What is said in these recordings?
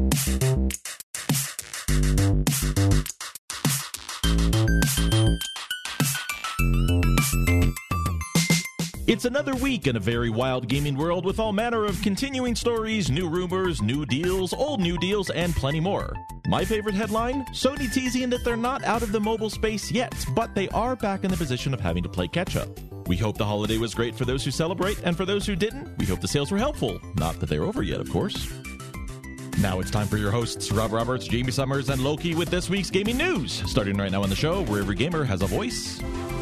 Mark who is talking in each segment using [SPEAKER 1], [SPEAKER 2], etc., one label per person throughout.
[SPEAKER 1] It's another week in a very wild gaming world with all manner of continuing stories, new rumors, new deals, old new deals, and plenty more. My favorite headline, Sony teasing that they're not out of the mobile space yet, but they are back in the position of having to play catch-up. We hope the holiday was great for those who celebrate, and for those who didn't, we hope the sales were helpful. Not that they're over yet, of course. Now it's time for your hosts, Rob Roberts, Jamie Summers, and Loki with this week's gaming news. Starting right now on the show, where every gamer has a voice.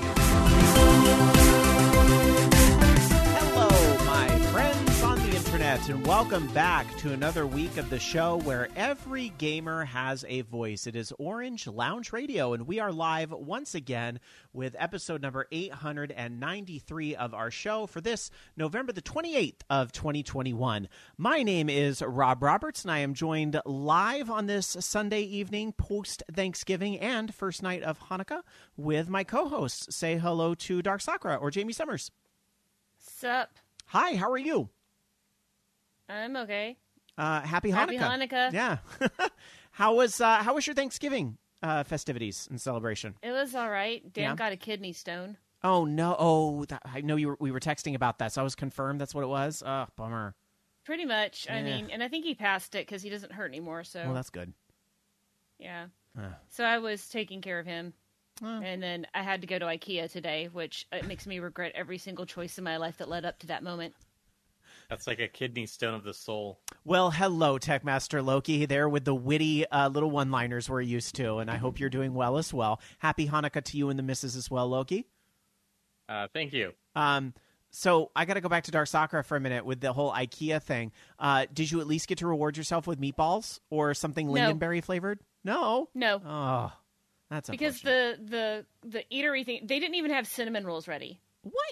[SPEAKER 2] And welcome back to another week of the show where every gamer has a voice. It is Orange Lounge Radio, and we are live once again with episode number 893 of our show for this November the 28th of 2021. My name is Rob Roberts, and I am joined live on this Sunday evening post-Thanksgiving and first night of Hanukkah with my co-hosts. Say hello to Dark Sakura or Jamie Summers.
[SPEAKER 3] Sup?
[SPEAKER 2] Hi, how are you?
[SPEAKER 3] I'm okay.
[SPEAKER 2] Happy Hanukkah.
[SPEAKER 3] Happy Hanukkah.
[SPEAKER 2] Yeah. How was your Thanksgiving festivities and celebration?
[SPEAKER 3] It was all right. Dan got a kidney stone.
[SPEAKER 2] Oh, no. Oh, I know we were texting about that, so I was confirmed that's what it was. Oh, bummer.
[SPEAKER 3] Pretty much. I mean, and I think he passed it because he doesn't hurt anymore. So.
[SPEAKER 2] Well, that's good.
[SPEAKER 3] Yeah. So I was taking care of him. And then I had to go to IKEA today, which it makes me regret every single choice in my life that led up to that moment.
[SPEAKER 4] That's like a kidney stone of the soul.
[SPEAKER 2] Well, hello, Techmaster Loki, there with the witty little one-liners we're used to, and I hope you're doing well as well. Happy Hanukkah to you and the missus as well, Loki.
[SPEAKER 4] Thank you.
[SPEAKER 2] So I got to go back to Dark Sakura for a minute with the whole IKEA thing. Did you at least get to reward yourself with meatballs or something lingonberry flavored? No. Oh, that's
[SPEAKER 3] because the eatery thing, they didn't even have cinnamon rolls ready.
[SPEAKER 2] What?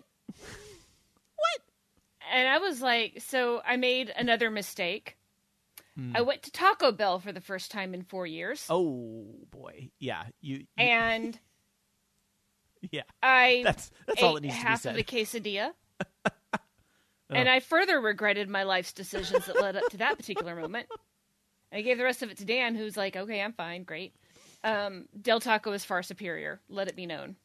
[SPEAKER 3] And I was like, so I made another mistake. I went to Taco Bell for the first time in 4 years.
[SPEAKER 2] Oh boy, yeah,
[SPEAKER 3] and
[SPEAKER 2] yeah,
[SPEAKER 3] that's
[SPEAKER 2] all it needs to be
[SPEAKER 3] half
[SPEAKER 2] said.
[SPEAKER 3] of the quesadilla, and I further regretted my life's decisions that led up to that particular moment. I gave the rest of it to Dan, who's like, "Okay, I'm fine, great." Del Taco is far superior. Let it be known.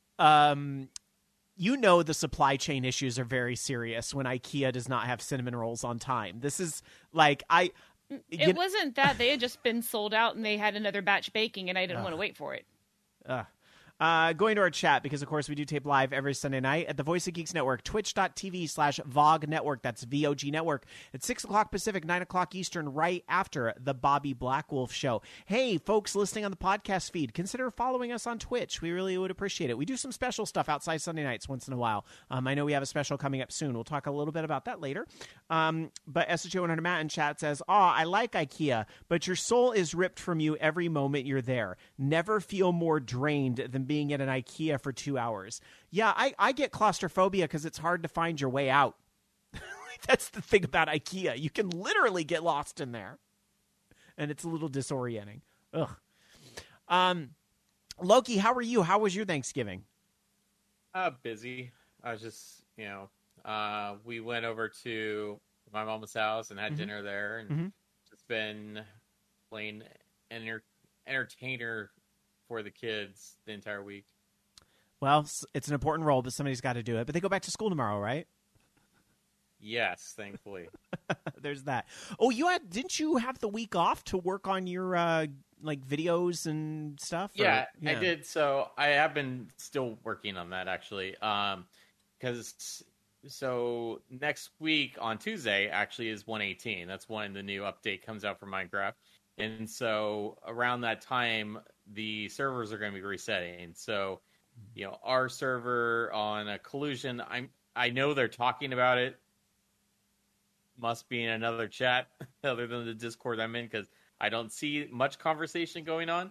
[SPEAKER 2] You know the supply chain issues are very serious when IKEA does not have cinnamon rolls on time. This is like
[SPEAKER 3] It wasn't that. They had just been sold out and they had another batch baking and I didn't want to wait for it.
[SPEAKER 2] Going to our chat, because, of course, we do tape live every Sunday night at the Voice of Geeks Network, twitch.tv/VOG Network. That's VOG Network. At 6 o'clock Pacific, 9 o'clock Eastern, right after the Bobby Blackwolf Show. Hey, folks listening on the podcast feed, consider following us on Twitch. We really would appreciate it. We do some special stuff outside Sunday nights once in a while. I know we have a special coming up soon. We'll talk a little bit about that later. But SHO100 Matt in chat says, I like IKEA, but your soul is ripped from you every moment you're there. Never feel more drained than being at an IKEA for 2 hours. Yeah, I get claustrophobia because it's hard to find your way out. That's the thing about IKEA. You can literally get lost in there. And it's a little disorienting. Ugh. Loki, how are you? How was your Thanksgiving?
[SPEAKER 4] Busy. I was just, we went over to my mom's house and had dinner there and just been playing entertainer for the kids the entire week.
[SPEAKER 2] Well, it's an important role, but somebody's got to do it. But they go back to school tomorrow, right?
[SPEAKER 4] Yes, thankfully.
[SPEAKER 2] There's that. Oh, didn't you have the week off to work on your videos and stuff?
[SPEAKER 4] Yeah, I did. So I have been still working on that actually. Because next week on Tuesday actually is 1.18. That's when the new update comes out for Minecraft. And so around that time, the servers are going to be resetting. So, our server on a collusion, I know they're talking about it. Must be in another chat other than the Discord I'm in because I don't see much conversation going on.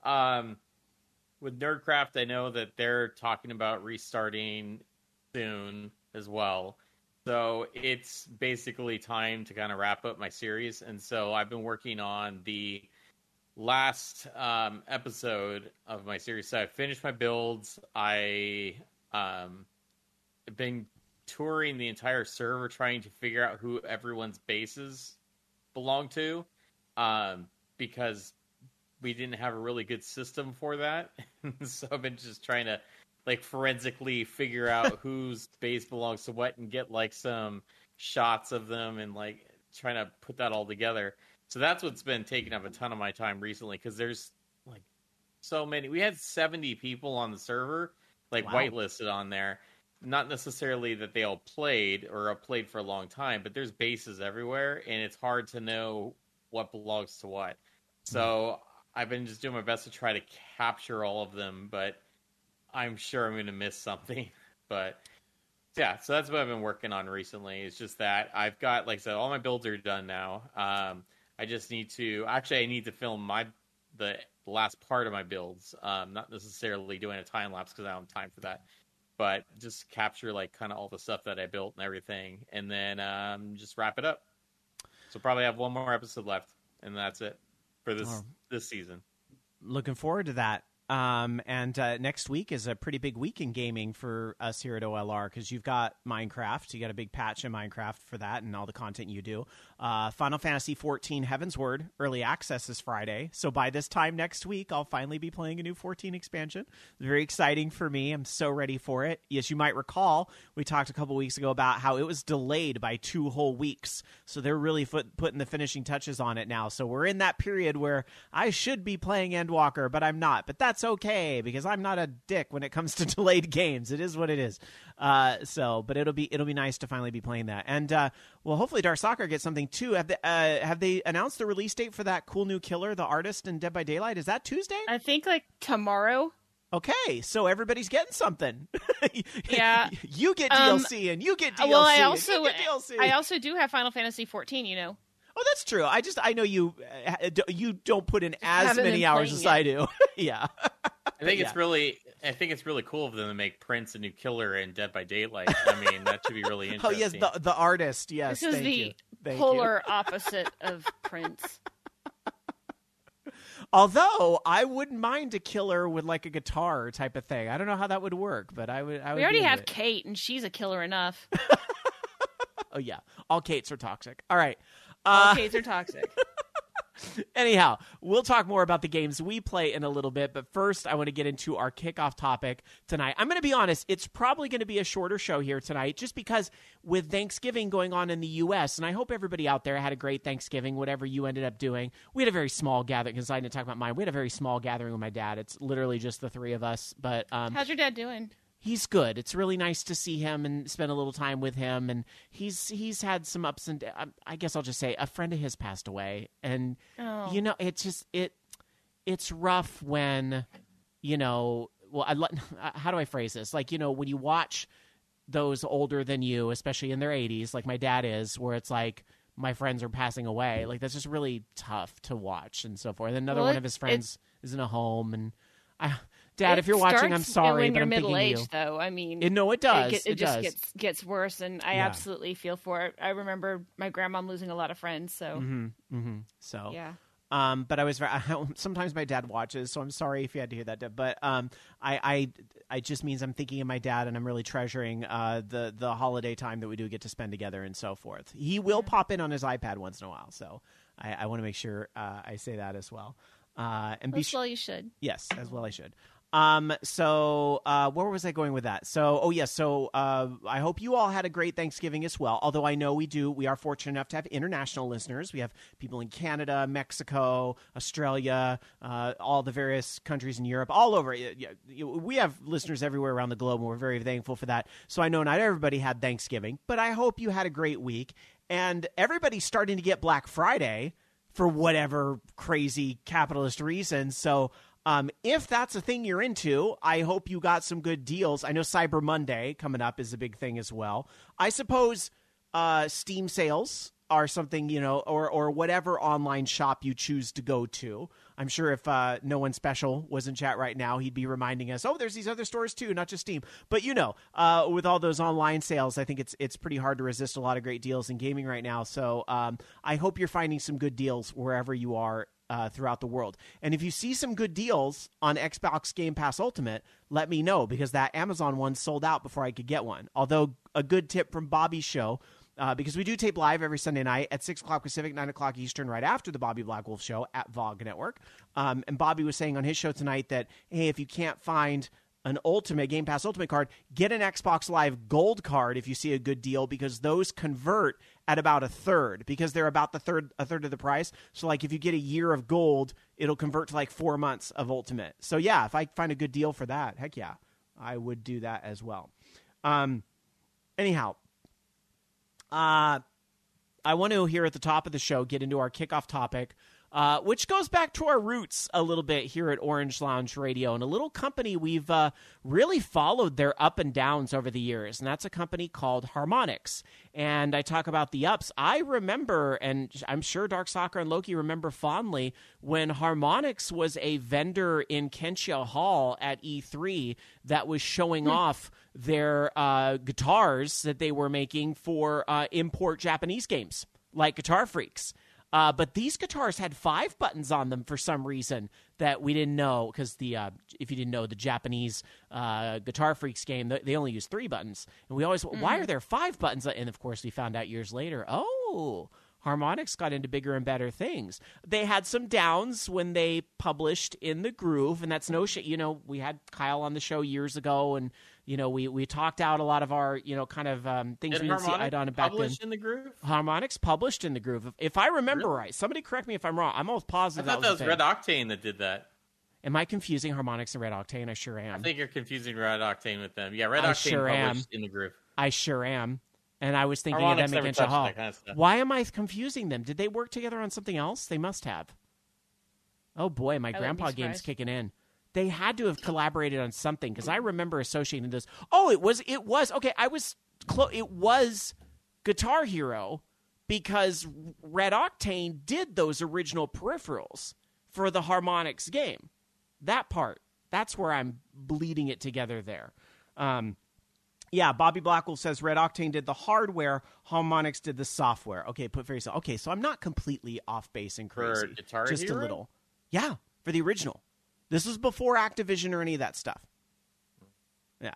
[SPEAKER 4] With Nerdcraft, I know that they're talking about restarting soon as well. So it's basically time to kind of wrap up my series. And so I've been working on the last episode of my series. So I finished my builds. I have been touring the entire server trying to figure out who everyone's bases belong to. because we didn't have a really good system for that. So I've been just trying to like forensically figure out whose base belongs to what and get like some shots of them and like trying to put that all together. So that's what's been taking up a ton of my time recently, because there's like so many. We had 70 people on the server, like whitelisted on there. Not necessarily that they all played or have played for a long time, but there's bases everywhere, and it's hard to know what belongs to what. So I've been just doing my best to try to capture all of them, but I'm sure I'm going to miss something. But yeah, so that's what I've been working on recently. It's just that I've got, like I said, all my builds are done now. I just need to, actually I need to film the last part of my builds. Not necessarily doing a time lapse because I don't have time for that, but just capture like kind of all the stuff that I built and everything, and then just wrap it up. So probably have one more episode left, and that's it for this season.
[SPEAKER 2] Looking forward to that. And next week is a pretty big week in gaming for us here at OLR, because you've got Minecraft. You got a big patch in Minecraft for that and all the content you do. Final Fantasy XIV Heavensward Early Access is Friday. So by this time next week, I'll finally be playing a new 14 expansion. It's very exciting for me. I'm so ready for it. Yes, you might recall, we talked a couple weeks ago about how it was delayed by 2 whole weeks. So they're really putting the finishing touches on it now. So we're in that period where I should be playing Endwalker, but I'm not. But that's okay, because I'm not a dick when it comes to delayed games. It is what it is. But it'll be nice to finally be playing that. And well, hopefully Dark Soccer gets something too. Have they announced the release date for that cool new killer, the artist in Dead by Daylight? Is that Tuesday?
[SPEAKER 3] I think like tomorrow.
[SPEAKER 2] Okay, so everybody's getting something.
[SPEAKER 3] Yeah,
[SPEAKER 2] you get DLC and you get DLC.
[SPEAKER 3] Well,
[SPEAKER 2] I
[SPEAKER 3] also do have Final Fantasy 14. You know.
[SPEAKER 2] Oh, that's true. I know you don't put in as many hours as I do. Yeah.
[SPEAKER 4] I think it's really cool of them to make Prince a new killer in Dead by Daylight. I mean, that should be really interesting.
[SPEAKER 2] Oh yes, the artist. Yes,
[SPEAKER 3] this is the polar opposite of Prince.
[SPEAKER 2] Although I wouldn't mind a killer with like a guitar type of thing. I don't know how that would work, but I would.
[SPEAKER 3] We already have Kate, and she's a killer enough.
[SPEAKER 2] Oh yeah, all Kates are toxic. All right.
[SPEAKER 3] All Kates are toxic.
[SPEAKER 2] Anyhow, we'll talk more about the games we play in a little bit, but first I want to get into our kickoff topic tonight. I'm going to be honest, it's probably going to be a shorter show here tonight, just because with Thanksgiving going on in the U.S., and I hope everybody out there had a great Thanksgiving, whatever you ended up doing. We had a very small gathering, because I didn't talk about mine. We had a very small gathering with my dad. It's literally just the 3 of us. But
[SPEAKER 3] how's your dad doing?
[SPEAKER 2] He's good. It's really nice to see him and spend a little time with him. And he's had some ups and downs. I guess I'll just say a friend of his passed away. And, you know, it's just, it's rough when, you know, how do I phrase this? Like, you know, when you watch those older than you, especially in their 80s, like my dad is, where it's like my friends are passing away. Like, that's just really tough to watch and so forth. And another one of his friends is in a home. And Dad, if you're watching, I'm sorry,
[SPEAKER 3] when
[SPEAKER 2] but
[SPEAKER 3] you're
[SPEAKER 2] I'm thinking
[SPEAKER 3] middle-aged,
[SPEAKER 2] you.
[SPEAKER 3] Though, I mean,
[SPEAKER 2] no, it does.
[SPEAKER 3] It just gets worse, and I absolutely feel for it. I remember my grandma losing a lot of friends, so
[SPEAKER 2] So
[SPEAKER 3] yeah.
[SPEAKER 2] But I was sometimes my dad watches, so I'm sorry if you had to hear that, Deb. But I just means I'm thinking of my dad, and I'm really treasuring the holiday time that we do get to spend together and so forth. He will pop in on his iPad once in a while, so I want to make sure I say that as well. And
[SPEAKER 3] well, you should.
[SPEAKER 2] Yes, as well I should. So where was I going with that? So, I hope you all had a great Thanksgiving as well. Although I know we are fortunate enough to have international listeners. We have people in Canada, Mexico, Australia, all the various countries in Europe, all over. We have listeners everywhere around the globe, and we're very thankful for that. So I know not everybody had Thanksgiving, but I hope you had a great week. And everybody's starting to get Black Friday for whatever crazy capitalist reason. So if that's a thing you're into, I hope you got some good deals. I know Cyber Monday coming up is a big thing as well. I suppose Steam sales are something, you know, or whatever online shop you choose to go to. I'm sure if No One Special was in chat right now, he'd be reminding us, there's these other stores too, not just Steam. But, you know, with all those online sales, I think it's pretty hard to resist a lot of great deals in gaming right now. So I hope you're finding some good deals wherever you are throughout the world. And if you see some good deals on Xbox Game Pass Ultimate, let me know, because that Amazon one sold out before I could get one. Although a good tip from Bobby's show, because we do tape live every Sunday night at 6 o'clock Pacific, 9 o'clock Eastern, right after the Bobby Black Wolf Show at VOG Network. And Bobby was saying on his show tonight that, hey, if you can't find an Game Pass Ultimate card, get an Xbox Live Gold card if you see a good deal, because those convert at about a third, because they're about a third of the price. So like if you get a year of Gold, it'll convert to like 4 months of Ultimate. So yeah, if I find a good deal for that, heck yeah, I would do that as well. Anyhow, I want to, here at the top of the show, get into our kickoff topic, which goes back to our roots a little bit here at Orange Lounge Radio, and a little company we've really followed their up and downs over the years, and that's a company called Harmonix. And I talk about the ups. I remember, and I'm sure Dark Soccer and Loki remember fondly, when Harmonix was a vendor in Kenchia Hall at E3 that was showing off their guitars that they were making for import Japanese games, like Guitar Freaks. But these guitars had 5 buttons on them for some reason that we didn't know, because if you didn't know, the Japanese Guitar Freaks game, they only use 3 buttons. And we always, why are there 5 buttons? And of course, we found out years later, Harmonix got into bigger and better things. They had some downs when they published In the Groove, and that's no shit. We had Kyle on the show years ago, and we talked out a lot of our kind of things we didn't see eye on back then.
[SPEAKER 4] Published In the Groove?
[SPEAKER 2] Harmonix published In the Groove, if I remember right. Somebody correct me if I'm wrong. I'm almost positive.
[SPEAKER 4] I thought that was Red Octane that did that.
[SPEAKER 2] Am I confusing Harmonix and Red Octane? I sure am.
[SPEAKER 4] I think you're confusing Red Octane with them. Yeah, Red Octane published In the Groove.
[SPEAKER 2] I sure am. And I was thinking
[SPEAKER 4] Harmonix
[SPEAKER 2] of them against Hall.
[SPEAKER 4] Kind of
[SPEAKER 2] Why am I confusing them? Did they work together on something else? They must have. Oh boy, my grandpa game's kicking in. They had to have collaborated on something, because I remember associating this. Oh, it was okay. It was Guitar Hero, because Red Octane did those original peripherals for the Harmonix game. That part. That's where I'm bleeding it together there. Yeah, Bobby Blackwell says Red Octane did the hardware, Harmonix did the software. Okay, put very so. Okay, so I'm not completely off base and crazy.
[SPEAKER 4] For Guitar
[SPEAKER 2] just
[SPEAKER 4] Hero?
[SPEAKER 2] A little. Yeah, for the original. This was before Activision or any of that stuff. Yeah.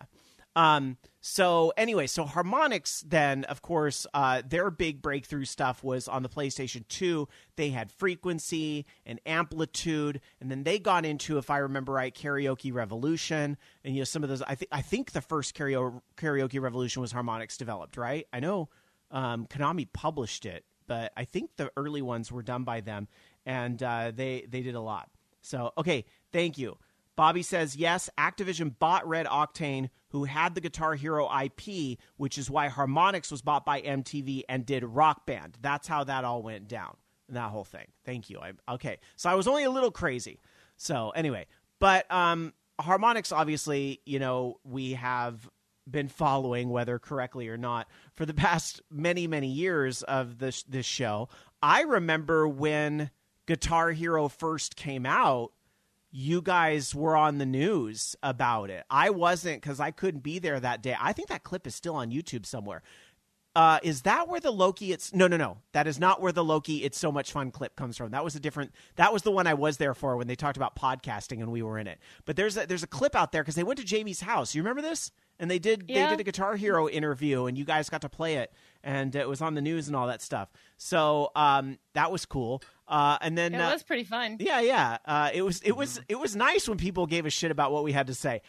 [SPEAKER 2] So anyway, so Harmonix then, of course, their big breakthrough stuff was on the PlayStation 2. They had Frequency and Amplitude, and then they got into, if I remember right, Karaoke Revolution, and some of those. I think the first Karaoke Revolution was Harmonix developed, right? I know Konami published it, but I think the early ones were done by them, and they did a lot. So okay, thank you. Bobby says, yes, Activision bought Red Octane, who had the Guitar Hero IP, which is why Harmonix was bought by MTV and did Rock Band. That's how that all went down, that whole thing. Thank you. Okay, so I was only a little crazy. So anyway, but Harmonix, obviously, we have been following, whether correctly or not, for the past many, many years of this show. I remember when Guitar Hero first came out, you guys were on the news about it. I wasn't, because I couldn't be there that day. I think that clip is still on YouTube somewhere. Is that where the Loki No. That is not where the Loki It's So Much Fun clip comes from. That was the one I was there for when they talked about podcasting and we were in it. But there's a clip out there because they went to Jamie's house. You remember this? And they did a Guitar Hero interview, and you guys got to play it, and it was on the news and all that stuff. So that was cool. And then
[SPEAKER 3] it was pretty fun.
[SPEAKER 2] Yeah. It was nice when people gave a shit about what we had to say.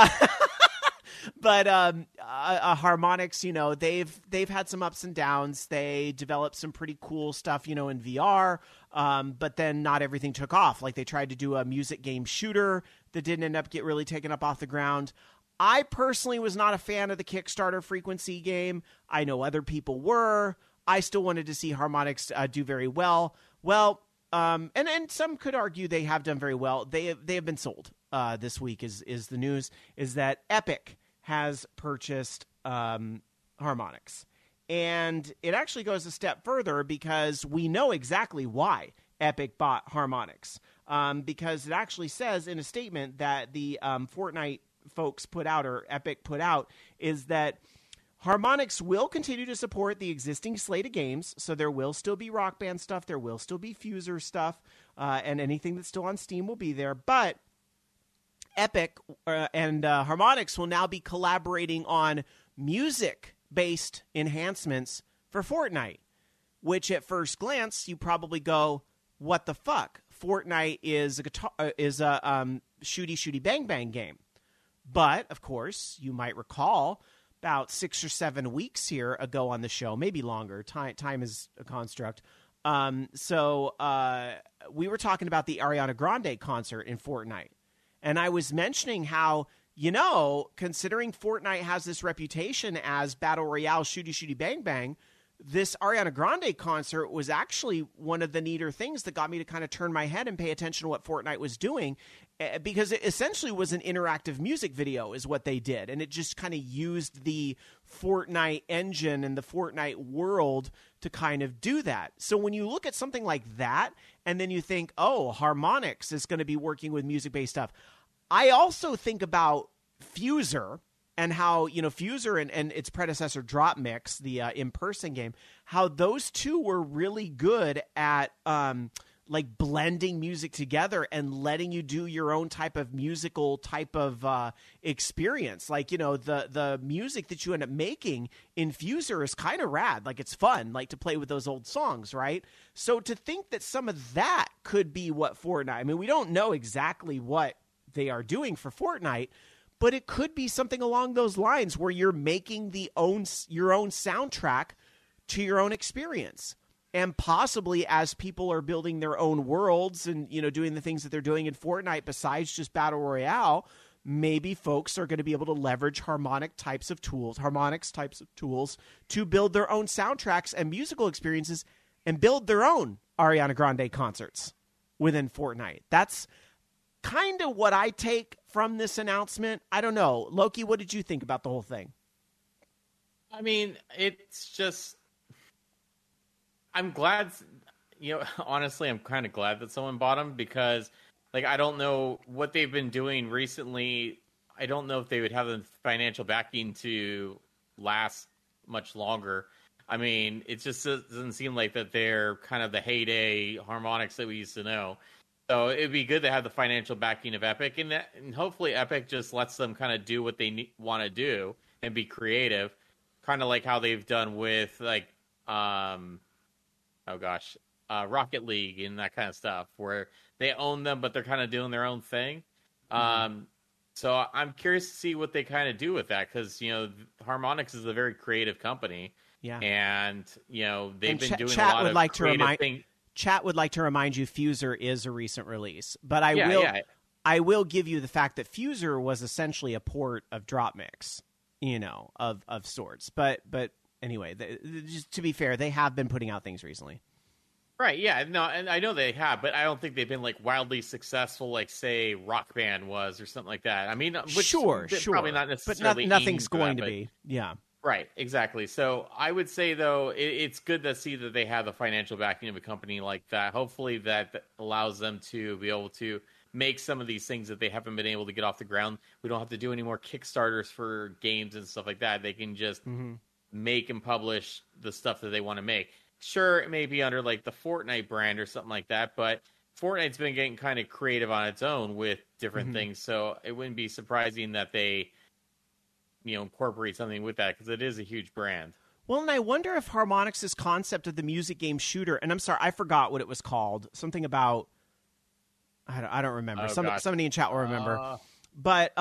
[SPEAKER 2] But Harmonix, they've had some ups and downs. They developed some pretty cool stuff, in VR. But then not everything took off. Like they tried to do a music game shooter that didn't end up really taken up off the ground. I personally was not a fan of the Kickstarter Frequency game. I know other people were. I still wanted to see Harmonix do very well. Well, and some could argue they have done very well. They have been sold. This week is the news is that Epic has purchased Harmonix. And it actually goes a step further because we know exactly why Epic bought Harmonix. Because it actually says in a statement that the Fortnite folks put out, or Epic put out, is that Harmonix will continue to support the existing slate of games, so there will still be Rock Band stuff, there will still be Fuser stuff, and anything that's still on Steam will be there, but Epic and Harmonix will now be collaborating on music-based enhancements for Fortnite, which at first glance you probably go, what the fuck? Fortnite is a shooty bang bang game. But, of course, you might recall about 6 or 7 weeks here ago on the show, maybe longer. Time is a construct. So we were talking about the Ariana Grande concert in Fortnite. And I was mentioning how, considering Fortnite has this reputation as Battle Royale shooty bang bang, this Ariana Grande concert was actually one of the neater things that got me to kind of turn my head and pay attention to what Fortnite was doing, because it essentially was an interactive music video is what they did. And it just kind of used the Fortnite engine and the Fortnite world to kind of do that. So when you look at something like that, and then you think, oh, Harmonix is going to be working with music-based stuff, I also think about Fuser, and how, Fuser and its predecessor DropMix, the in-person game, how those two were really good at blending music together and letting you do your own type of musical type of experience. Like, the music that you end up making in Fuser is kind of rad. Like, it's fun, to play with those old songs, right? So to think that some of that could be what Fortnite, I mean, we don't know exactly what they are doing for Fortnite, but it could be something along those lines where you're making your own soundtrack to your own experience. And possibly as people are building their own worlds and, doing the things that they're doing in Fortnite besides just Battle Royale, maybe folks are going to be able to leverage Harmonix types of tools to build their own soundtracks and musical experiences and build their own Ariana Grande concerts within Fortnite. That's kind of what I take from this announcement. I don't know. Loki, what did you think about the whole thing?
[SPEAKER 4] I mean, it's just, I'm glad, honestly, I'm kind of glad that someone bought them because, I don't know what they've been doing recently. I don't know if they would have the financial backing to last much longer. I mean, it just doesn't seem like that they're kind of the heyday Harmonix that we used to know. So it'd be good to have the financial backing of Epic, and hopefully Epic just lets them kind of do what they want to do and be creative, kind of like how they've done with Rocket League and that kind of stuff, where they own them but they're kind of doing their own thing. So I'm curious to see what they kind of do with that, because Harmonix is a very creative company, and they've been doing a lot of creative things.
[SPEAKER 2] Chat would like to remind you Fuser is a recent release, but I will give you the fact that Fuser was essentially a port of DropMix, of sorts. But anyway, just to be fair, they have been putting out things recently.
[SPEAKER 4] Right, yeah, no, and I know they have, but I don't think they've been wildly successful, like say Rock Band was or something like that. I mean,
[SPEAKER 2] sure,
[SPEAKER 4] probably not necessarily,
[SPEAKER 2] but nothing's going to be, yeah.
[SPEAKER 4] Right, exactly. So I would say, though, it's good to see that they have the financial backing of a company like that. Hopefully that allows them to be able to make some of these things that they haven't been able to get off the ground. We don't have to do any more Kickstarters for games and stuff like that. They can just make and publish the stuff that they want to make. Sure, it may be under the Fortnite brand or something like that, but Fortnite's been getting kind of creative on its own with different things. So it wouldn't be surprising that they incorporate something with that, because it is a huge brand.
[SPEAKER 2] Well, and I wonder if Harmonix's concept of the music game shooter, and I'm sorry, I forgot what it was called. Something about, I don't remember. Somebody in chat will remember. But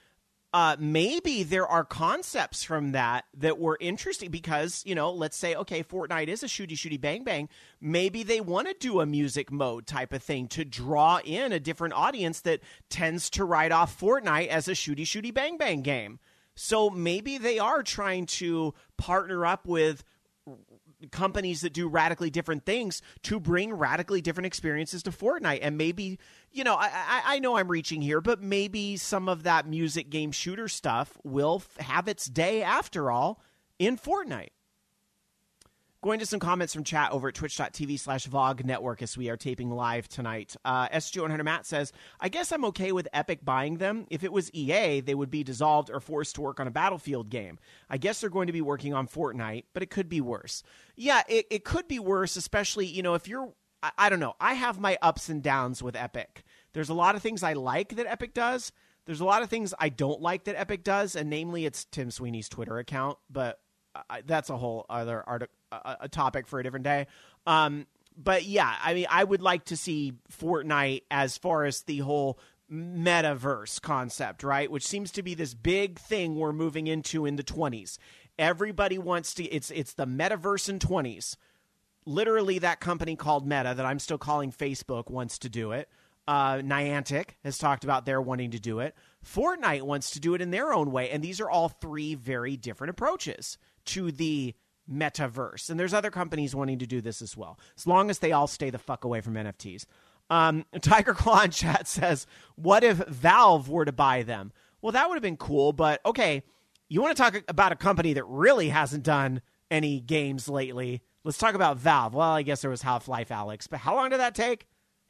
[SPEAKER 2] maybe there are concepts from that were interesting because, let's say, okay, Fortnite is a shooty bang bang. Maybe they want to do a music mode type of thing to draw in a different audience that tends to write off Fortnite as a shooty bang bang game. So maybe they are trying to partner up with companies that do radically different things to bring radically different experiences to Fortnite. And maybe, I know I'm reaching here, but maybe some of that music game shooter stuff will have its day after all in Fortnite. Going to some comments from chat over at twitch.tv/VOG Network as we are taping live tonight. SG100 Matt says, I guess I'm okay with Epic buying them. If it was EA, they would be dissolved or forced to work on a Battlefield game. I guess they're going to be working on Fortnite, but it could be worse. Yeah, it could be worse, especially, if you're, I don't know. I have my ups and downs with Epic. There's a lot of things I like that Epic does. There's a lot of things I don't like that Epic does, and namely it's Tim Sweeney's Twitter account, but that's a whole other a topic for a different day. But yeah, I mean, I would like to see Fortnite as far as the whole metaverse concept, right? Which seems to be this big thing we're moving into in the 20s. Everybody wants to, it's the metaverse in 20s. Literally, that company called Meta, that I'm still calling Facebook, wants to do it. Niantic has talked about their wanting to do it. Fortnite wants to do it in their own way. And these are all three very different approaches to the metaverse. And there's other companies wanting to do this as well, as long as they all stay the fuck away from NFTs. Tiger Claw in chat says, what if Valve were to buy them? Well, that would have been cool, but okay, you want to talk about a company that really hasn't done any games lately. Let's talk about Valve. Well, I guess there was Half-Life Alyx, but how long did that take?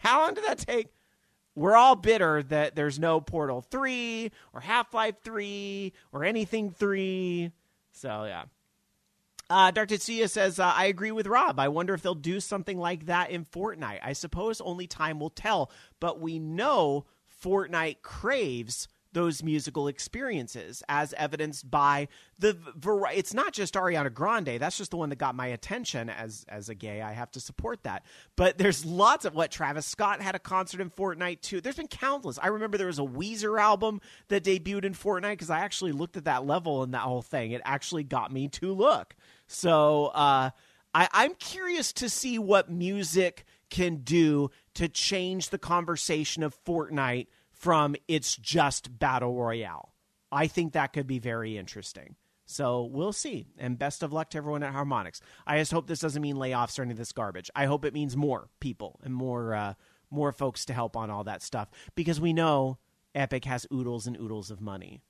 [SPEAKER 2] We're all bitter that there's no Portal 3 or Half-Life 3 or anything 3. So, yeah. Dr. Tetsuya says, I agree with Rob. I wonder if they'll do something like that in Fortnite. I suppose only time will tell, but we know Fortnite craves those musical experiences, as evidenced by it's not just Ariana Grande. That's just the one that got my attention. As a gay, I have to support that. But there's lots of Travis Scott had a concert in Fortnite too. There's been countless. I remember there was a Weezer album that debuted in Fortnite because I actually looked at that level and that whole thing. It actually got me to look. So I'm curious to see what music can do to change the conversation of Fortnite from it's just Battle Royale. I think that could be very interesting. So we'll see. And best of luck to everyone at Harmonix. I just hope this doesn't mean layoffs or any of this garbage. I hope it means more people and more folks to help on all that stuff. Because we know Epic has oodles and oodles of money.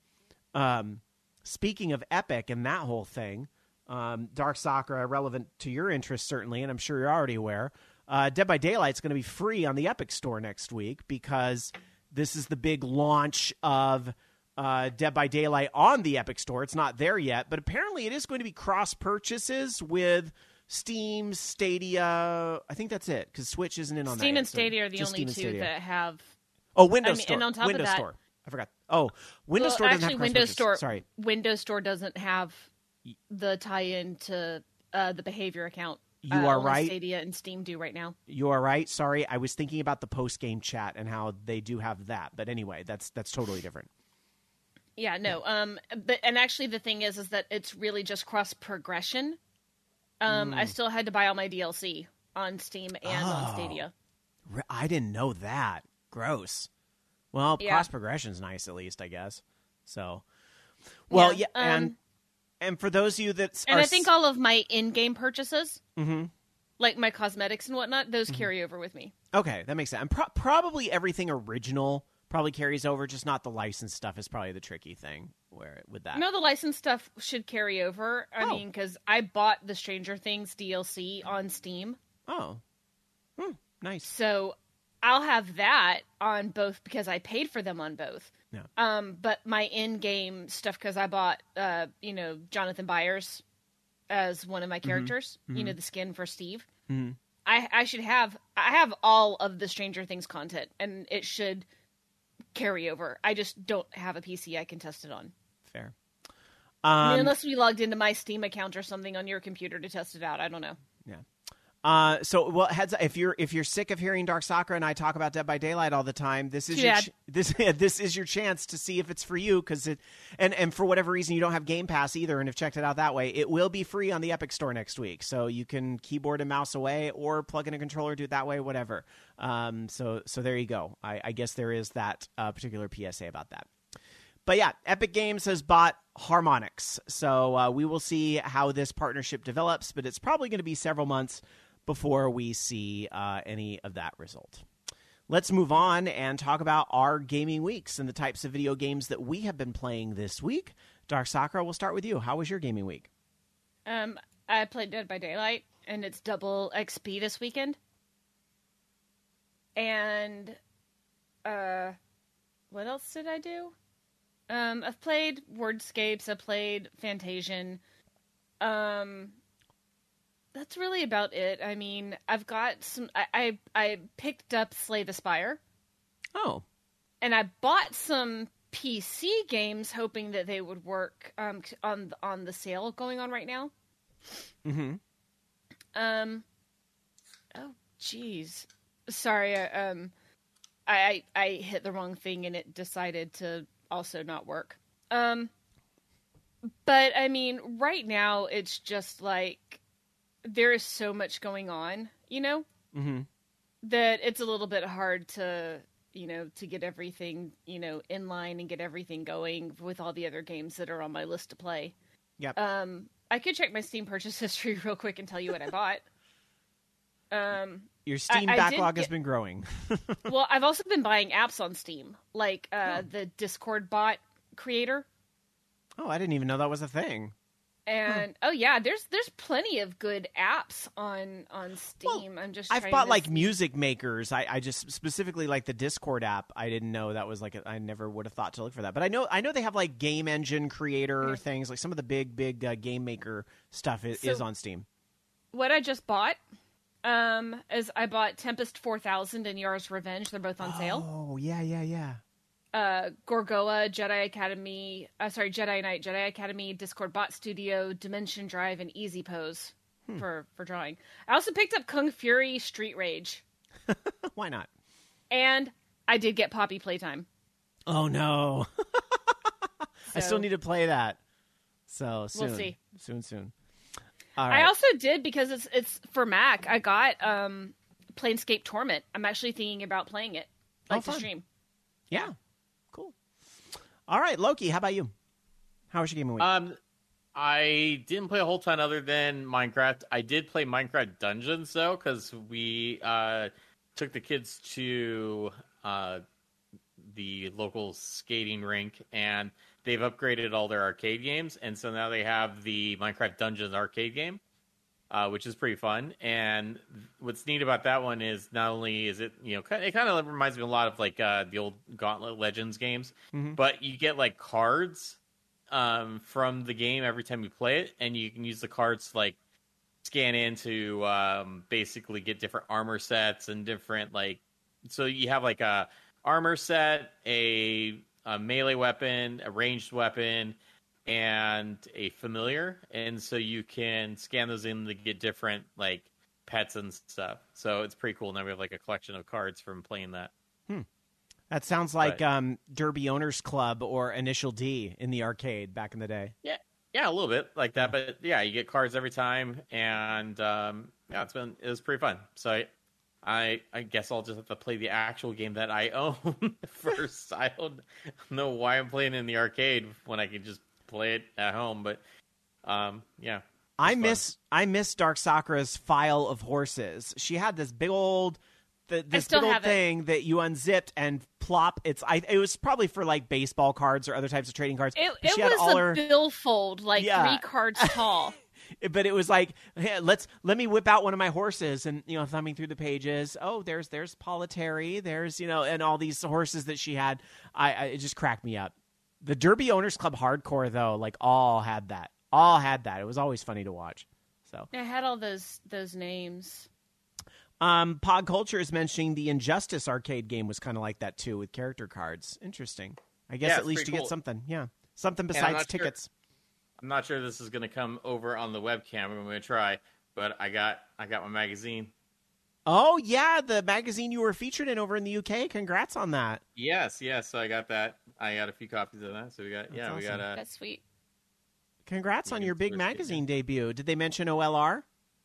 [SPEAKER 2] Speaking of Epic and that whole thing, Dark Sakura, relevant to your interests certainly, and I'm sure you're already aware, Dead by Daylight is going to be free on the Epic Store next week because this is the big launch of Dead by Daylight on the Epic Store. It's not there yet, but apparently it is going to be cross-purchases with Steam, Stadia. I think that's it, because Switch isn't in on that.
[SPEAKER 3] Steam and Stadia are the only two that have...
[SPEAKER 2] Oh, Windows Store.
[SPEAKER 3] And on top
[SPEAKER 2] Windows
[SPEAKER 3] of that...
[SPEAKER 2] Store. I forgot. Oh, Windows Store doesn't have cross-purchases.
[SPEAKER 3] Windows Store doesn't have the tie-in to the behavior account.
[SPEAKER 2] You are right.
[SPEAKER 3] Stadia and Steam do right now.
[SPEAKER 2] You are right. Sorry, I was thinking about the post-game chat and how they do have that. But anyway, that's totally different.
[SPEAKER 3] Yeah, no. And actually, the thing is that it's really just cross-progression. I still had to buy all my DLC on Steam and on Stadia.
[SPEAKER 2] I didn't know that. Gross. Well, cross-progression's nice at least, I guess. So, well, yeah, and for those of you that
[SPEAKER 3] I think all of my in-game purchases, like my cosmetics and whatnot, those carry over with me.
[SPEAKER 2] Okay, that makes sense. And probably everything original probably carries over, just not the licensed stuff is probably the tricky thing with that.
[SPEAKER 3] No, the licensed stuff should carry over. I mean, because I bought the Stranger Things DLC on Steam.
[SPEAKER 2] Oh. Nice.
[SPEAKER 3] So I'll have that on both because I paid for them on both.
[SPEAKER 2] Yeah.
[SPEAKER 3] But my in-game stuff, because I bought, Jonathan Byers as one of my characters, the skin for Steve.
[SPEAKER 2] Mm-hmm.
[SPEAKER 3] I have all of the Stranger Things content, and it should carry over. I just don't have a PC I can test it on.
[SPEAKER 2] Fair.
[SPEAKER 3] Unless we logged into my Steam account or something on your computer to test it out. I don't know.
[SPEAKER 2] Yeah. Heads up, if you're sick of hearing Dark Sakura and I talk about Dead by Daylight all the time, this is this is your chance to see if it's for you, because and for whatever reason you don't have Game Pass either and have checked it out that way, it will be free on the Epic Store next week, so you can keyboard and mouse away or plug in a controller, do it that way, whatever. So there you go. I guess there is that particular PSA about that. But yeah, Epic Games has bought Harmonix, so we will see how this partnership develops, but it's probably going to be several months before we see any of that result. Let's move on and talk about our gaming weeks and the types of video games that we have been playing this week. Dark Sakura, we'll start with you. How was your gaming week?
[SPEAKER 3] I played Dead by Daylight, and it's double XP this weekend. And what else did I do? I've played Wordscapes. I played Fantasian. That's really about it. I mean, I've got some... I picked up Slay the Spire.
[SPEAKER 2] Oh.
[SPEAKER 3] And I bought some PC games hoping that they would work on the sale going on right now.
[SPEAKER 2] Mm-hmm.
[SPEAKER 3] Oh, geez. Sorry. I hit the wrong thing and it decided to also not work. But I mean, right now it's just like there is so much going on, that it's a little bit hard to get everything, in line and get everything going with all the other games that are on my list to play.
[SPEAKER 2] Yep.
[SPEAKER 3] I could check my Steam purchase history real quick and tell you what I bought.
[SPEAKER 2] Your Steam backlog has been growing.
[SPEAKER 3] Well, I've also been buying apps on Steam, like the Discord bot creator.
[SPEAKER 2] Oh, I didn't even know that was a thing.
[SPEAKER 3] And oh yeah, there's plenty of good apps on Steam.
[SPEAKER 2] Well,
[SPEAKER 3] I'm just
[SPEAKER 2] I've bought like music makers. I just specifically like the Discord app. I didn't know that was like I never would have thought to look for that. But I know they have like game engine creator things, like some of the big game maker stuff is on Steam.
[SPEAKER 3] What I just bought is I bought Tempest 4000 and Yara's Revenge. They're both on sale.
[SPEAKER 2] Oh yeah.
[SPEAKER 3] Gorgoa, Jedi Knight, Jedi Academy, Discord Bot Studio, Dimension Drive, and Easy Pose for drawing. I also picked up Kung Fury Street Rage.
[SPEAKER 2] Why not?
[SPEAKER 3] And I did get Poppy Playtime.
[SPEAKER 2] Oh no. I still need to play that. So soon.
[SPEAKER 3] We'll see.
[SPEAKER 2] Soon. All right.
[SPEAKER 3] I also did, because it's for Mac, I got Planescape Torment. I'm actually thinking about playing it. To stream.
[SPEAKER 2] Yeah. Cool. All right, Loki, how about you? How was your game of week?
[SPEAKER 4] I didn't play a whole ton other than Minecraft. I did play Minecraft Dungeons, though, because we took the kids to the local skating rink, and they've upgraded all their arcade games, and so now they have the Minecraft Dungeons arcade game, which is pretty fun. And what's neat about that one is not only is it, it kind of reminds me a lot of like the old Gauntlet Legends games, but you get like cards from the game every time you play it, and you can use the cards to like scan in to basically get different armor sets and different so you have like a armor set, a melee weapon, a ranged weapon, and a familiar, and so you can scan those in to get different like pets and stuff. So it's pretty cool. Now we have like a collection of cards from playing that.
[SPEAKER 2] That sounds like Derby Owners Club or Initial D in the arcade back in the day.
[SPEAKER 4] Yeah, a little bit like that, but yeah, you get cards every time, and it was pretty fun. So I guess I'll just have to play the actual game that I own first. I don't know why I'm playing in the arcade when I can just play it at home, but yeah. I
[SPEAKER 2] miss Dark Sakura's file of horses. She had this big old thing that you unzipped and plop. It was probably for like baseball cards or other types of trading cards.
[SPEAKER 3] It was a billfold, 3 cards tall.
[SPEAKER 2] But it was like, hey, let me whip out one of my horses, and thumbing through the pages. Oh, there's Politary, there's and all these horses that she had. It just cracked me up. The Derby Owners Club Hardcore though, all had that. It was always funny to watch. So
[SPEAKER 3] I had all those names.
[SPEAKER 2] Pod Culture is mentioning the Injustice arcade game was kind of like that too, with character cards. Interesting. I guess at least you get something. Yeah, something besides tickets.
[SPEAKER 4] I'm not sure this is going to come over on the webcam. I'm going to try, but I got my magazine.
[SPEAKER 2] Oh yeah, the magazine you were featured in over in the UK. Congrats on that.
[SPEAKER 4] Yes. So I got that. I got a few copies of that. So we got
[SPEAKER 2] awesome.
[SPEAKER 3] That's sweet.
[SPEAKER 2] Congrats on your big magazine debut. Did they mention OLR?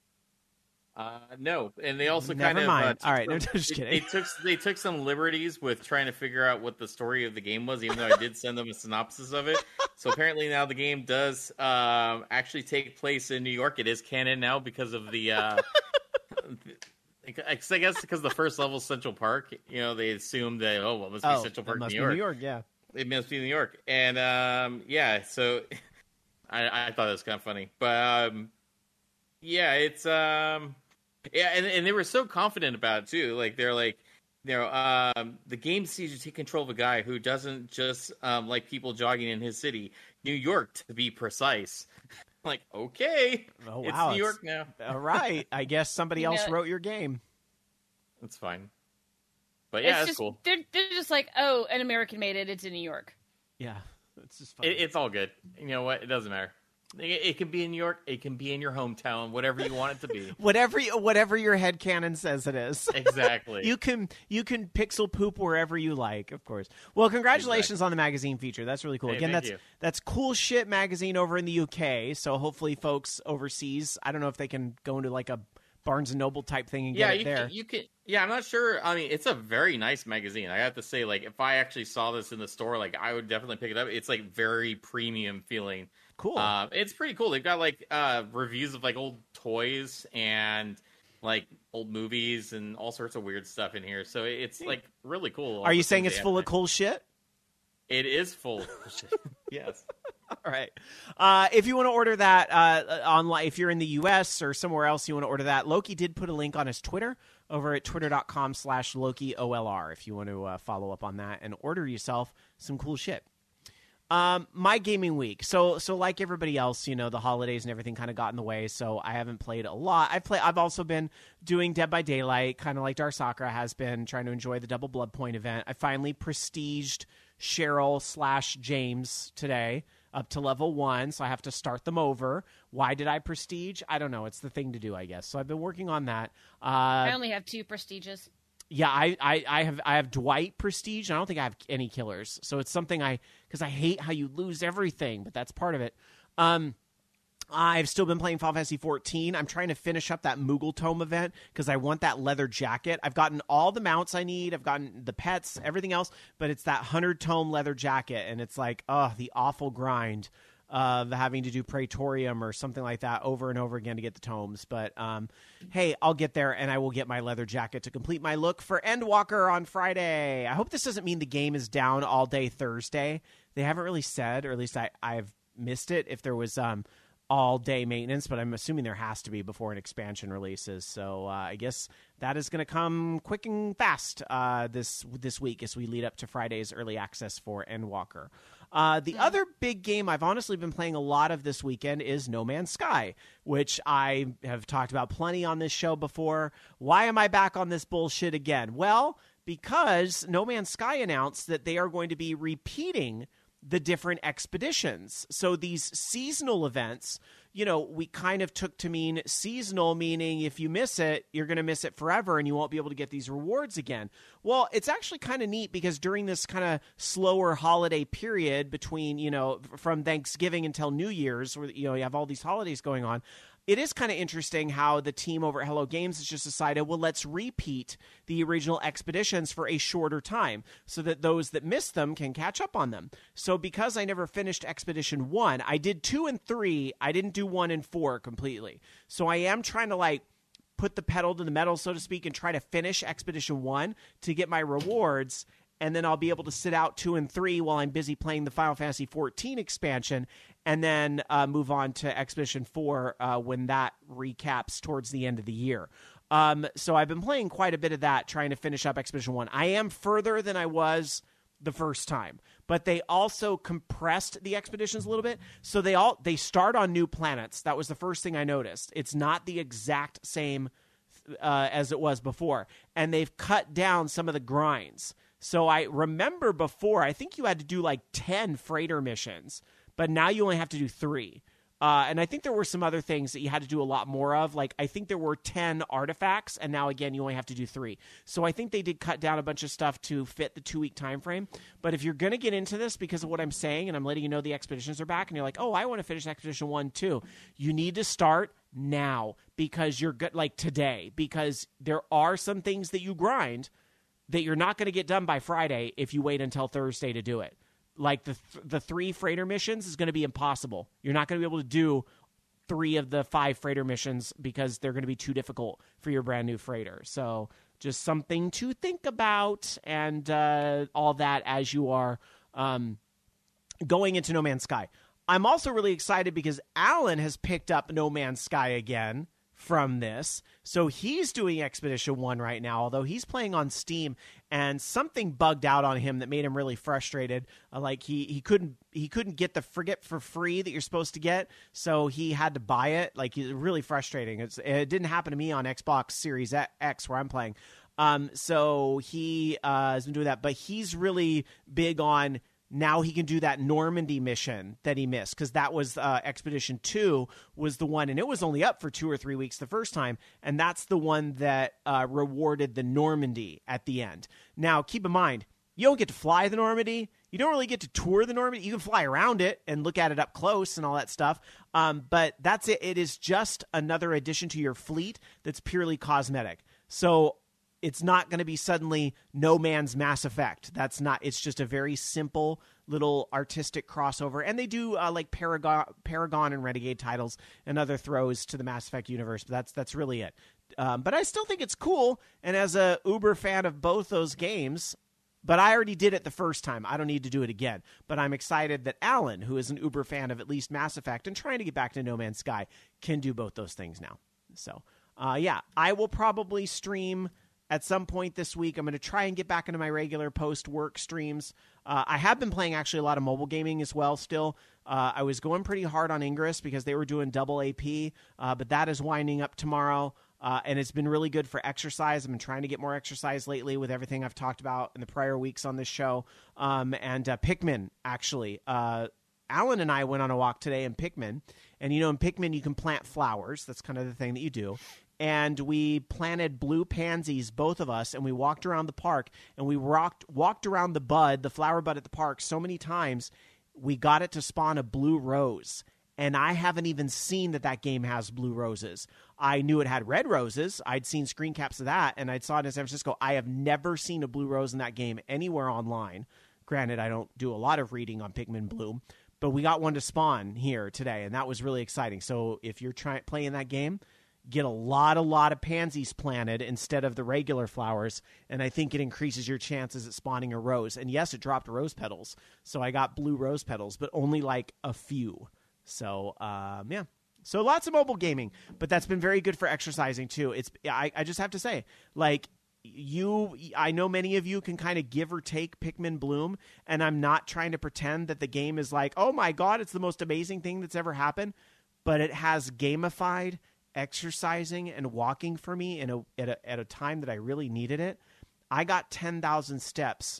[SPEAKER 4] No, and they also
[SPEAKER 2] Never mind. All right, no, just kidding.
[SPEAKER 4] They took some liberties with trying to figure out what the story of the game was, even though I did send them a synopsis of it. So apparently now the game does actually take place in New York. It is canon now because of the. I guess because the first level is Central Park. They assumed that it must be Central Park,
[SPEAKER 2] New
[SPEAKER 4] York.
[SPEAKER 2] New York, yeah.
[SPEAKER 4] It must be New York, and so I thought it was kind of funny, but it's and they were so confident about it too. Like they're like, the game sees you take control of a guy who doesn't just like people jogging in his city, New York to be precise. Like, okay,
[SPEAKER 2] wow,
[SPEAKER 4] it's New York now.
[SPEAKER 2] All right, I guess somebody else wrote your game.
[SPEAKER 4] That's fine. But yeah,
[SPEAKER 3] it's
[SPEAKER 4] cool.
[SPEAKER 3] They're just like, oh, an American made it. It's in New York.
[SPEAKER 2] Yeah, it's just funny.
[SPEAKER 4] It's all good. You know what? It doesn't matter. It can be in New York. It can be in your hometown. Whatever you want it to be.
[SPEAKER 2] whatever your headcanon says it is.
[SPEAKER 4] Exactly.
[SPEAKER 2] You can pixel poop wherever you like, of course. Well, congratulations on the magazine feature. That's really cool.
[SPEAKER 4] Hey,
[SPEAKER 2] Again,
[SPEAKER 4] thank you.
[SPEAKER 2] that's Cool Shit Magazine over in the UK. So hopefully folks overseas, I don't know if they can go into like a Barnes and Noble type thing and get it there.
[SPEAKER 4] You can. Yeah, I'm not sure. I mean, it's a very nice magazine. I have to say, like, if I actually saw this in the store, like, I would definitely pick it up. It's like very premium feeling.
[SPEAKER 2] Cool.
[SPEAKER 4] It's pretty cool. They've got like reviews of like old toys and like old movies and all sorts of weird stuff in here. So it's like really cool.
[SPEAKER 2] Are you saying it's full of cool shit?
[SPEAKER 4] It is full of cool shit. Yes.
[SPEAKER 2] All right. If you want to order that online, if you're in the U.S. or somewhere else, you want to order that, Loki did put a link on his Twitter over at twitter.com/LokiOLR if you want to follow up on that and order yourself some cool shit. My gaming week. So like everybody else, you know, the holidays and everything kind of got in the way, so I haven't played a lot. I've also been doing Dead by Daylight, kind of like Dar Sakura has been, trying to enjoy the double blood point event. I finally prestiged Cheryl/James today up to level 1, so I have to start them over. Why did I prestige? I don't know. It's the thing to do, I guess. So I've been working on that.
[SPEAKER 3] I only have 2 prestiges.
[SPEAKER 2] Yeah, I have Dwight prestige. I don't think I have any killers. So it's something because I hate how you lose everything, but that's part of it. I've still been playing Final Fantasy 14. I'm trying to finish up that Moogle Tome event because I want that leather jacket. I've gotten all the mounts I need. I've gotten the pets, everything else, but it's that 100-tome leather jacket, and it's like, the awful grind of having to do Praetorium or something like that over and over again to get the tomes. But hey, I'll get there, and I will get my leather jacket to complete my look for Endwalker on Friday. I hope this doesn't mean the game is down all day Thursday. They haven't really said, or at least I've missed it, if there was all-day maintenance, but I'm assuming there has to be before an expansion releases. So I guess that is going to come quick and fast this week as we lead up to Friday's early access for Endwalker. The other big game I've honestly been playing a lot of this weekend is No Man's Sky, which I have talked about plenty on this show before. Why am I back on this bullshit again? Well, because No Man's Sky announced that they are going to be repeating the different expeditions. So these seasonal events, you know, we kind of took to mean seasonal, meaning if you miss it, you're going to miss it forever and you won't be able to get these rewards again. Well, it's actually kind of neat because during this kind of slower holiday period between, you know, from Thanksgiving until New Year's, where, you know, you have all these holidays going on, it is kind of interesting how the team over at Hello Games has just decided, well, let's repeat the original expeditions for a shorter time so that those that missed them can catch up on them. So because I never finished Expedition 1, I did 2 and 3. I didn't do 1 and 4 completely. So I am trying to, like, put the pedal to the metal, so to speak, and try to finish Expedition 1 to get my rewards, and then I'll be able to sit out 2 and 3 while I'm busy playing the Final Fantasy 14 expansion, and then move on to Expedition 4 when that recaps towards the end of the year. So I've been playing quite a bit of that, trying to finish up Expedition 1. I am further than I was the first time, but they also compressed the expeditions a little bit. So they start on new planets. That was the first thing I noticed. It's not the exact same as it was before, and they've cut down some of the grinds. So I remember before, I think you had to do like 10 freighter missions, but now you only have to do 3. And I think there were some other things that you had to do a lot more of. Like, I think there were 10 artifacts, and now, again, you only have to do 3. So I think they did cut down a bunch of stuff to fit the 2-week time frame. But if you're going to get into this because of what I'm saying, and I'm letting you know the expeditions are back, and you're like, oh, I want to finish Expedition 1 too, you need to start now because you're good, like today, because there are some things that you grind that you're not going to get done by Friday if you wait until Thursday to do it. Like the 3 freighter missions is going to be impossible. You're not going to be able to do 3 of the 5 freighter missions because they're going to be too difficult for your brand new freighter. So just something to think about, and all that as you are going into No Man's Sky. I'm also really excited because Alan has picked up No Man's Sky again from this. So he's doing Expedition 1 right now, although he's playing on Steam, and something bugged out on him that made him really frustrated. Like he couldn't get the Frigate for free that you're supposed to get, so he had to buy it. Like, it's really frustrating. It didn't happen to me on Xbox Series X where I'm playing. So he has been doing that, but he's really big on now he can do that Normandy mission that he missed, because that was Expedition 2 was the one, and it was only up for 2 or 3 weeks the first time, and that's the one that rewarded the Normandy at the end. Now, keep in mind, you don't get to fly the Normandy. You don't really get to tour the Normandy. You can fly around it and look at it up close and all that stuff, but that's it. It is just another addition to your fleet that's purely cosmetic. So it's not going to be suddenly No Man's Mass Effect. That's not. It's just a very simple little artistic crossover. And they do like Paragon and Renegade titles and other throws to the Mass Effect universe. But that's really it. But I still think it's cool. And as a uber fan of both those games, but I already did it the first time. I don't need to do it again. But I'm excited that Alan, who is an uber fan of at least Mass Effect and trying to get back to No Man's Sky, can do both those things now. So, yeah, I will probably stream at some point this week. I'm going to try and get back into my regular post-work streams. I have been playing actually a lot of mobile gaming as well still. I was going pretty hard on Ingress because they were doing double AP, but that is winding up tomorrow, and it's been really good for exercise. I've been trying to get more exercise lately with everything I've talked about in the prior weeks on this show. And Pikmin, actually. Alan and I went on a walk today in Pikmin, and in Pikmin you can plant flowers. That's kind of the thing that you do. And we planted blue pansies, both of us, and we walked around the park, and we walked around the flower bud at the park so many times, we got it to spawn a blue rose. And I haven't even seen that game has blue roses. I knew it had red roses. I'd seen screen caps of that, and I'd saw it in San Francisco. I have never seen a blue rose in that game anywhere online. Granted, I don't do a lot of reading on Pikmin Bloom, but we got one to spawn here today, and that was really exciting. So if you're playing that game, get a lot of pansies planted instead of the regular flowers, and I think it increases your chances at spawning a rose. And yes, it dropped rose petals, so I got blue rose petals, but only like a few. So, yeah. So lots of mobile gaming, but that's been very good for exercising too. I just have to say, like, I know many of you can kind of give or take Pikmin Bloom, and I'm not trying to pretend that the game is like, oh my God, it's the most amazing thing that's ever happened, but it has gamified exercising and walking for me at a time that I really needed it. I got 10,000 steps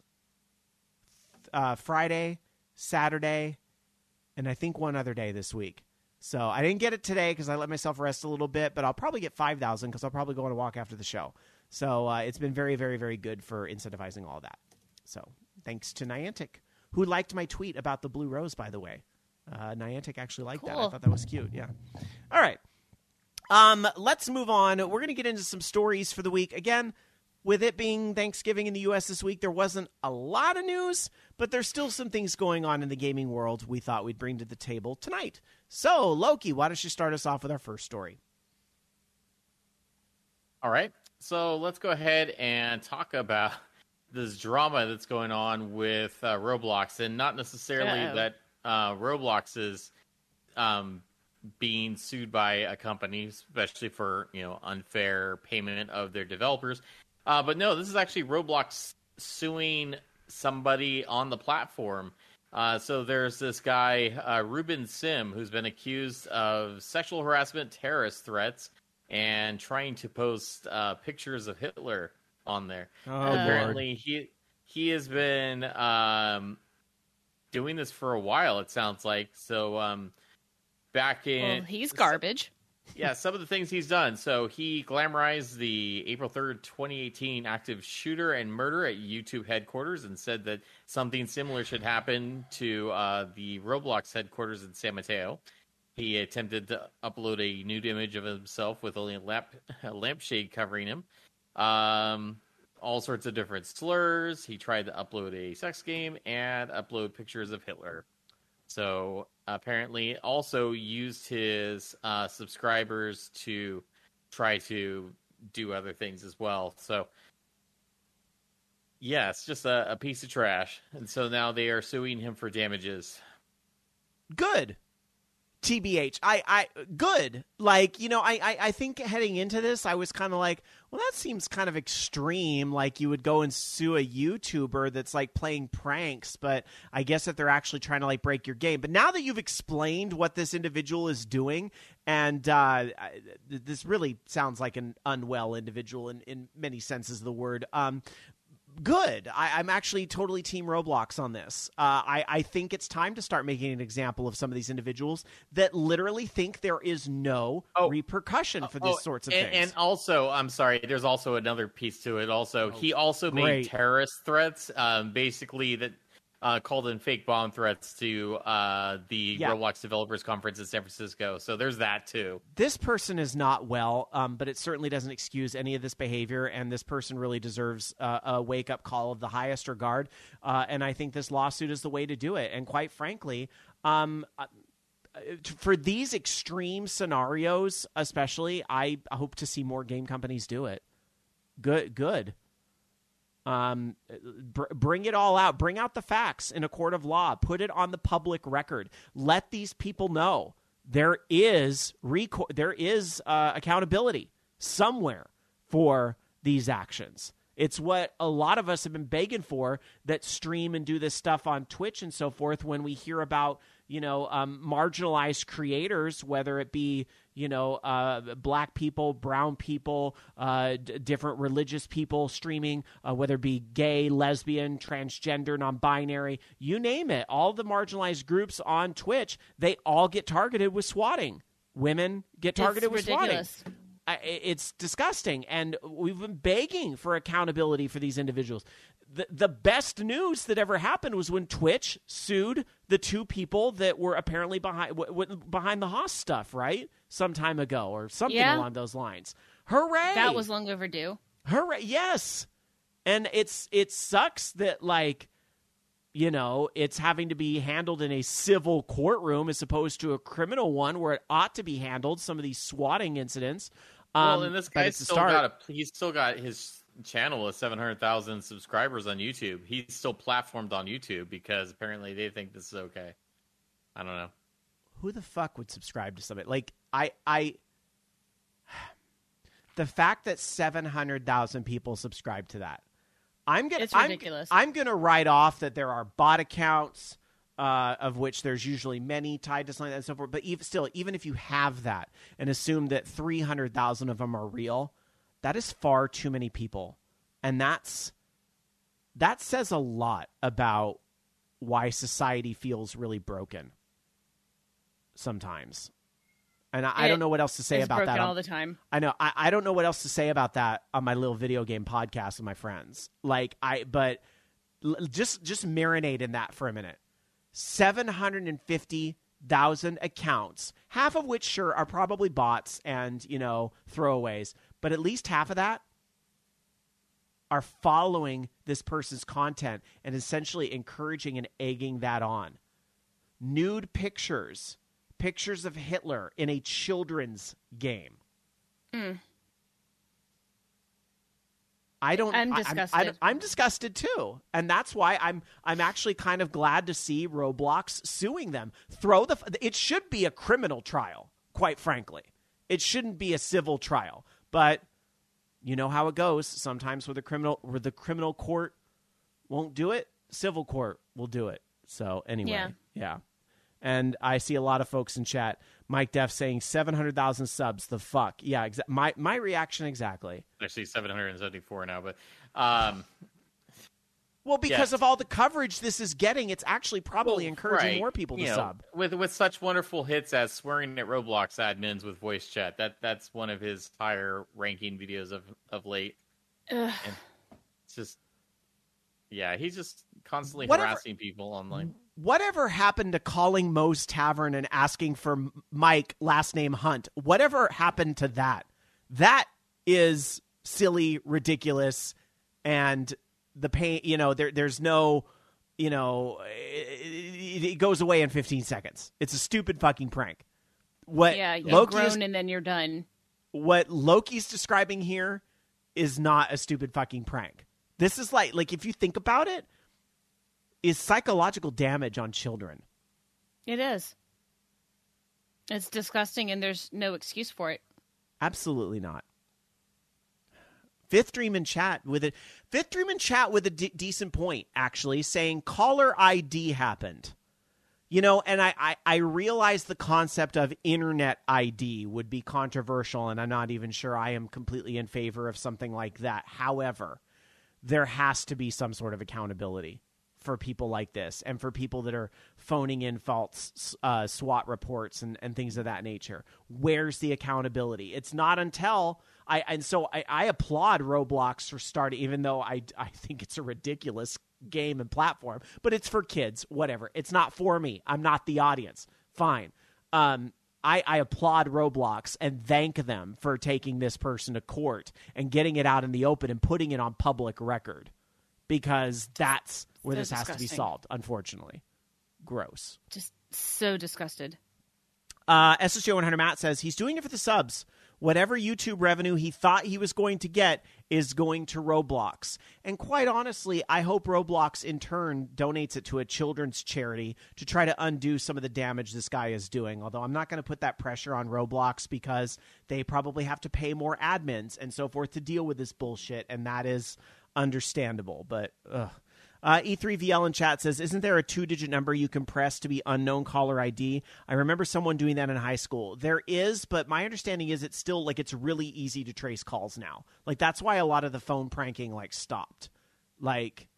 [SPEAKER 2] Friday, Saturday, and I think one other day this week. So I didn't get it today because I let myself rest a little bit, but I'll probably get 5,000 because I'll probably go on a walk after the show. So it's been very, very, very good for incentivizing all that. So thanks to Niantic, who liked my tweet about the blue rose, by the way. Niantic actually liked that. I thought that was cute. Yeah. All right. Let's move on. We're going to get into some stories for the week. Again, with it being Thanksgiving in the U.S. this week, there wasn't a lot of news, but there's still some things going on in the gaming world we thought we'd bring to the table tonight. So, Loki, why don't you start us off with our first story?
[SPEAKER 4] All right. So let's go ahead and talk about this drama that's going on with Roblox, and not necessarily that Roblox is being sued by a company, especially for unfair payment of their developers. But no, this is actually Roblox suing somebody on the platform. So there's this guy, Ruben Sim, who's been accused of sexual harassment, terrorist threats, and trying to post pictures of Hitler on there. Apparently, he has been doing this for a while, it sounds like. So back in...
[SPEAKER 3] Well, he's garbage.
[SPEAKER 4] Yeah, some of the things he's done. So he glamorized the April 3rd, 2018 active shooter and murder at YouTube headquarters and said that something similar should happen to the Roblox headquarters in San Mateo. He attempted to upload a nude image of himself with only a lampshade covering him. All sorts of different slurs. He tried to upload a sex game and upload pictures of Hitler. So apparently also used his subscribers to try to do other things as well. So yeah, it's just a piece of trash. And so now they are suing him for damages.
[SPEAKER 2] Good. TBH. I good. Like, I think heading into this, I was kind of like, well, that seems kind of extreme. Like you would go and sue a YouTuber that's like playing pranks, but I guess that they're actually trying to like break your game. But now that you've explained what this individual is doing, and this really sounds like an unwell individual in many senses of the word. good. I'm actually totally team Roblox on this. I think it's time to start making an example of some of these individuals that literally think there is no repercussion for these sorts of things.
[SPEAKER 4] And also, I'm sorry, there's also another piece to it. Also, he also made terrorist threats, basically that called in fake bomb threats to the Roblox Developers Conference in San Francisco. So there's that too.
[SPEAKER 2] This person is not well, but it certainly doesn't excuse any of this behavior, and this person really deserves a wake-up call of the highest regard. And I think this lawsuit is the way to do it. And quite frankly, for these extreme scenarios especially, I hope to see more game companies do it. Good. Bring it all out. Bring out the facts in a court of law. Put it on the public record. Let these people know there is accountability somewhere for these actions. It's what a lot of us have been begging for, that stream and do this stuff on Twitch and so forth. When we hear about, marginalized creators, whether it be, black people, brown people, different religious people streaming, whether it be gay, lesbian, transgender, non-binary, you name it. All the marginalized groups on Twitch, they all get targeted with swatting. Women get targeted with swatting. It's disgusting, and we've been begging for accountability for these individuals. The best news that ever happened was when Twitch sued the two people that were apparently behind the Haas stuff, right? Some time ago, or something along those lines. Hooray!
[SPEAKER 3] That was long overdue.
[SPEAKER 2] Hooray! Yes, and it sucks that it's having to be handled in a civil courtroom as opposed to a criminal one, where it ought to be handled. Some of these swatting incidents.
[SPEAKER 4] Well, and this guy's he's still got his channel with 700,000 subscribers on YouTube. He's still platformed on YouTube because apparently they think this is okay. I don't know.
[SPEAKER 2] Who the fuck would subscribe to something like the fact that 700,000 people subscribe to that?
[SPEAKER 3] It's ridiculous.
[SPEAKER 2] I'm gonna write off that there are bot accounts. Of which there's usually many tied to something and so forth. But even if you have that and assume that 300,000 of them are real, that is far too many people. And that says a lot about why society feels really broken sometimes. And I don't know what else to say about that.
[SPEAKER 3] All the time.
[SPEAKER 2] I know. I don't know what else to say about that on my little video game podcast with my friends. But just marinate in that for a minute. 750,000 accounts, half of which, sure, are probably bots and, throwaways, but at least half of that are following this person's content and essentially encouraging and egging that on. Nude pictures of Hitler in a children's game.
[SPEAKER 3] I'm disgusted.
[SPEAKER 2] I'm disgusted too, and that's why I'm actually kind of glad to see Roblox suing them. It should be a criminal trial, quite frankly. It shouldn't be a civil trial, but you know how it goes. Sometimes where the criminal court won't do it, civil court will do it. So anyway, yeah. And I see a lot of folks in chat. Mike Def saying 700,000 subs. The fuck? Yeah, my reaction exactly.
[SPEAKER 4] Actually, 774 now, but
[SPEAKER 2] well, because of all the coverage this is getting, it's actually probably encouraging more people to sub.
[SPEAKER 4] With such wonderful hits as swearing at Roblox admins with voice chat. That's one of his higher ranking videos of late. And it's just he's just constantly harassing people online.
[SPEAKER 2] Whatever happened to calling Moe's Tavern and asking for Mike, last name Hunt? Whatever happened to that? That is silly, ridiculous, and the pain, there's no, it goes away in 15 seconds. It's a stupid fucking prank.
[SPEAKER 3] You groan and then you're done.
[SPEAKER 2] What Loki's describing here is not a stupid fucking prank. This is like if you think about it, is psychological damage on children.
[SPEAKER 3] It is. It's disgusting, and there's no excuse for it.
[SPEAKER 2] Absolutely not. Fifth Dream in chat with a decent point, actually, saying caller ID happened. And I realize the concept of internet ID would be controversial, and I'm not even sure I am completely in favor of something like that. However, there has to be some sort of accountability for people like this and for people that are phoning in false SWAT reports and things of that nature. Where's the accountability? It's not until I applaud Roblox for starting, even though I think it's a ridiculous game and platform, but it's for kids, whatever. It's not for me. I'm not the audience. Fine. I applaud Roblox and thank them for taking this person to court and getting it out in the open and putting it on public record, because that's where this has to be solved, unfortunately. Gross.
[SPEAKER 3] Just so disgusted.
[SPEAKER 2] SSJ 100 Matt says he's doing it for the subs. Whatever YouTube revenue he thought he was going to get is going to Roblox. And quite honestly, I hope Roblox in turn donates it to a children's charity to try to undo some of the damage this guy is doing. Although I'm not going to put that pressure on Roblox because they probably have to pay more admins and so forth to deal with this bullshit, and that is understandable. But E3VL in chat says, isn't there a 2-digit number you can press to be unknown caller ID? I remember someone doing that in high school. There is, but my understanding is it's still like it's really easy to trace calls now. Like that's why a lot of the phone pranking like stopped. Like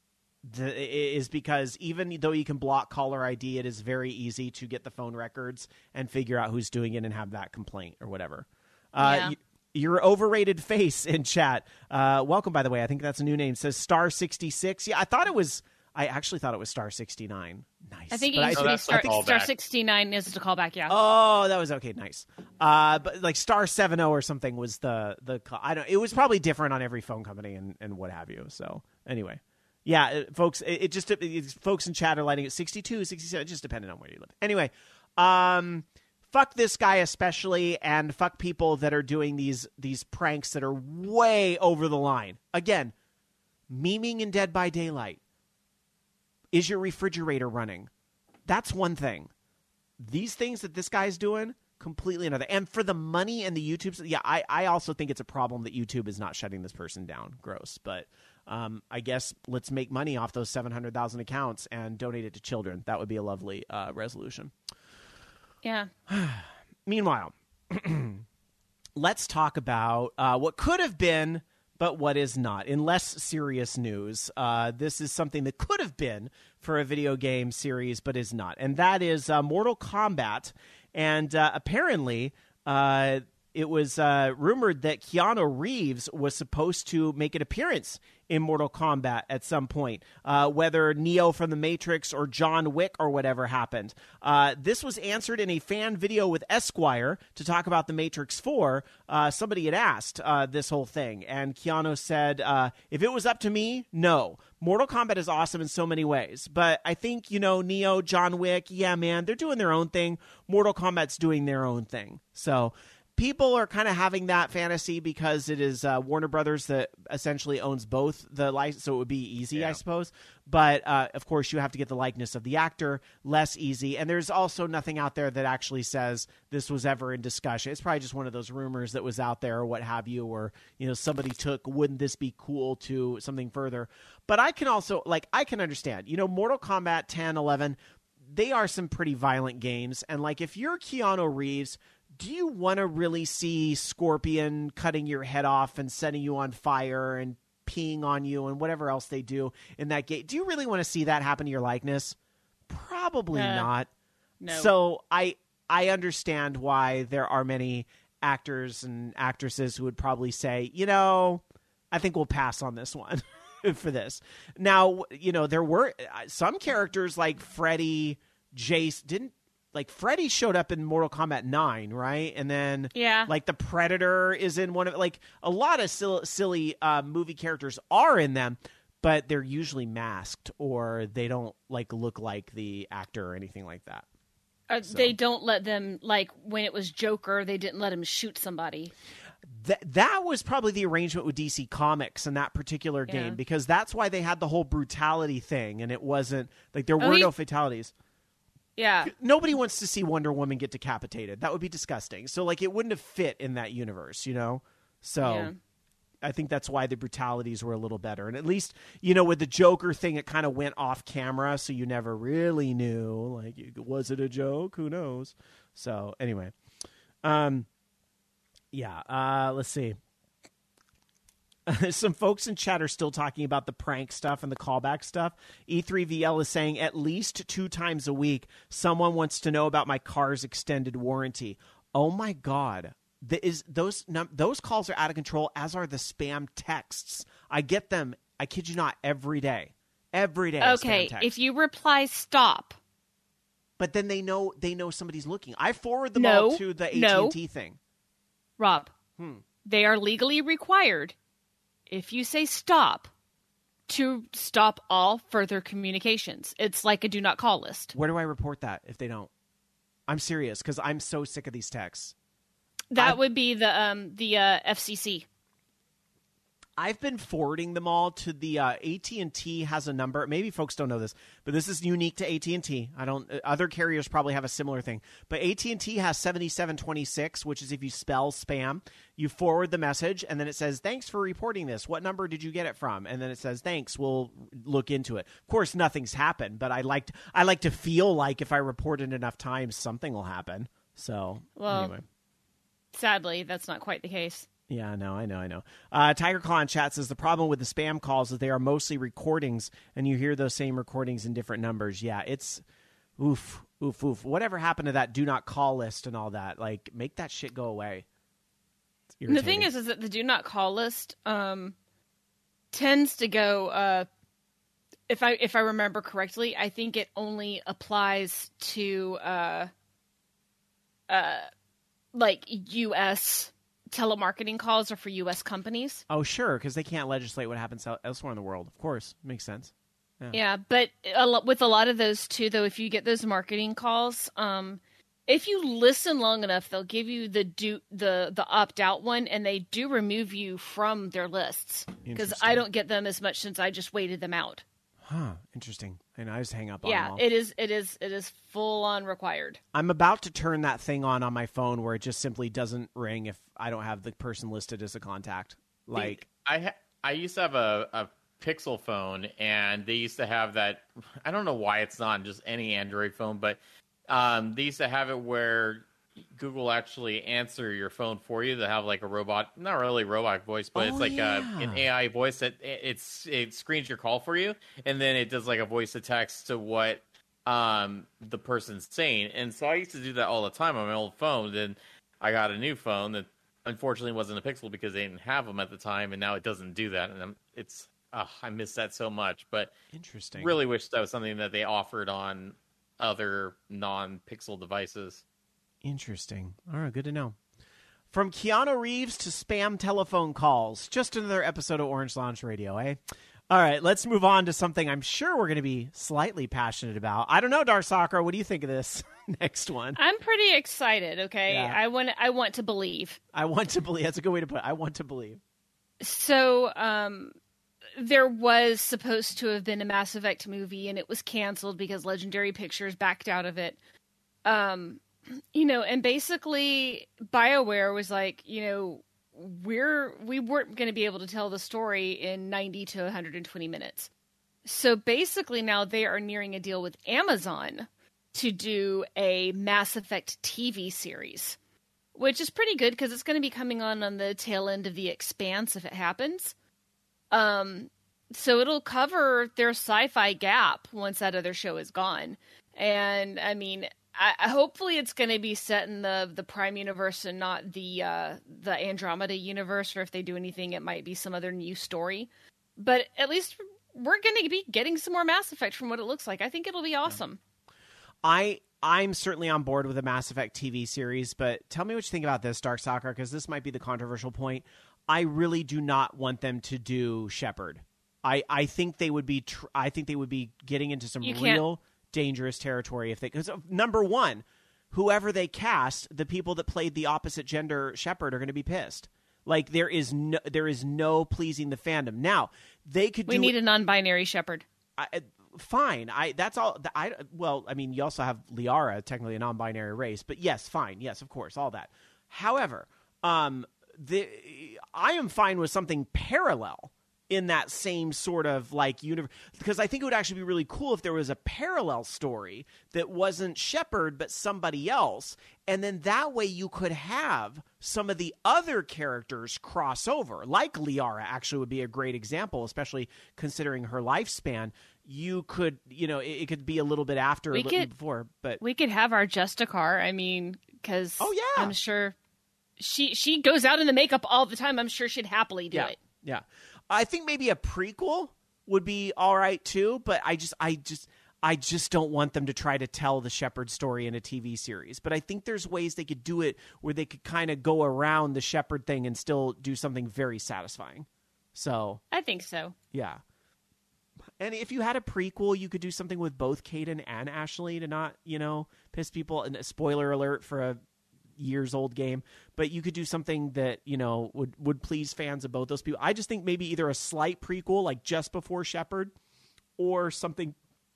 [SPEAKER 2] is because even though you can block caller ID, it is very easy to get the phone records and figure out who's doing it and have that complaint or whatever. Your overrated face in chat. Welcome, by the way. I think that's a new name. It says Star 66. Yeah, I actually thought it was Star 69. Nice.
[SPEAKER 3] I think it used to be Star 69 is the callback, yeah.
[SPEAKER 2] Oh, that was okay. Nice. But like Star 70 or something was the it was probably different on every phone company and what have you. So anyway. Yeah, folks, folks in chat are lighting at 62, 67, just depending on where you live. Anyway, fuck this guy especially, and fuck people that are doing these pranks that are way over the line. Again, memeing in Dead by Daylight. Is your refrigerator running? That's one thing. These things that this guy's doing, completely another. And for the money and the YouTube, yeah, I also think it's a problem that YouTube is not shutting this person down. Gross. But I guess let's make money off those 700,000 accounts and donate it to children. That would be a lovely resolution.
[SPEAKER 3] Yeah.
[SPEAKER 2] Meanwhile, let's talk about what could have been, but what is not. In less serious news, this is something that could have been for a video game series, but is not. And that is Mortal Kombat. And apparently, it was rumored that Keanu Reeves was supposed to make an appearance in Mortal Kombat at some point, whether Neo from The Matrix or John Wick or whatever happened. This was answered in a fan video with Esquire to talk about The Matrix 4. Somebody had asked this whole thing, and Keanu said, if it was up to me, no. Mortal Kombat is awesome in so many ways, but I think, Neo, John Wick, yeah, man, they're doing their own thing. Mortal Kombat's doing their own thing. So people are kind of having that fantasy because it is Warner Brothers that essentially owns both the license, so it would be easy, I suppose. But, of course, you have to get the likeness of the actor, less easy. And there's also nothing out there that actually says this was ever in discussion. It's probably just one of those rumors that was out there or what have you, or, somebody took, wouldn't this be cool, to something further. But I can also, I can understand, Mortal Kombat 10, 11, they are some pretty violent games. And, if you're Keanu Reeves, do you want to really see Scorpion cutting your head off and setting you on fire and peeing on you and whatever else they do in that game? Do you really want to see that happen to your likeness? Probably not.
[SPEAKER 3] No.
[SPEAKER 2] So I understand why there are many actors and actresses who would probably say, I think we'll pass on this one for this. Now, there were some characters like Freddy, Jace, Freddy showed up in Mortal Kombat 9, right? And then, the Predator is in one of, a lot of silly movie characters are in them, but they're usually masked or they don't, look like the actor or anything like that.
[SPEAKER 3] They don't let them, when it was Joker, they didn't let him shoot somebody.
[SPEAKER 2] That was probably the arrangement with DC Comics in that particular game, because that's why they had the whole brutality thing, and it wasn't, there were no fatalities.
[SPEAKER 3] Yeah.
[SPEAKER 2] Nobody wants to see Wonder Woman get decapitated. That would be disgusting. So, it wouldn't have fit in that universe, So, I think that's why the brutalities were a little better. And at least, with the Joker thing, it kind of went off camera, so you never really knew. Was it a joke? Who knows? So, anyway. Let's see. Some folks in chat are still talking about the prank stuff and the callback stuff. E3VL is saying at least 2 times a week, someone wants to know about my car's extended warranty. Oh my God. Those calls are out of control, as are the spam texts. I get them, I kid you not, every day. Every day.
[SPEAKER 3] Okay, if you reply stop.
[SPEAKER 2] But then they know somebody's looking. I forward them all to the AT&T thing.
[SPEAKER 3] Rob, they are legally required, if you say stop, to stop all further communications. It's like a do not call list.
[SPEAKER 2] Where do I report that if they don't? I'm serious, because I'm so sick of these texts.
[SPEAKER 3] That would be the FCC.
[SPEAKER 2] I've been forwarding them all to the AT&T has a number. Maybe folks don't know this, but this is unique to AT&T. Other carriers probably have a similar thing, but AT&T has 7726, which is if you spell spam, you forward the message and then it says, "Thanks for reporting this. What number did you get it from?" And then it says, "Thanks. We'll look into it." Of course, nothing's happened, but I like to feel like if I report it enough times, something will happen. So anyway,
[SPEAKER 3] sadly, that's not quite the case.
[SPEAKER 2] Yeah, I know. Tiger Claw in chat says the problem with the spam calls is they are mostly recordings, and you hear those same recordings in different numbers. Yeah, it's oof. Whatever happened to that do not call list and all that? Like, make that shit go away.
[SPEAKER 3] The thing is that the do not call list tends to go. If I remember correctly, I think it only applies to like U.S. telemarketing calls are for U.S. companies.
[SPEAKER 2] Oh, sure, because they can't legislate what happens elsewhere in the world. Of course. Makes sense.
[SPEAKER 3] Yeah, but with a lot of those, too, though, if you get those marketing calls, if you listen long enough, they'll give you the opt-out one, and they do remove you from their lists. Because I don't get them as much since I just waited them out.
[SPEAKER 2] Huh, interesting. And I just hang up on them all.
[SPEAKER 3] It is full-on required.
[SPEAKER 2] I'm about to turn that thing on my phone where it just simply doesn't ring if I don't have the person listed as a contact. Like,
[SPEAKER 4] I used to have a Pixel phone, and they used to have that. I don't know why it's not on just any Android phone, but they used to have it where Google actually answer your phone for you. To have like a robot, not really robot voice, but it's like an AI voice that it screens your call for you, and then it does like a voice to text to what the person's saying. And so I used to do that all the time on my old phone. Then I got a new phone that unfortunately wasn't a Pixel because they didn't have them at the time, and now it doesn't do that. And I miss that so much. But
[SPEAKER 2] interesting.
[SPEAKER 4] Really wish that was something that they offered on other non-Pixel devices.
[SPEAKER 2] Interesting. All right, good to know. From Keanu Reeves to spam telephone calls. Just another episode of Orange Lounge Radio, eh? All right, let's move on to something I'm sure we're going to be slightly passionate about. I don't know, Dar Sakura, what do you think of this next one?
[SPEAKER 3] I'm pretty excited, okay?
[SPEAKER 2] Yeah.
[SPEAKER 3] I want to believe.
[SPEAKER 2] I want to believe. That's a good way to put it. I want to believe.
[SPEAKER 3] So, there was supposed to have been a Mass Effect movie, and it was canceled because Legendary Pictures backed out of it. And basically BioWare was like, we weren't going to be able to tell the story in 90 to 120 minutes. So basically now they are nearing a deal with Amazon to do a Mass Effect TV series, which is pretty good because it's going to be coming on the tail end of The Expanse if it happens. So it'll cover their sci-fi gap once that other show is gone. And I mean, hopefully it's going to be set in the Prime universe and not the Andromeda universe, or if they do anything, it might be some other new story. But at least we're going to be getting some more Mass Effect from what it looks like. I think it'll be awesome.
[SPEAKER 2] I'm certainly on board with a Mass Effect TV series, but tell me what you think about this, Dark Sakura, because this might be the controversial point. I really do not want them to do Shepard. I think they would be getting into some real dangerous territory if they, because number one, whoever they cast, the people that played the opposite gender Shepard are going to be pissed. Like there is no pleasing the fandom. Now they could. We
[SPEAKER 3] need a non-binary Shepard.
[SPEAKER 2] Fine. That's all. Well, I mean, you also have Liara, technically a non-binary race, but yes, fine. Yes, of course, all that. However, I am fine with something parallel in that same sort of like universe, because I think it would actually be really cool if there was a parallel story that wasn't Shepard but somebody else, and then that way you could have some of the other characters cross over. Like Liara actually would be a great example, especially considering her lifespan. You could, it could be a little bit after, a little bit before, but
[SPEAKER 3] we could have our Justicar. I mean, because I'm sure she goes out in the makeup all the time. I'm sure she'd happily do it.
[SPEAKER 2] Yeah. I think maybe a prequel would be all right too, but I just don't want them to try to tell the Shepard story in a TV series. But I think there's ways they could do it where they could kind of go around the Shepard thing and still do something very satisfying. So
[SPEAKER 3] I think so.
[SPEAKER 2] Yeah. And if you had a prequel, you could do something with both Kaidan and Ashley to not, piss people. And a spoiler alert for a years-old game. But you could do something that, would please fans of both those people. I just think maybe either a slight prequel, like just before Shepard, or something,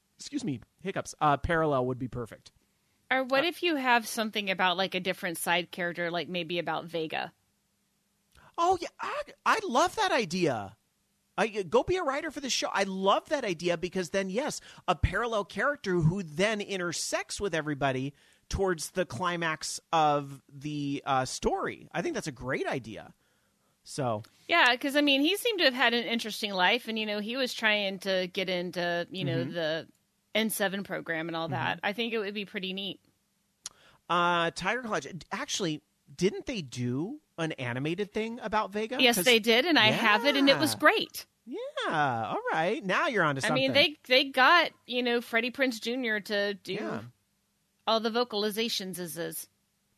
[SPEAKER 2] parallel would be perfect.
[SPEAKER 3] Or what if you have something about like a different side character, like maybe about Vega?
[SPEAKER 2] Oh, yeah. I love that idea. Go be a writer for the show. I love that idea because then, yes, a parallel character who then intersects with everybody towards the climax of the story. I think that's a great idea. So
[SPEAKER 3] yeah, because I mean, he seemed to have had an interesting life, and he was trying to get into the N7 program and all that. I think it would be pretty neat.
[SPEAKER 2] Tiger Claw, actually, didn't they do an animated thing about Vega?
[SPEAKER 3] Yes, they did, and I have it, and it was great.
[SPEAKER 2] Yeah, all right. Now you're onto something.
[SPEAKER 3] I mean, they got, Freddie Prinze Jr. to do all the vocalizations.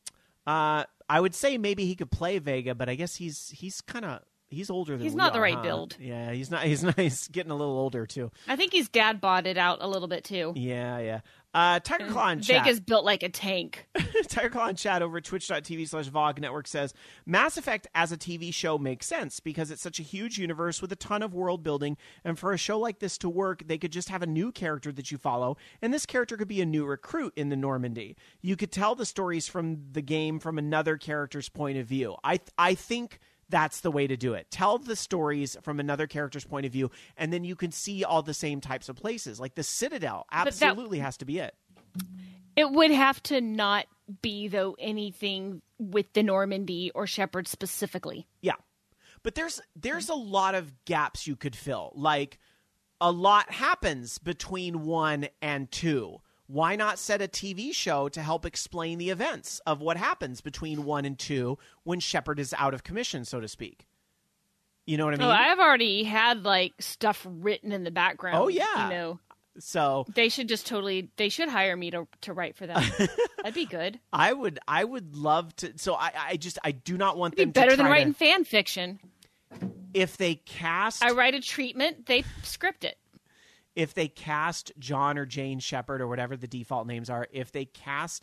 [SPEAKER 2] I would say maybe he could play Vega, but I guess he's older than
[SPEAKER 3] he's
[SPEAKER 2] we
[SPEAKER 3] not
[SPEAKER 2] are,
[SPEAKER 3] the right build.
[SPEAKER 2] Yeah, he's not. He's getting a little older too.
[SPEAKER 3] I think his dad bought it out a little bit too.
[SPEAKER 2] Yeah. Tiger Claw in chat.
[SPEAKER 3] Vega's built like a tank.
[SPEAKER 2] Tiger Claw in chat over at twitch.tv/VOG Network says, Mass Effect as a TV show makes sense because it's such a huge universe with a ton of world building, and for a show like this to work, they could just have a new character that you follow, and this character could be a new recruit in the Normandy. You could tell the stories from the game from another character's point of view. I think that's the way to do it. Tell the stories from another character's point of view, and then you can see all the same types of places. Like the Citadel absolutely has to be it.
[SPEAKER 3] It would have to not be, though, anything with the Normandy or Shepard specifically.
[SPEAKER 2] Yeah. But there's a lot of gaps you could fill. Like, a lot happens between 1 and 2. Why not set a TV show to help explain the events of what happens between 1 and 2 when Shepard is out of commission, so to speak? You know what I mean?
[SPEAKER 3] Oh, I've already had like stuff written in the background.
[SPEAKER 2] Oh yeah. So
[SPEAKER 3] they should they should hire me to write for them. That'd be good.
[SPEAKER 2] I would love to. So I do not want
[SPEAKER 3] It'd
[SPEAKER 2] them
[SPEAKER 3] be better
[SPEAKER 2] to
[SPEAKER 3] than writing fan fiction.
[SPEAKER 2] If they cast,
[SPEAKER 3] I write a treatment, they script it.
[SPEAKER 2] If they cast John or Jane Shepard or whatever the default names are, if they cast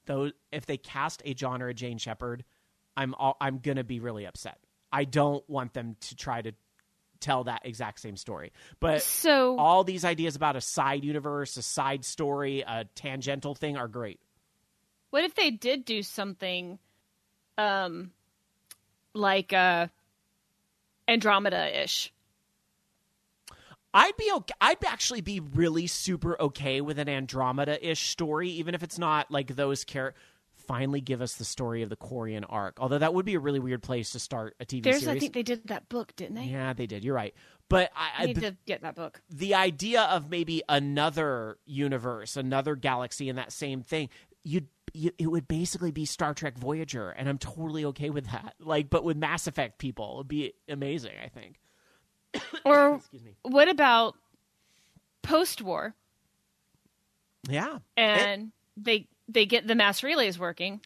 [SPEAKER 2] a John or a Jane Shepard, I'm gonna be really upset. I don't want them to try to tell that exact same story. But all these ideas about a side universe, a side story, a tangential thing are great.
[SPEAKER 3] What if they did do something like Andromeda-ish?
[SPEAKER 2] I'd be okay. I'd actually be really super okay with an Andromeda-ish story, even if it's not like those characters. Finally give us the story of the Quarian arc. Although that would be a really weird place to start a TV series.
[SPEAKER 3] I think they did that book, didn't they?
[SPEAKER 2] Yeah, they did. You're right. But
[SPEAKER 3] I need to get that book.
[SPEAKER 2] The idea of maybe another universe, another galaxy in that same thing, it would basically be Star Trek Voyager, and I'm totally okay with that. Like, but with Mass Effect people, it would be amazing, I think.
[SPEAKER 3] Or what about post-war?
[SPEAKER 2] Yeah.
[SPEAKER 3] And they get the mass relays working,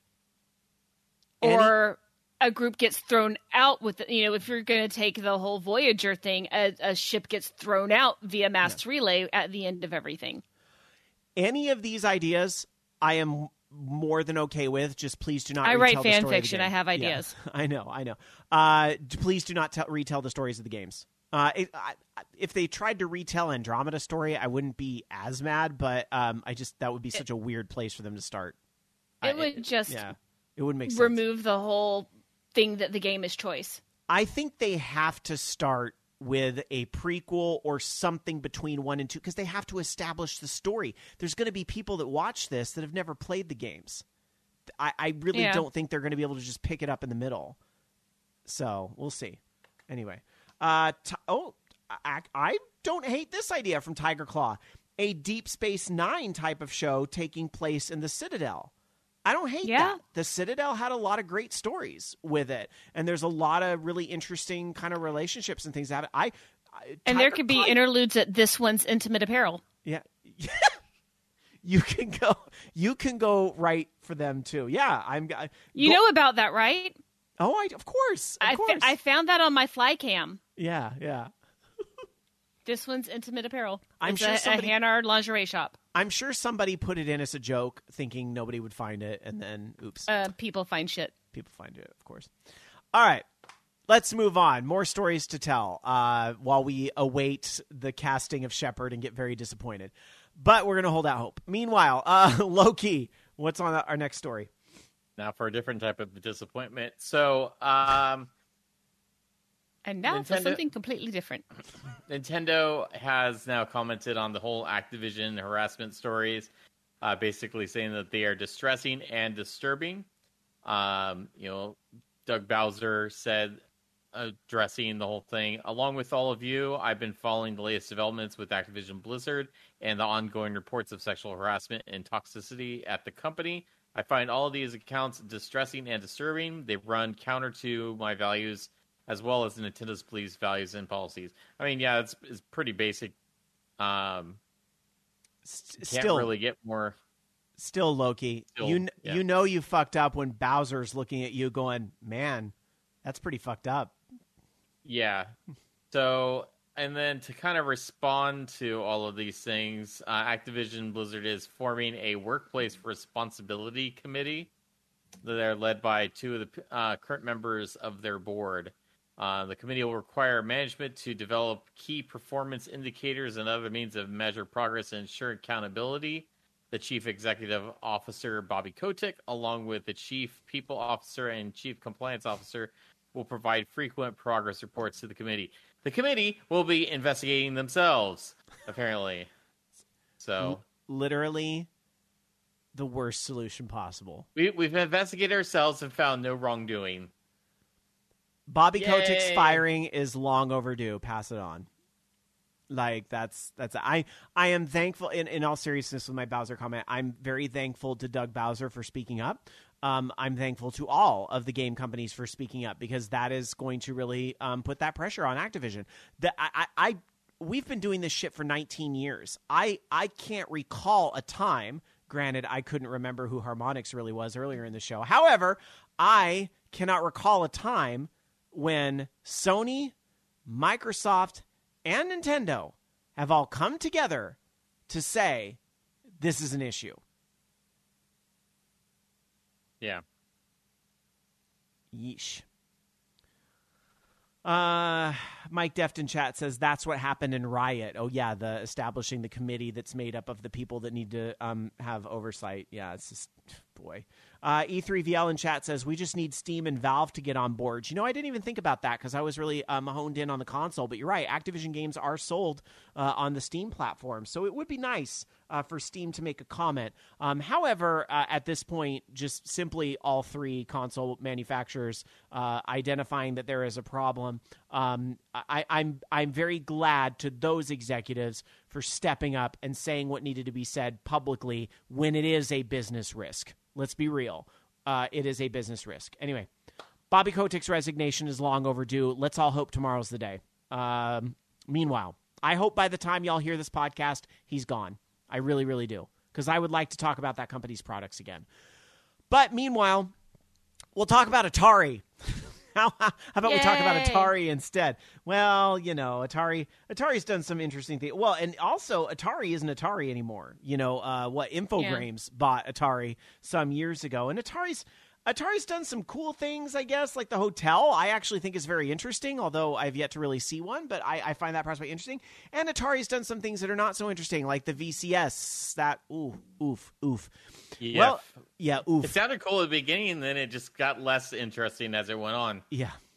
[SPEAKER 3] or a group gets thrown out with, if you're going to take the whole Voyager thing, a ship gets thrown out via mass relay at the end of everything.
[SPEAKER 2] Any of these ideas, I am more than okay with. Just please do not.
[SPEAKER 3] I
[SPEAKER 2] retell
[SPEAKER 3] write fan
[SPEAKER 2] the story
[SPEAKER 3] fiction.
[SPEAKER 2] Of the game.
[SPEAKER 3] I have ideas.
[SPEAKER 2] Yeah, I know. Please do not retell the stories of the games. If they tried to retell Andromeda story, I wouldn't be as mad, but that would be such a weird place for them to start.
[SPEAKER 3] It would
[SPEAKER 2] make sense.
[SPEAKER 3] Remove the whole thing that the game is choice.
[SPEAKER 2] I think they have to start with a prequel or something between 1 and 2, because they have to establish the story. There's going to be people that watch this that have never played the games. I really don't think they're going to be able to just pick it up in the middle. So we'll see. Anyway, I don't hate this idea from Tiger Claw. A Deep Space Nine type of show taking place in the Citadel. I don't hate that. The Citadel had a lot of great stories with it, and there's a lot of really interesting kind of relationships and things that
[SPEAKER 3] and there could be interludes at This One's Intimate Apparel.
[SPEAKER 2] Yeah. You can go right for them too. Yeah,
[SPEAKER 3] You know about that, right?
[SPEAKER 2] Oh, of course.
[SPEAKER 3] I found that on my fly cam.
[SPEAKER 2] Yeah.
[SPEAKER 3] This One's Intimate Apparel.
[SPEAKER 2] I'm sure
[SPEAKER 3] a Hannard lingerie shop.
[SPEAKER 2] I'm sure somebody put it in as a joke, thinking nobody would find it, and then oops.
[SPEAKER 3] People find shit.
[SPEAKER 2] People find it, of course. All right. Let's move on. More stories to tell while we await the casting of Shepard and get very disappointed. But we're going to hold out hope. Meanwhile, Loki, what's on our next story?
[SPEAKER 4] Now for a different type of disappointment. So,
[SPEAKER 3] and now for something completely different.
[SPEAKER 4] Nintendo has now commented on the whole Activision harassment stories, basically saying that they are distressing and disturbing. Doug Bowser said, addressing the whole thing, along with all of you, I've been following the latest developments with Activision Blizzard and the ongoing reports of sexual harassment and toxicity at the company. I find all of these accounts distressing and disturbing. They run counter to my values as well as Nintendo's beliefs, values, and policies. I mean, yeah, it's pretty basic. Can't really get more.
[SPEAKER 2] Still, Loki, you know you fucked up when Bowser's looking at you going, man, that's pretty fucked up.
[SPEAKER 4] Yeah. So, and then to kind of respond to all of these things, Activision Blizzard is forming a workplace responsibility committee that are led by two of the current members of their board. The committee will require management to develop key performance indicators and other means of measure progress and ensure accountability. The Chief Executive Officer, Bobby Kotick, along with the Chief People Officer and Chief Compliance Officer, will provide frequent progress reports to the committee. The committee will be investigating themselves, apparently. So,
[SPEAKER 2] literally the worst solution possible.
[SPEAKER 4] We've investigated ourselves and found no wrongdoing.
[SPEAKER 2] Bobby Kotick's firing is long overdue. Pass it on. Like that's I am thankful in all seriousness with my Bowser comment. I'm very thankful to Doug Bowser for speaking up. I'm thankful to all of the game companies for speaking up, because that is going to really put that pressure on Activision. We've been doing this shit for 19 years. I can't recall a time. Granted, I couldn't remember who Harmonix really was earlier in the show. However, I cannot recall a time when Sony, Microsoft, and Nintendo have all come together to say this is an issue.
[SPEAKER 4] Yeah.
[SPEAKER 2] Yeesh. Mike Deft in chat says that's what happened in Riot. Oh yeah, the establishing the committee that's made up of the people that need to have oversight. Yeah, it's just boy. E3VL in chat says we just need Steam and Valve to get on board. You know, I didn't even think about that because I was really honed in on the console. But you're right, Activision games are sold on the Steam platform, so it would be nice for Steam to make a comment. However, at this point, just simply all three console manufacturers identifying that there is a problem. I'm very glad to those executives for stepping up and saying what needed to be said publicly when it is a business risk. Let's be real. It is a business risk. Anyway, Bobby Kotick's resignation is long overdue. Let's all hope tomorrow's the day. Meanwhile, I hope by the time y'all hear this podcast, he's gone. I really, really do. Because I would like to talk about that company's products again. But meanwhile, we'll talk about Atari. How about we talk about Atari instead? Well, you know, Atari's done some interesting things. Well, and also Atari isn't Atari anymore. You know, Infogrames bought Atari some years ago, and Atari's done some cool things, I guess, like the hotel. I actually think is very interesting, although I've yet to really see one, but I find that prospect interesting. And Atari's done some things that are not so interesting, like the VCS. That, oof.
[SPEAKER 4] Yeah.
[SPEAKER 2] Well, yeah, oof.
[SPEAKER 4] It sounded cool at the beginning, and then it just got less interesting as it went on.
[SPEAKER 2] Yeah.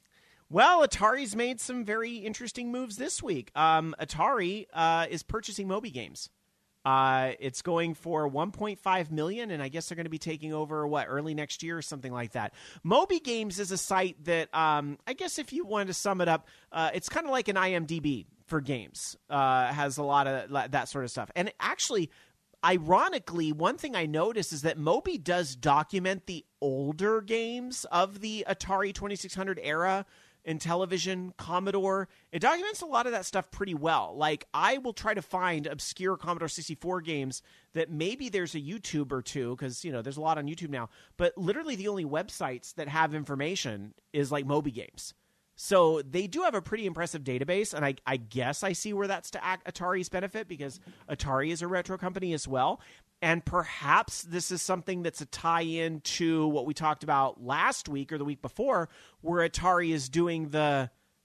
[SPEAKER 2] Well, Atari's made some very interesting moves this week. Atari is purchasing Moby Games. It's going for $1.5 million, and I guess they're going to be taking over early next year or something like that. Moby Games is a site that I guess if you wanted to sum it up, it's kind of like an IMDb for games. Has a lot of that sort of stuff, and actually, ironically, one thing I noticed is that Moby does document the older games of the Atari 2600 era. In Television, Commodore, it documents a lot of that stuff pretty well. Like, I will try to find obscure Commodore 64 games that maybe there's a YouTube or two, because, there's a lot on YouTube now, but literally the only websites that have information is, like, Moby Games. So they do have a pretty impressive database, and I guess I see where that's to Atari's benefit, because Atari is a retro company as well. And perhaps this is something that's a tie-in to what we talked about last week or the week before, where Atari is doing the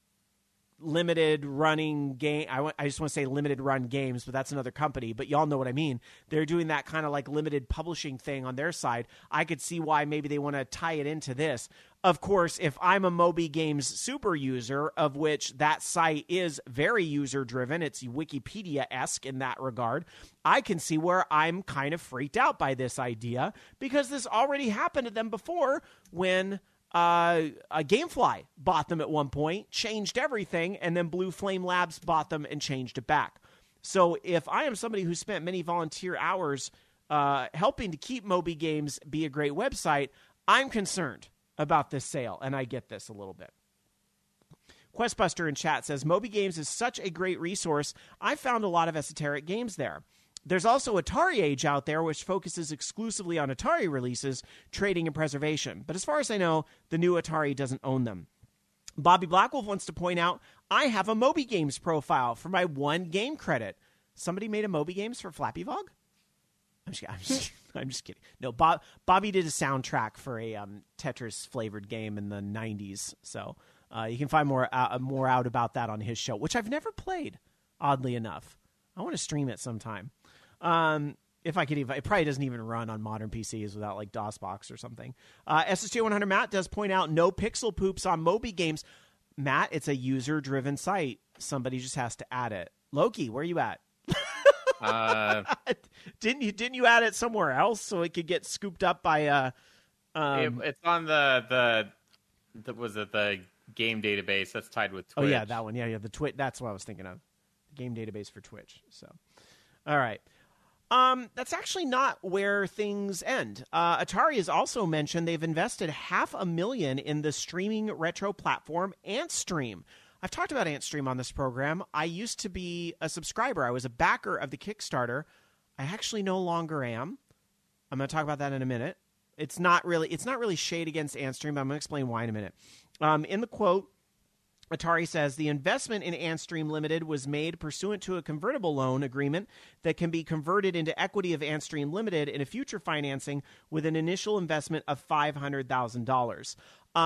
[SPEAKER 2] limited running game. I just want to say limited run games, but that's another company. But y'all know what I mean. They're doing that kind of like limited publishing thing on their side. I could see why maybe they want to tie it into this. Of course, if I'm a Moby Games super user, of which that site is very user-driven, it's Wikipedia-esque in that regard, I can see where I'm kind of freaked out by this idea, because this already happened to them before when Gamefly bought them at one point, changed everything, and then Blue Flame Labs bought them and changed it back. So if I am somebody who spent many volunteer hours helping to keep Moby Games be a great website, I'm concerned about this sale, and I get this a little bit. Questbuster in chat says, Moby Games is such a great resource. I found a lot of esoteric games there. There's also Atari Age out there, which focuses exclusively on Atari releases, trading, and preservation. But as far as I know, the new Atari doesn't own them. Bobby Blackwolf wants to point out, I have a Moby Games profile for my one game credit. Somebody made a Moby Games for Flappy Vog? I'm just kidding. No, Bobby did a soundtrack for a Tetris-flavored game in the 90s. So you can find more out about that on his show, which I've never played, oddly enough. I want to stream it sometime. If I could even, it probably doesn't even run on modern PCs without like DOSBox or something. SSJ100 Matt does point out no pixel poops on Moby Games. Matt, it's a user-driven site. Somebody just has to add it. Loki, where are you at? Didn't you add it somewhere else so it could get scooped up by
[SPEAKER 4] it's on the game database that's tied with Twitch.
[SPEAKER 2] Oh yeah, that one. Yeah, the Twitch. That's what I was thinking of. The game database for Twitch. So, all right. That's actually not where things end. Atari has also mentioned they've invested $500,000 in the streaming retro platform Antstream. I've talked about Antstream on this program. I used to be a subscriber. I was a backer of the Kickstarter. I actually no longer am. I'm going to talk about that in a minute. It's not really shade against Antstream, but I'm going to explain why in a minute. In the quote, Atari says, the investment in Antstream Limited was made pursuant to a convertible loan agreement that can be converted into equity of Antstream Limited in a future financing with an initial investment of $500,000.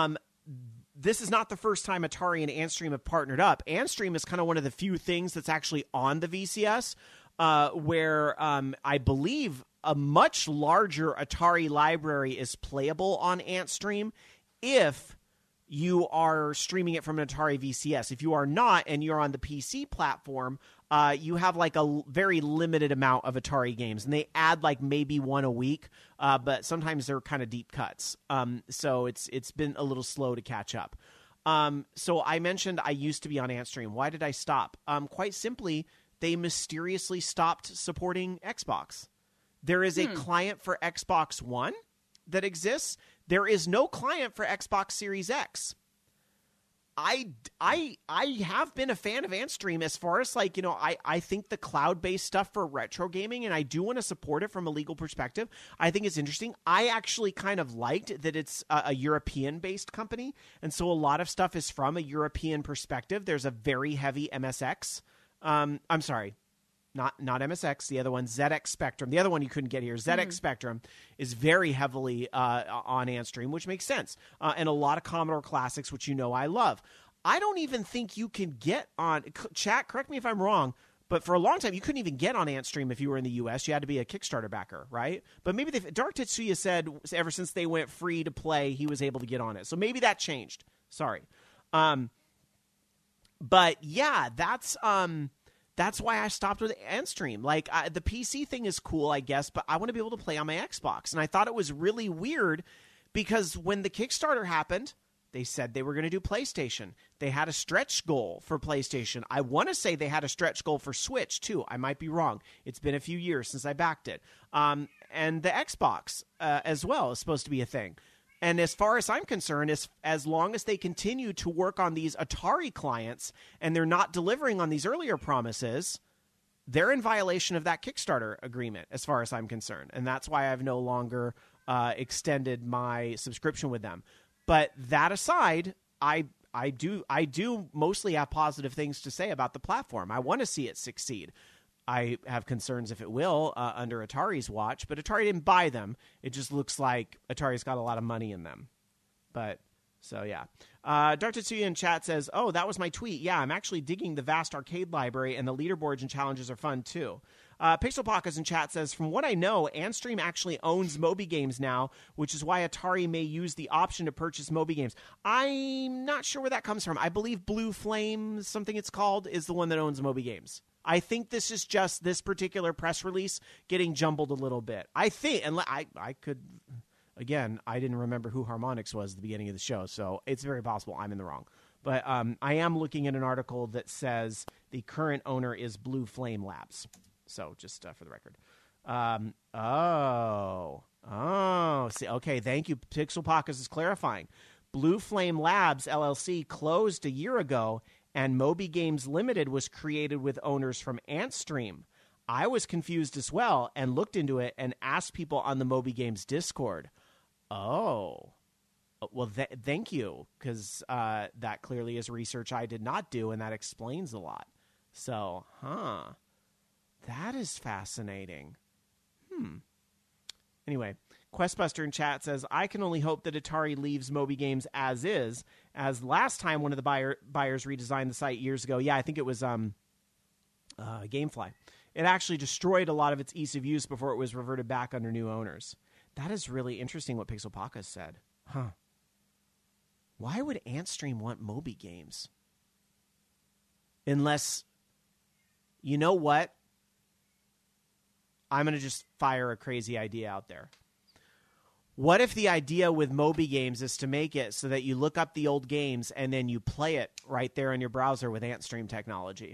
[SPEAKER 2] This is not the first time Atari and Antstream have partnered up. Antstream is kind of one of the few things that's actually on the VCS, where I believe a much larger Atari library is playable on Antstream if you are streaming it from an Atari VCS. If you are not, and you're on the PC platform, you have like a very limited amount of Atari games, and they add like maybe one a week, but sometimes they're kind of deep cuts. So it's been a little slow to catch up. So I mentioned I used to be on Antstream. Why did I stop? Quite simply, they mysteriously stopped supporting Xbox. There is a client for Xbox One that exists. There is no client for Xbox Series X. I have been a fan of Antstream as far as like, I think the cloud-based stuff for retro gaming, and I do want to support it from a legal perspective. I think it's interesting. I actually kind of liked that it's a European-based company, and so a lot of stuff is from a European perspective. There's a very heavy MSX. I'm sorry. Not MSX, the other one, ZX Spectrum. The other one you couldn't get here, ZX Spectrum, is very heavily on Antstream, which makes sense. And a lot of Commodore classics, which I love. I don't even think you can get on – chat, correct me if I'm wrong, but for a long time you couldn't even get on Antstream if you were in the U.S. You had to be a Kickstarter backer, right? But maybe Dark Tetsuya said ever since they went free to play, he was able to get on it. So maybe that changed. Sorry. But yeah, that's why I stopped with Antstream. Like, the PC thing is cool, I guess, but I want to be able to play on my Xbox. And I thought it was really weird because when the Kickstarter happened, they said they were going to do PlayStation. They had a stretch goal for PlayStation. I want to say they had a stretch goal for Switch, too. I might be wrong. It's been a few years since I backed it. And the Xbox as well is supposed to be a thing. And as far as I'm concerned, as long as they continue to work on these Atari clients and they're not delivering on these earlier promises, they're in violation of that Kickstarter agreement, as far as I'm concerned. And that's why I've no longer extended my subscription with them. But that aside, I do mostly have positive things to say about the platform. I want to see it succeed. I have concerns if it will under Atari's watch, but Atari didn't buy them. It just looks like Atari's got a lot of money in them. But, so yeah. Dark Tetsuya in chat says, oh, that was my tweet. Yeah, I'm actually digging the vast arcade library, and the leaderboards and challenges are fun, too. Pixelpockas in chat says, from what I know, Antstream actually owns Moby Games now, which is why Atari may use the option to purchase Moby Games. I'm not sure where that comes from. I believe Blue Flame, something it's called, is the one that owns Moby Games. I think this is just this particular press release getting jumbled a little bit. I think, and I could, again, I didn't remember who Harmonix was at the beginning of the show, so it's very possible I'm in the wrong. But I am looking at an article that says the current owner is Blue Flame Labs. So just for the record. See, okay, thank you. Pixelpockas is clarifying. Blue Flame Labs, LLC, closed a year ago, and Moby Games Limited was created with owners from Antstream. I was confused as well and looked into it and asked people on the Moby Games Discord. Oh. Well, thank you, because that clearly is research I did not do, and that explains a lot. So, that is fascinating. Anyway, Questbuster in chat says, I can only hope that Atari leaves Moby Games as is, as last time one of the buyers redesigned the site years ago. Yeah, I think it was Gamefly. It actually destroyed a lot of its ease of use before it was reverted back under new owners. That is really interesting what Pixelpockas said. Why would Antstream want Moby Games? Unless, you know what? I'm going to just fire a crazy idea out there. What if the idea with Moby Games is to make it so that you look up the old games and then you play it right there in your browser with Antstream technology?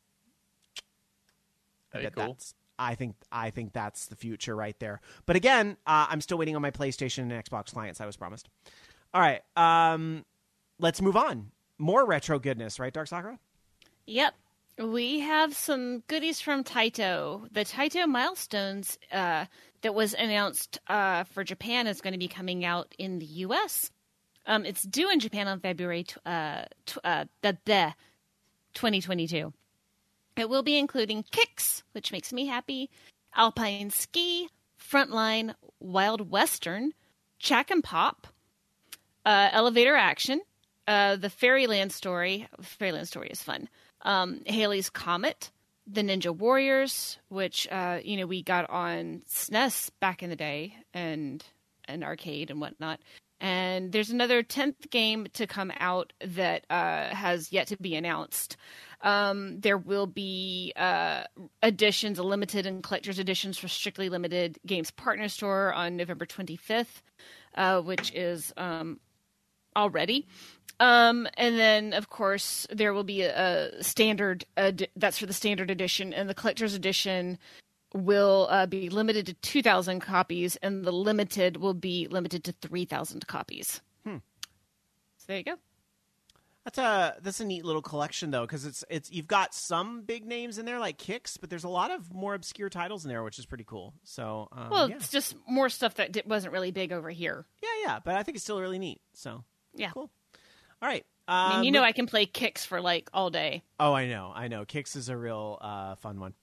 [SPEAKER 4] Cool.
[SPEAKER 2] I think that's the future right there. But again, I'm still waiting on my PlayStation and Xbox clients I was promised. All right, let's move on. More retro goodness, right, Dark Sakura?
[SPEAKER 3] Yep. We have some goodies from Taito. The Taito Milestones that was announced for Japan is going to be coming out in the U.S. It's due in Japan on February 2022. It will be including Kicks, which makes me happy, Alpine Ski, Frontline, Wild Western, Chack and Pop, Elevator Action, the Fairyland Story. Fairyland Story is fun. Haley's Comet, the Ninja Warriors, which we got on SNES back in the day and arcade and whatnot. And there's another 10th game to come out that has yet to be announced. There will be editions, limited and collector's editions for Strictly Limited Games Partner Store on November 25th, which is already. And then, of course, there will be a standard, that's for the standard edition, and the collector's edition will be limited to 2,000 copies, and the limited will be limited to 3,000 copies. So there you go.
[SPEAKER 2] That's a neat little collection, though, because it's you've got some big names in there like Kicks, but there's a lot of more obscure titles in there, which is pretty cool. So,
[SPEAKER 3] it's just more stuff that wasn't really big over here.
[SPEAKER 2] Yeah, but I think it's still really neat. So,
[SPEAKER 3] yeah,
[SPEAKER 2] cool. All right.
[SPEAKER 3] I can play Kicks for like all day.
[SPEAKER 2] Oh, I know. Kicks is a real fun one.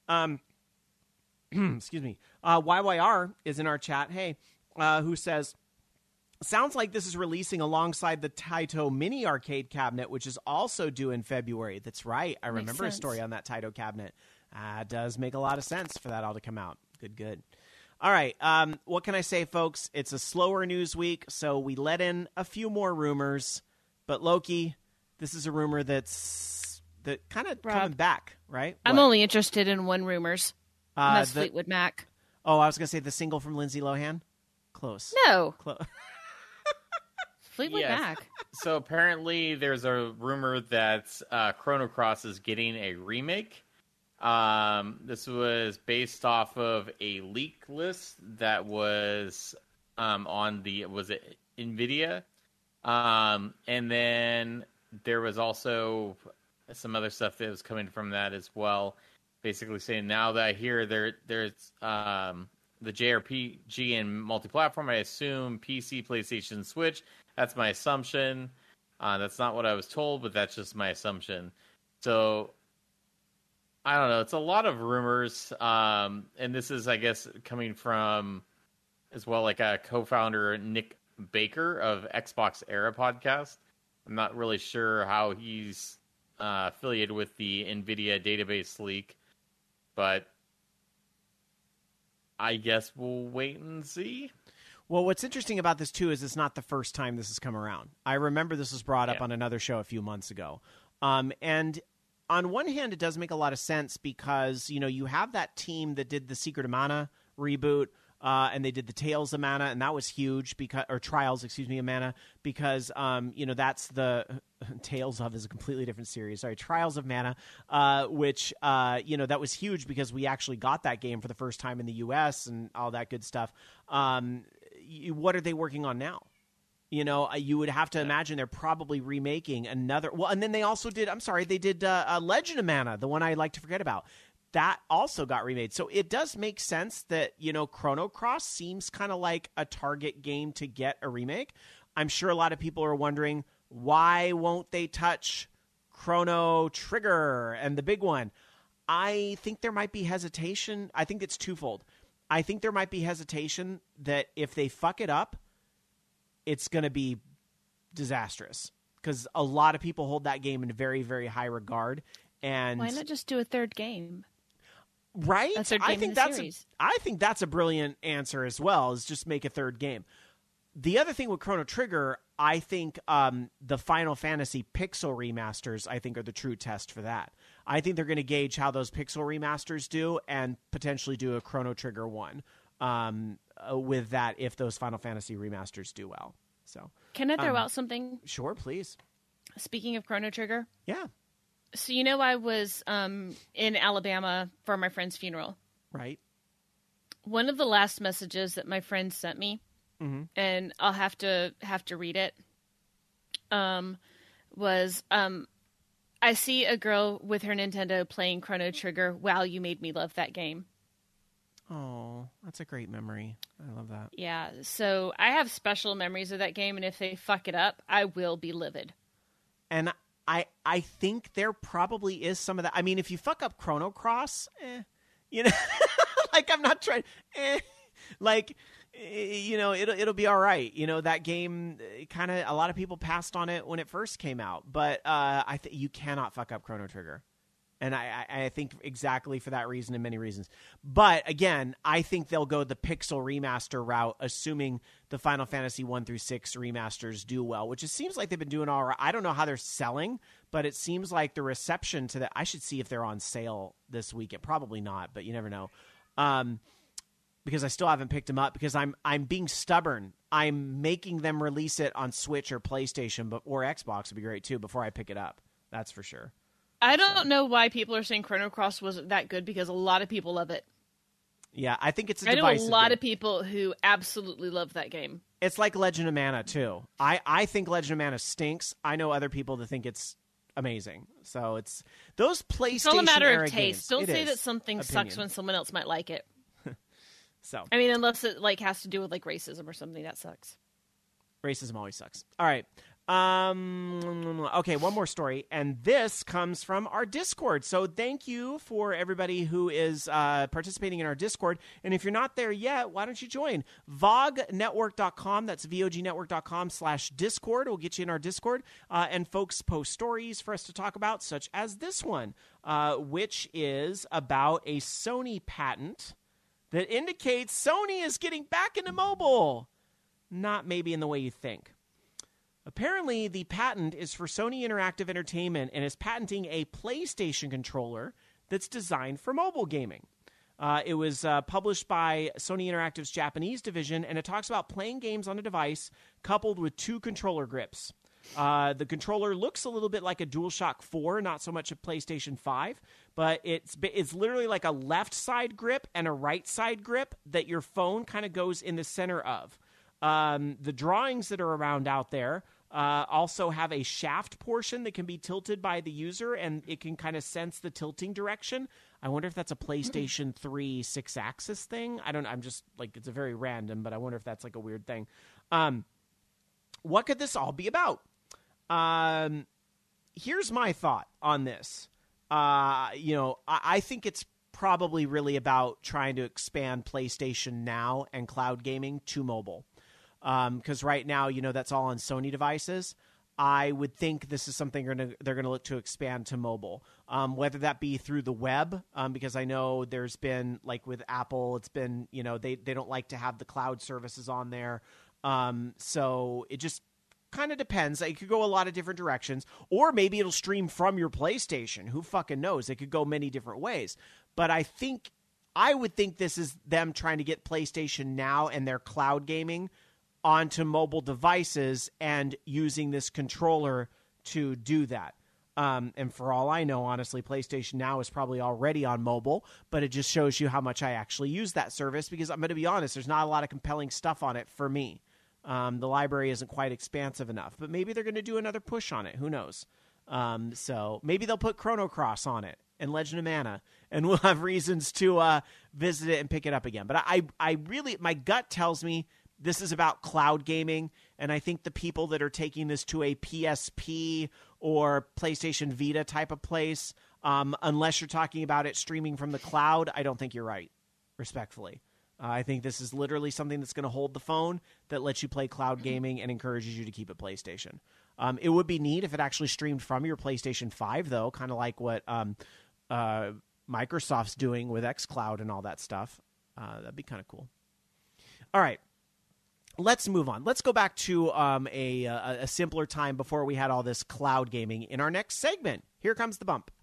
[SPEAKER 2] Excuse me. YYR is in our chat. Hey, who says, sounds like this is releasing alongside the Taito Mini Arcade Cabinet, which is also due in February. That's right. I remember a story on that Taito cabinet. It does make a lot of sense for that all to come out. Good. All right. What can I say, folks? It's a slower news week, so we let in a few more rumors. But Loki, This is a rumor that kind of coming back, right?
[SPEAKER 3] I'm
[SPEAKER 2] What?
[SPEAKER 3] only interested in one rumors. And that's Fleetwood Mac.
[SPEAKER 2] Oh, I was going to say the single from Lindsay Lohan. Close.
[SPEAKER 3] No.
[SPEAKER 2] Close.
[SPEAKER 3] Fleetwood Mac.
[SPEAKER 4] So apparently there's a rumor that Chrono Cross is getting a remake. This was based off of a leak list that was on NVIDIA? And then there was also some other stuff that was coming from that as well. Basically saying now that I hear there's the JRPG and multi-platform, I assume PC, PlayStation, Switch. That's my assumption. That's not what I was told, but that's just my assumption. So I don't know. It's a lot of rumors, and this is, I guess, coming from as well like a co-founder Nick Baker of Xbox Era Podcast. I'm not really sure how he's affiliated with the NVIDIA database leak, but I guess we'll wait and see.
[SPEAKER 2] Well, what's interesting about this, too, is it's not the first time this has come around. I remember this was brought up on another show a few months ago. And on one hand, it does make a lot of sense because, you have that team that did the Secret of Mana reboot, and they did the Tales of Mana, and that was huge Trials of Mana, because, that's the Tales of is a completely different series. Sorry, Trials of Mana, which, that was huge because we actually got that game for the first time in the U.S. and all that good stuff. What are they working on now? You would have to imagine they're probably remaking another. Well, and then they also did. They did Legend of Mana, the one I like to forget about. That also got remade. So it does make sense that Chrono Cross seems kind of like a target game to get a remake. I'm sure a lot of people are wondering why won't they touch Chrono Trigger and the big one. I think there might be hesitation. I think it's twofold. I think there might be hesitation that if they fuck it up, it's going to be disastrous because a lot of people hold that game in very, very high regard. And
[SPEAKER 3] why not just do a third game?
[SPEAKER 2] Right?
[SPEAKER 3] A third game in the series.
[SPEAKER 2] I think that's a brilliant answer as well, is just make a third game. The other thing with Chrono Trigger, I think the Final Fantasy Pixel remasters, I think, are the true test for that. I think they're going to gauge how those Pixel remasters do and potentially do a Chrono Trigger one with that if those Final Fantasy remasters do well. So,
[SPEAKER 3] can I throw out something?
[SPEAKER 2] Sure, please.
[SPEAKER 3] Speaking of Chrono Trigger.
[SPEAKER 2] Yeah.
[SPEAKER 3] So I was in Alabama for my friend's funeral.
[SPEAKER 2] Right.
[SPEAKER 3] One of the last messages that my friend sent me, and I'll have to read it, was I see a girl with her Nintendo playing Chrono Trigger. Wow, you made me love that game.
[SPEAKER 2] Oh, that's a great memory. I love that.
[SPEAKER 3] Yeah, so I have special memories of that game, and if they fuck it up, I will be livid.
[SPEAKER 2] And I think there probably is some of that. I mean, if you fuck up Chrono Cross, like I'm not trying, like, it'll be all right. That game kind of, a lot of people passed on it when it first came out, but you cannot fuck up Chrono Trigger. And I think exactly for that reason and many reasons. But again, I think they'll go the pixel remaster route, assuming the Final Fantasy 1 through 6 remasters do well, which it seems like they've been doing all right. I don't know how they're selling, but it seems like the reception to that. I should see if they're on sale this weekend. Probably not, but you never know. Because I still haven't picked them up because I'm being stubborn. I'm making them release it on Switch or PlayStation, or Xbox would be great too before I pick it up. That's for sure.
[SPEAKER 3] I don't know why people are saying Chrono Cross wasn't that good because a lot of people love it.
[SPEAKER 2] Yeah, I think it's
[SPEAKER 3] I know a lot of people who absolutely love that game.
[SPEAKER 2] It's like Legend of Mana, too. I think Legend of Mana stinks. I know other people that think it's amazing. So it's those PlayStation
[SPEAKER 3] It's all a matter of taste.
[SPEAKER 2] Games.
[SPEAKER 3] Don't say that something sucks when someone else might like it.
[SPEAKER 2] So
[SPEAKER 3] I mean, unless it has to do with racism or something, that sucks.
[SPEAKER 2] Racism always sucks. All right. Okay, one more story, and this comes from our Discord. So thank you for everybody who is participating in our Discord. And if you're not there yet, why don't you join? VogNetwork.com, that's VogNetwork.com/Discord will get you in our Discord. And folks post stories for us to talk about, such as this one, which is about a Sony patent that indicates Sony is getting back into mobile. Not maybe in the way you think. Apparently, the patent is for Sony Interactive Entertainment and is patenting a PlayStation controller that's designed for mobile gaming. It was published by Sony Interactive's Japanese division, and it talks about playing games on a device coupled with 2 controller grips. The controller looks a little bit like a DualShock 4, not so much a PlayStation 5, but it's literally like a left side grip and a right side grip that your phone kind of goes in the center of. The drawings that are around out there also have a shaft portion that can be tilted by the user, and it can kind of sense the tilting direction. I wonder if that's a PlayStation 3 6-axis thing. I'm just like, it's a very random, but I wonder if that's like a weird thing. What could this all be about? Here's my thought on this. I think it's probably really about trying to expand PlayStation Now and cloud gaming to mobile. Because right now, that's all on Sony devices. I would think this is something they're going to look to expand to mobile, whether that be through the web, because I know there's been, like with Apple, it's been, they don't like to have the cloud services on there. So it just kind of depends. It could go a lot of different directions, or maybe it'll stream from your PlayStation. Who fucking knows? It could go many different ways. But I would think this is them trying to get PlayStation Now and their cloud gaming onto mobile devices and using this controller to do that. And for all I know, honestly, PlayStation Now is probably already on mobile, but it just shows you how much I actually use that service, because I'm going to be honest, there's not a lot of compelling stuff on it for me. The library isn't quite expansive enough, but maybe they're going to do another push on it. Who knows? So maybe they'll put Chrono Cross on it and Legend of Mana, and we'll have reasons to visit it and pick it up again. But I really, my gut tells me this is about cloud gaming, and I think the people that are taking this to a PSP or PlayStation Vita type of place, unless you're talking about it streaming from the cloud, I don't think you're right, respectfully. I think this is literally something that's going to hold the phone, that lets you play cloud gaming and encourages you to keep it PlayStation. It would be neat if it actually streamed from your PlayStation 5, though, kind of like what Microsoft's doing with xCloud and all that stuff. That'd be kind of cool. All right. Let's move on. Let's go back to a simpler time before we had all this cloud gaming in our next segment. Here comes the bump.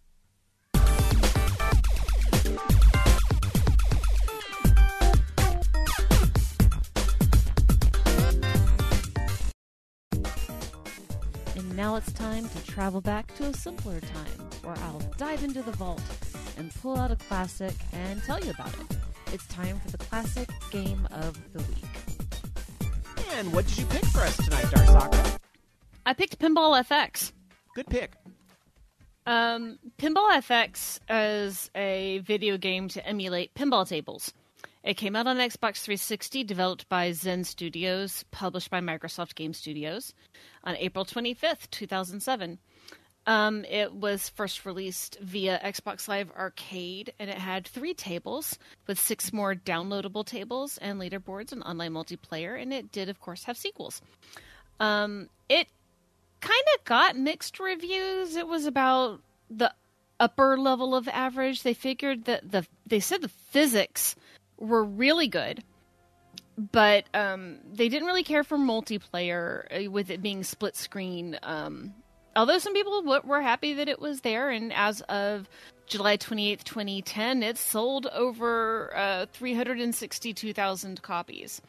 [SPEAKER 3] And now it's time to travel back to a simpler time, where I'll dive into the vault and pull out a classic and tell you about it. It's time for the classic game of the week.
[SPEAKER 2] And what did you pick for us tonight, Darsaka?
[SPEAKER 3] I picked Pinball FX.
[SPEAKER 2] Good pick.
[SPEAKER 3] Pinball FX is a video game to emulate pinball tables. It came out on Xbox 360, developed by Zen Studios, published by Microsoft Game Studios, on April 25th, 2007. It was first released via Xbox Live Arcade, and it had 3 tables with 6 more downloadable tables and leaderboards and online multiplayer, and it did, of course, have sequels. It kind of got mixed reviews. It was about the upper level of average. They figured that they said the physics were really good, but they didn't really care for multiplayer with it being split screen. Although some people were happy that it was there, and as of July 28th, 2010, it sold over 362,000 copies.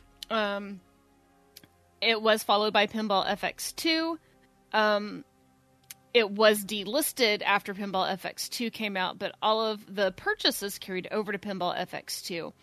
[SPEAKER 3] It was followed by Pinball FX2. It was delisted after Pinball FX2 came out, but all of the purchases carried over to Pinball FX2.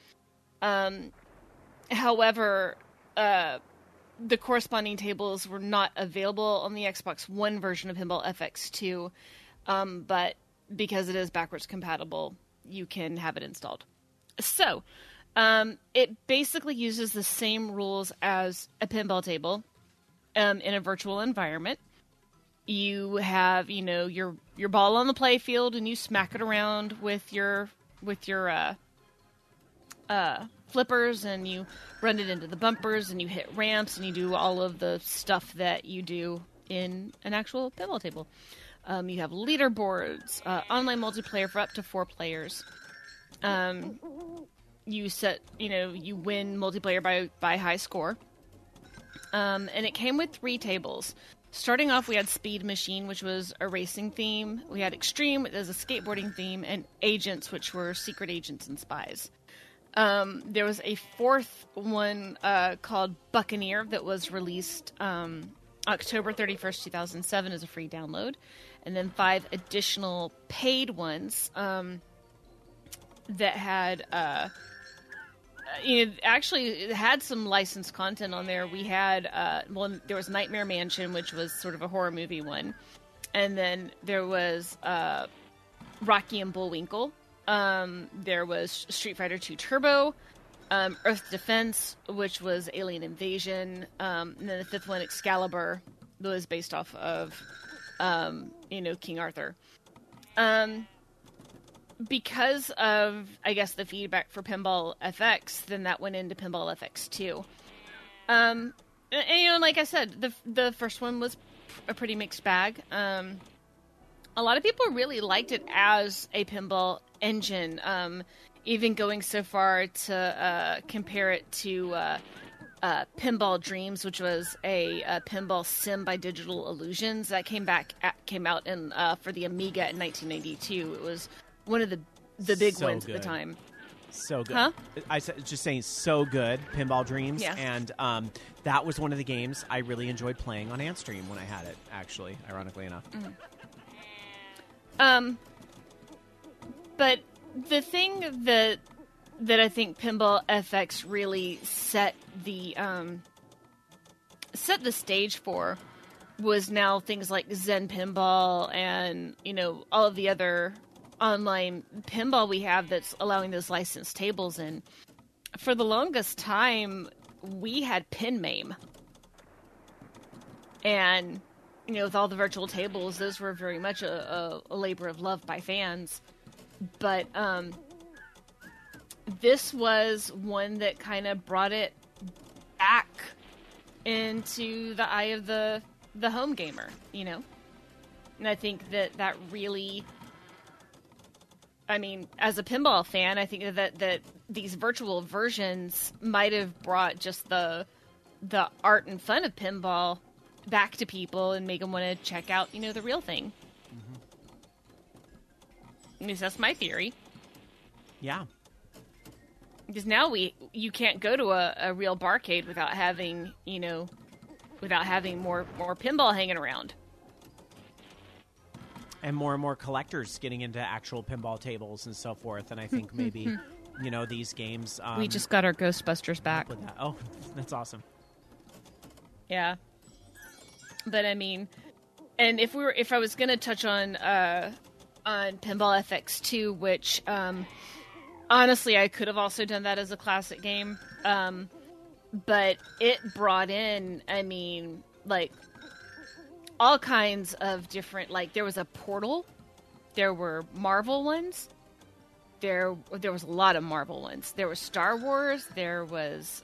[SPEAKER 3] However, the corresponding tables were not available on the Xbox One version of Pinball FX2, but because it is backwards compatible, you can have it installed. So, it basically uses the same rules as a pinball table in a virtual environment. You have, your ball on the play field, and you smack it around with your flippers, and you run it into the bumpers, and you hit ramps, and you do all of the stuff that you do in an actual pinball table. You have leaderboards, online multiplayer for up to 4 players. You set, you win multiplayer by high score. and it came with 3 tables. Starting off, we had Speed Machine, which was a racing theme. We had Extreme, which was a skateboarding theme, and Agents, which were secret agents and spies. There was a 4th one called Buccaneer that was released October 31st, 2007 as a free download. And then 5 additional paid ones that had... actually, it had some licensed content on there. We had, there was Nightmare Mansion, which was sort of a horror movie one. And then there was Rocky and Bullwinkle. There was Street Fighter 2 Turbo, Earth Defense, which was Alien Invasion, and then the 5th one, Excalibur, that was based off of, King Arthur. Because of, I guess, the feedback for Pinball FX, then that went into Pinball FX 2. And, like I said, the first one was a pretty mixed bag. A lot of people really liked it as a pinball engine, even going so far to compare it to Pinball Dreams, which was a pinball sim by Digital Illusions that came out in for the Amiga in 1992. It was one of the big ones at the time.
[SPEAKER 2] So good.
[SPEAKER 3] Huh?
[SPEAKER 2] I said, just saying, so good. Pinball Dreams.
[SPEAKER 3] Yeah.
[SPEAKER 2] And that was one of the games I really enjoyed playing on Antstream when I had it, actually, ironically enough.
[SPEAKER 3] But the thing that I think Pinball FX really set the stage for was now things like Zen Pinball and, all of the other online pinball we have that's allowing those licensed tables in. For the longest time, we had PinMame. And, with all the virtual tables, those were very much a labor of love by fans. But this was one that kind of brought it back into the eye of the home gamer, And I think that really... as a pinball fan, I think that these virtual versions might have brought just the art and fun of pinball back to people and make them want to check out, the real thing. At least that's my theory.
[SPEAKER 2] Yeah.
[SPEAKER 3] Because now you can't go to a real barcade without having, more pinball hanging around.
[SPEAKER 2] And more collectors getting into actual pinball tables and so forth. And I think maybe, these games...
[SPEAKER 3] we just got our Ghostbusters back.
[SPEAKER 2] With that. Oh, that's awesome.
[SPEAKER 3] Yeah. But and if I was going to touch on Pinball FX 2, which, honestly, I could have also done that as a classic game. But it brought in, all kinds of different, there was a Portal, there were Marvel ones, there was a lot of Marvel ones, there was Star Wars, there was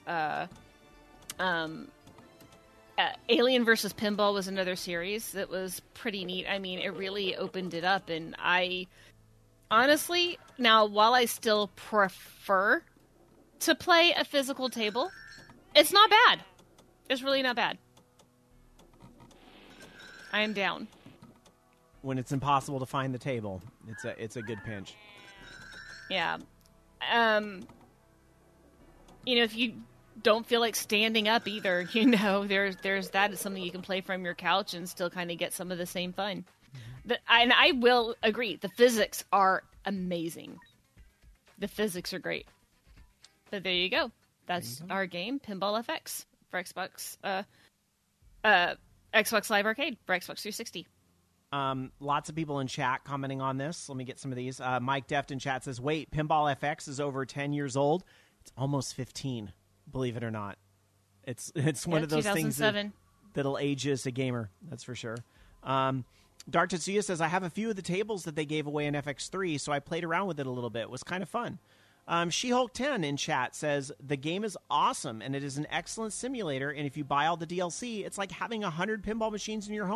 [SPEAKER 3] Alien vs. Pinball was another series that was pretty neat. It really opened it up, and I honestly, now while I still prefer to play a physical table, it's not bad. It's really not bad. I am down.
[SPEAKER 2] When it's impossible to find the table, it's a good pinch.
[SPEAKER 3] Yeah. If you don't feel like standing up either, there's that. It's something you can play from your couch and still kind of get some of the same fun. And I will agree, the physics are amazing. The physics are great. But there you go. That's our game, Pinball FX, for Xbox. Xbox Live Arcade for Xbox 360.
[SPEAKER 2] Lots of people in chat commenting on this. Let me get some of these. Mike Deft in chat says, wait, Pinball FX is over 10 years old? It's almost 15, believe it or not. It's one of those things that'll age you as a gamer, that's for sure. Dark Tetsuya says, I have a few of the tables that they gave away in FX3, so I played around with it a little bit. It was kind of fun. She-Hulk 10 in chat says, the game is awesome, and it is an excellent simulator, and if you buy all the DLC, it's like having 100 pinball machines in your home.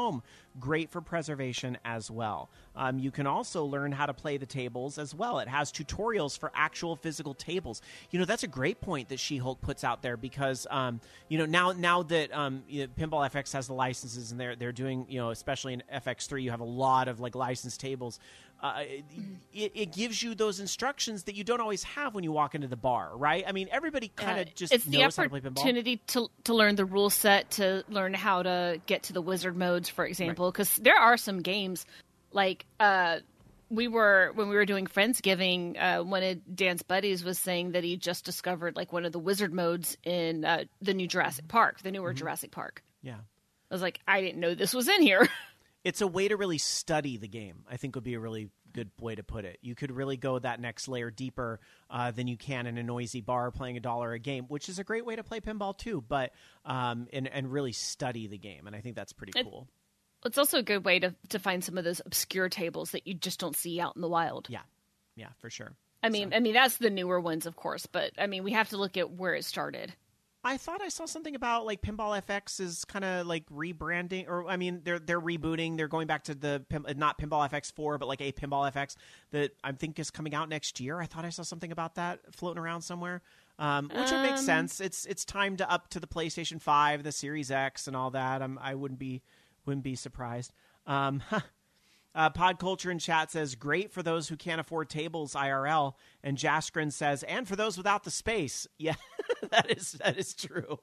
[SPEAKER 2] great for preservation as well. You can also learn how to play the tables as well. It has tutorials for actual physical tables. That's a great point that She-Hulk puts out there because, now that Pinball FX has the licenses and they're doing, especially in FX3, you have a lot of like licensed tables. It gives you those instructions that you don't always have when you walk into the bar, right? I mean, everybody kind of just knows how to play pinball.
[SPEAKER 3] It's the opportunity to learn the rule set, to learn how to get to the wizard modes, for example, because there are some games like when we were doing Friendsgiving, one of Dan's buddies was saying that he just discovered like one of the wizard modes in the new Jurassic Park, the newer Jurassic Park.
[SPEAKER 2] Yeah.
[SPEAKER 3] I was like, I didn't know this was in here.
[SPEAKER 2] It's a way to really study the game, I think would be a really good way to put it. You could really go that next layer deeper than you can in a noisy bar playing $1 a game, which is a great way to play pinball too, but and really study the game. And I think that's pretty cool.
[SPEAKER 3] It's also a good way to find some of those obscure tables that you just don't see out in the wild.
[SPEAKER 2] Yeah, for sure.
[SPEAKER 3] I mean, that's the newer ones, of course, but I mean, we have to look at where it started.
[SPEAKER 2] I thought I saw something about like Pinball FX is kind of like rebranding, or I mean, they're rebooting. They're going back to the not Pinball FX 4, but like a Pinball FX that I think is coming out next year. I thought I saw something about that floating around somewhere, which would make sense. It's time to up to the PlayStation 5, the Series X, and all that. I wouldn't be surprised. Pod Culture in chat says, great for those who can't afford tables IRL. And Jaskrin says, and for those without the space. Yeah, that is true.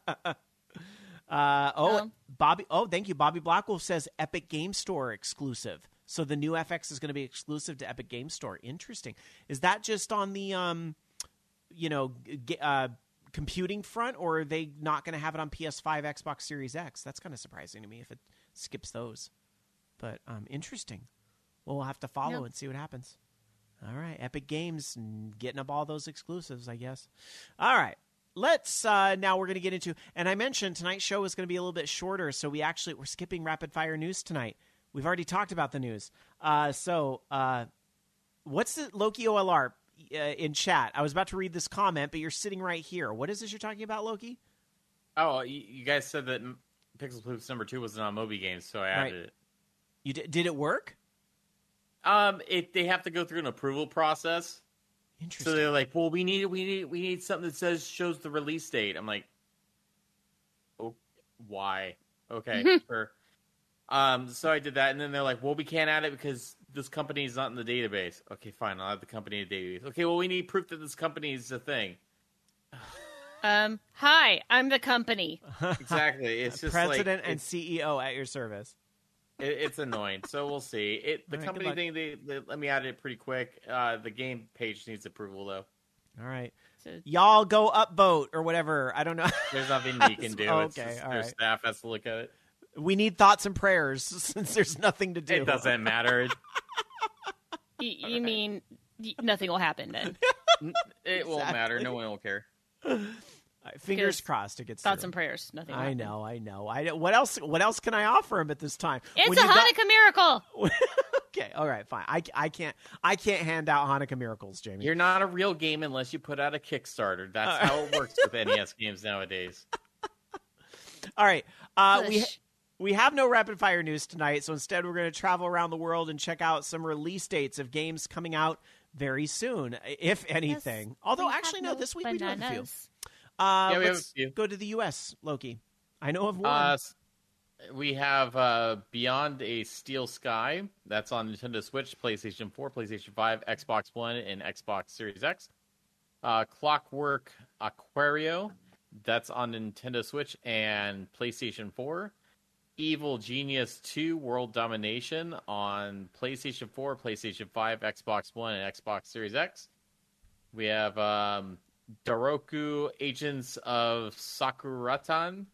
[SPEAKER 2] Bobby. Oh, thank you. Bobby Blackwolf says Epic Game Store exclusive. So the new FX is going to be exclusive to Epic Game Store. Interesting. Is that just on the, computing front, or are they not going to have it on PS5, Xbox Series X? That's kind of surprising to me if it skips those. But interesting. We'll have to follow and see what happens. All right, Epic Games getting up all those exclusives, I guess. All right, let's now we're going to get into, and I mentioned tonight's show is going to be a little bit shorter, so we're skipping rapid fire news tonight. We've already talked about the news. So what's the Loki OLR in chat? I was about to read this comment, but you're sitting right here. What is this you're talking about, Loki?
[SPEAKER 4] Oh, you guys said that Pixel Ploops number 2 wasn't on Moby Games, so I added it.
[SPEAKER 2] You did it work?
[SPEAKER 4] They have to go through an approval process.
[SPEAKER 2] Interesting.
[SPEAKER 4] So they're like, well, we need something that shows the release date. I'm like, oh, why? Okay, sure. So I did that, and then they're like, well, we can't add it because this company is not in the database. Okay, fine, I'll add the company in the database. Okay, well, we need proof that this company is a thing.
[SPEAKER 3] Hi, I'm the company.
[SPEAKER 4] Exactly. It's just
[SPEAKER 2] President and CEO at your service.
[SPEAKER 4] It's annoying. So we'll see. The
[SPEAKER 2] right,
[SPEAKER 4] company thing, they let me add it pretty quick. The game page needs approval, though.
[SPEAKER 2] All right. Y'all go upvote or whatever. I don't know.
[SPEAKER 4] There's nothing you can do.
[SPEAKER 2] Okay, all
[SPEAKER 4] their
[SPEAKER 2] right.
[SPEAKER 4] staff has to look at it.
[SPEAKER 2] We need thoughts and prayers since there's nothing to do.
[SPEAKER 4] It doesn't matter.
[SPEAKER 3] You mean nothing will happen then?
[SPEAKER 4] It won't matter. No one will care.
[SPEAKER 2] Fingers crossed it gets
[SPEAKER 3] thoughts
[SPEAKER 2] through.
[SPEAKER 3] and prayers. Nothing.
[SPEAKER 2] I know. What else can I offer him at this time?
[SPEAKER 3] It's a Hanukkah miracle.
[SPEAKER 2] Okay, all right, fine. I can't hand out Hanukkah miracles, Jamie.
[SPEAKER 4] You're not a real game unless you put out a Kickstarter. That's how it works with NES games nowadays.
[SPEAKER 2] All right. We have no rapid fire news tonight, so instead we're going to travel around the world and check out some release dates of games coming out very soon, if anything.
[SPEAKER 3] Yes,
[SPEAKER 2] although actually no, this week we do have a few.
[SPEAKER 4] We have
[SPEAKER 2] let's
[SPEAKER 4] a few.
[SPEAKER 2] Go to the U.S., Loki. I know of one.
[SPEAKER 4] We have Beyond a Steel Sky. That's on Nintendo Switch, PlayStation 4, PlayStation 5, Xbox One, and Xbox Series X. Clockwork Aquario. That's on Nintendo Switch and PlayStation 4. Evil Genius 2 World Domination on PlayStation 4, PlayStation 5, Xbox One, and Xbox Series X. We have Daroku Agents of Sakuratani.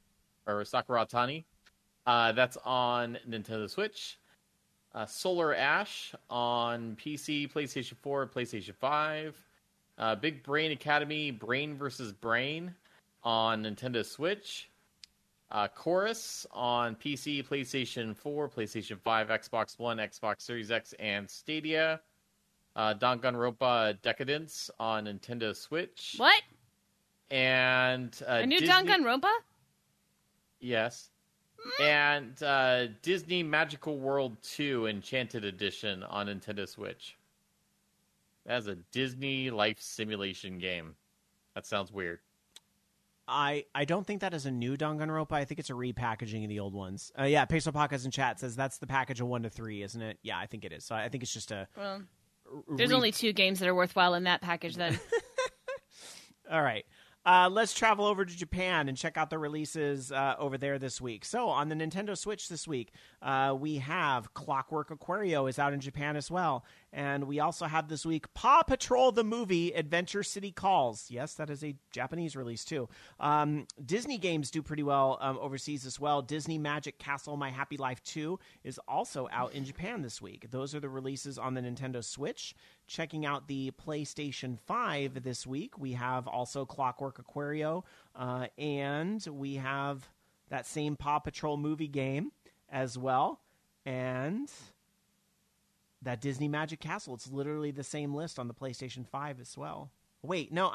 [SPEAKER 4] That's on Nintendo Switch. Solar Ash on PC, PlayStation 4, PlayStation 5. Big Brain Academy, Brain vs. Brain on Nintendo Switch. Chorus on PC, PlayStation 4, PlayStation 5, Xbox One, Xbox Series X, and Stadia. Danganronpa Decadence on Nintendo Switch.
[SPEAKER 3] What?
[SPEAKER 4] And
[SPEAKER 3] a new
[SPEAKER 4] Disney...
[SPEAKER 3] Danganronpa?
[SPEAKER 4] Yes. And Disney Magical World 2 Enchanted Edition on Nintendo Switch. That's a Disney life simulation game. That sounds weird.
[SPEAKER 2] I don't think that is a new Danganronpa. I think it's a repackaging of the old ones. Yeah, Peso Podcast in chat says that's the package of 1 to 3, isn't it? Yeah, I think it is. So I think it's just a...
[SPEAKER 3] Well, there's only 2 games that are worthwhile in that package then.
[SPEAKER 2] All right. Let's travel over to Japan and check out the releases over there this week. So on the Nintendo Switch this week, we have Clockwork Aquario is out in Japan as well. And we also have this week Paw Patrol the Movie Adventure City Calls. Yes, that is a Japanese release too. Disney games do pretty well overseas as well. Disney Magic Castle My Happy Life 2 is also out in Japan this week. Those are the releases on the Nintendo Switch. Checking out the PlayStation 5 this week, we have also Clockwork Aquario, and we have that same Paw Patrol movie game as well, and that Disney Magic Castle. It's literally the same list on the PlayStation 5 as well. Wait, no,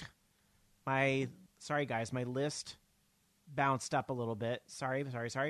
[SPEAKER 2] sorry guys, my list bounced up a little bit. Sorry.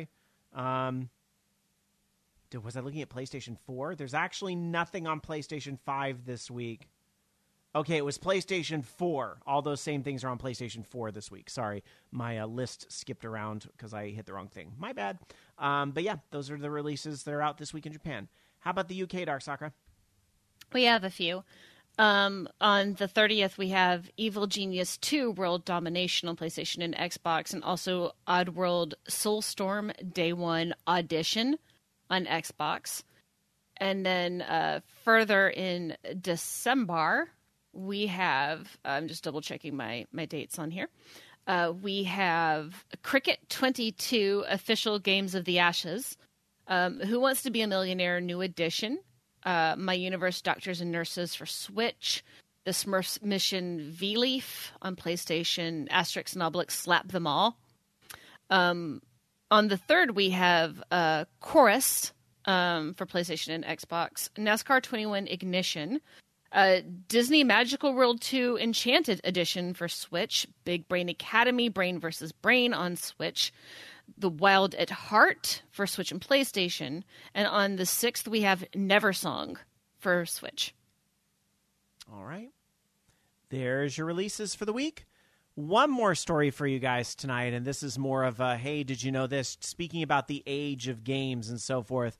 [SPEAKER 2] Was I looking at PlayStation 4? There's actually nothing on PlayStation 5 this week. Okay, it was PlayStation 4. All those same things are on PlayStation 4 this week. Sorry, my list skipped around because I hit the wrong thing. My bad. But yeah, those are the releases that are out this week in Japan. How about the UK, Dark Sakura?
[SPEAKER 3] We have a few. On the 30th, we have Evil Genius 2 World Domination on PlayStation and Xbox, and also Oddworld Soulstorm Day 1 Audition on Xbox. And then further in December, we have, I'm just double checking my dates on here. We have Cricket 22 Official Games of the Ashes, Who Wants to Be a Millionaire New Edition, My Universe Doctors and Nurses for Switch, The Smurfs Mission V-Leaf on PlayStation, Asterix and Obelix Slap Them All. On the 3rd, we have Chorus for PlayStation and Xbox, NASCAR 21 Ignition, Disney Magical World 2 Enchanted Edition for Switch, Big Brain Academy Brain vs. Brain on Switch, The Wild at Heart for Switch and PlayStation, and on the 6th, we have Neversong for Switch.
[SPEAKER 2] All right. There's your releases for the week. One more story for you guys tonight, and this is more of a, hey, did you know this? Speaking about the age of games and so forth,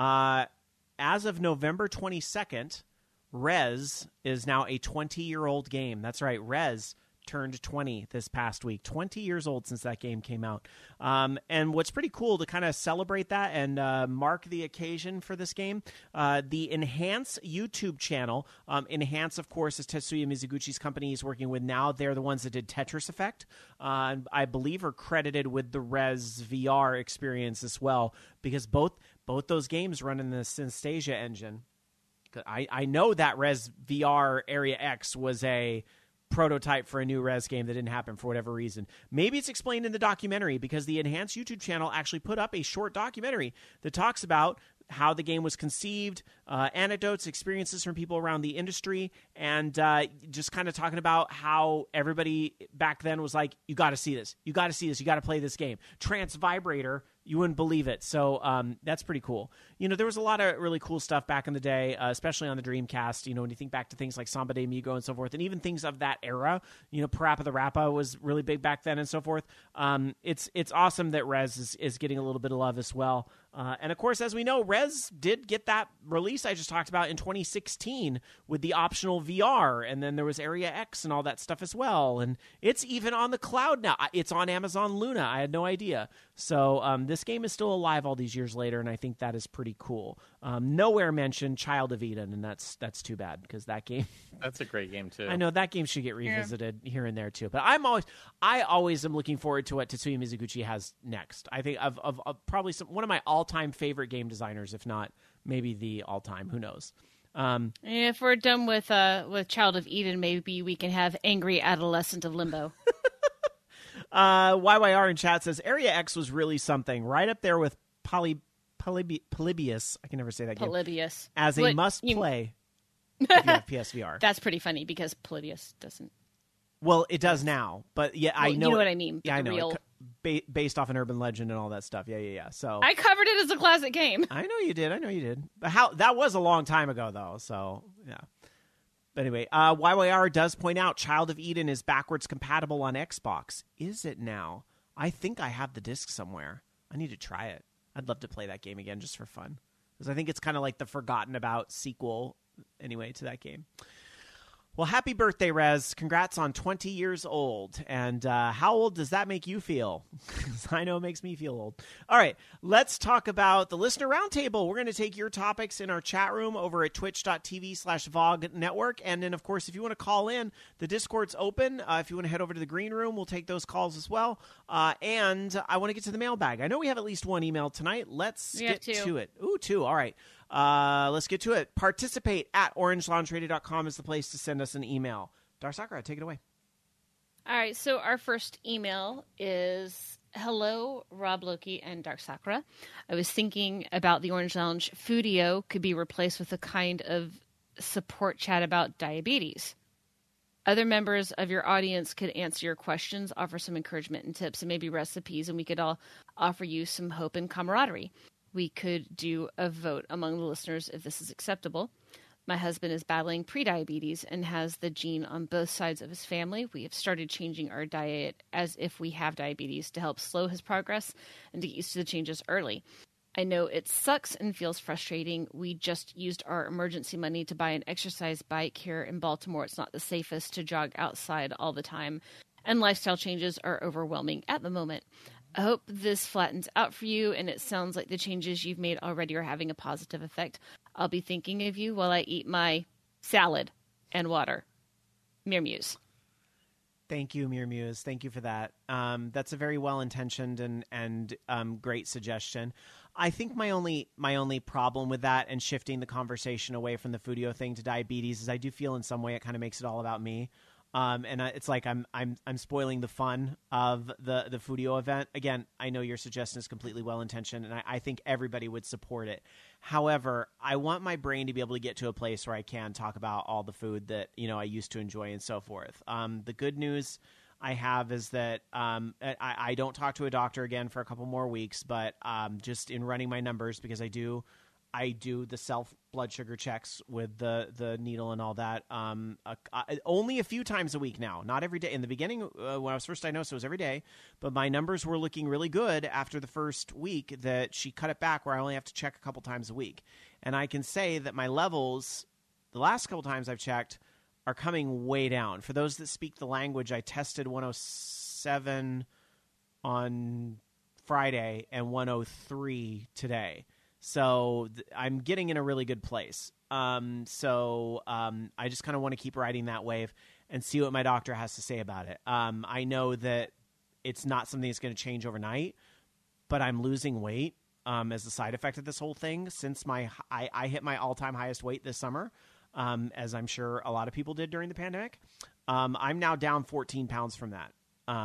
[SPEAKER 2] as of November 22nd, Rez is now a 20-year-old game. That's right, Rez turned 20 this past week. 20 years old since that game came out. And what's pretty cool to kind of celebrate that and mark the occasion for this game, the Enhance YouTube channel. Enhance, of course, is Tetsuya Mizuguchi's company he's working with now. They're the ones that did Tetris Effect. I believe are credited with the Rez VR experience as well, because both those games run in the Synesthesia engine. I know that Rez VR Area X was a prototype for a new Rez game that didn't happen for whatever reason. Maybe it's explained in the documentary, because the Enhanced YouTube channel actually put up a short documentary that talks about how the game was conceived, anecdotes, experiences from people around the industry, and just kind of talking about how everybody back then was like, you got to see this. You got to see this. You got to play this game. Trance Vibrator, you wouldn't believe it. So that's pretty cool. You know, there was a lot of really cool stuff back in the day, especially on the Dreamcast. You know, when you think back to things like Samba de Amigo and so forth, and even things of that era, you know, Parappa the Rappa was really big back then and so forth. It's awesome that Rez is getting a little bit of love as well. And of course, as we know, Rez did get that release I just talked about in 2016 with the optional VR, and then there was Area X and all that stuff as well. And it's even on the cloud now. It's on Amazon Luna. I had no idea. So this game is still alive all these years later, and I think that is pretty cool. Nowhere mentioned Child of Eden, and that's too bad, because that game...
[SPEAKER 4] That's a great game, too.
[SPEAKER 2] I know that game should get revisited here and there, too. But I always am looking forward to what Tetsuya Mizuguchi has next. I think of probably one of my all-time favorite game designers, if not maybe the all-time. Who knows?
[SPEAKER 3] If we're done with Child of Eden, maybe we can have Angry Adolescent of Limbo.
[SPEAKER 2] YYR in chat says Area X was really something, right up there with Polybius. I can never say that game.
[SPEAKER 3] Polybius.
[SPEAKER 2] As a must-play if you have PSVR.
[SPEAKER 3] That's pretty funny, because Polybius doesn't.
[SPEAKER 2] Well, it does now, but yeah, I know.
[SPEAKER 3] You know what I mean?
[SPEAKER 2] Yeah, I know. based off an urban legend and all that stuff. Yeah. So
[SPEAKER 3] I covered it as a classic game.
[SPEAKER 2] I know you did. But that was a long time ago, though. So yeah. But anyway, YYR does point out Child of Eden is backwards compatible on Xbox. Is it now? I think I have the disc somewhere. I need to try it. I'd love to play that game again just for fun. Because I think it's kind of like the forgotten about sequel, anyway, to that game. Well, happy birthday, Rez. Congrats on 20 years old. And how old does that make you feel? Because I know it makes me feel old. All right, let's talk about the Listener Roundtable. We're going to take your topics in our chat room over at twitch.tv/VOG Network. And then, of course, if you want to call in, the Discord's open. If you want to head over to the green room, we'll take those calls as well. And I want to get to the mailbag. I know we have at least one email tonight. Let's get to it. Ooh, two. All right. Let's get to it. Participate at orangelaunchradio.com is the place to send us an email. Darsakura, take it away.
[SPEAKER 3] All right, so our first email is, hello, Rob Loki and Dark Sakura. I was thinking about the Orange Lounge Foodio could be replaced with a kind of support chat about diabetes. Other members of your audience could answer your questions, offer some encouragement and tips, and maybe recipes, and we could all offer you some hope and camaraderie. We could do a vote among the listeners if this is acceptable. My husband is battling prediabetes and has the gene on both sides of his family. We have started changing our diet as if we have diabetes to help slow his progress and to get used to the changes early. I know it sucks and feels frustrating. We just used our emergency money to buy an exercise bike here in Baltimore. It's not the safest to jog outside all the time, and lifestyle changes are overwhelming at the moment. I hope this flattens out for you, and it sounds like the changes you've made already are having a positive effect. I'll be thinking of you while I eat my salad and water. Mir Muse.
[SPEAKER 2] Thank you, Mir Muse. Thank you for that. That's a very well-intentioned and great suggestion. I think my only problem with that and shifting the conversation away from the Foodio thing to diabetes is I do feel in some way it kind of makes it all about me. And it's like I'm spoiling the fun of the Foodio event. Again, I know your suggestion is completely well-intentioned, and I think everybody would support it. However, I want my brain to be able to get to a place where I can talk about all the food that I used to enjoy and so forth. The good news I have is that I don't talk to a doctor again for a couple more weeks, but just in running my numbers, because I do the self blood sugar checks with the needle and all that. Only a few times a week now, not every day. In the beginning, when I was first diagnosed, it was every day. But my numbers were looking really good after the first week that she cut it back, where I only have to check a couple times a week. And I can say that my levels, the last couple times I've checked, are coming way down. For those that speak the language, I tested 107 on Friday and 103 today. So I'm getting in a really good place. I just kind of want to keep riding that wave and see what my doctor has to say about it. I know that it's not something that's going to change overnight, but I'm losing weight as a side effect of this whole thing since I hit my all-time highest weight this summer, as I'm sure a lot of people did during the pandemic. I'm now down 14 pounds from that.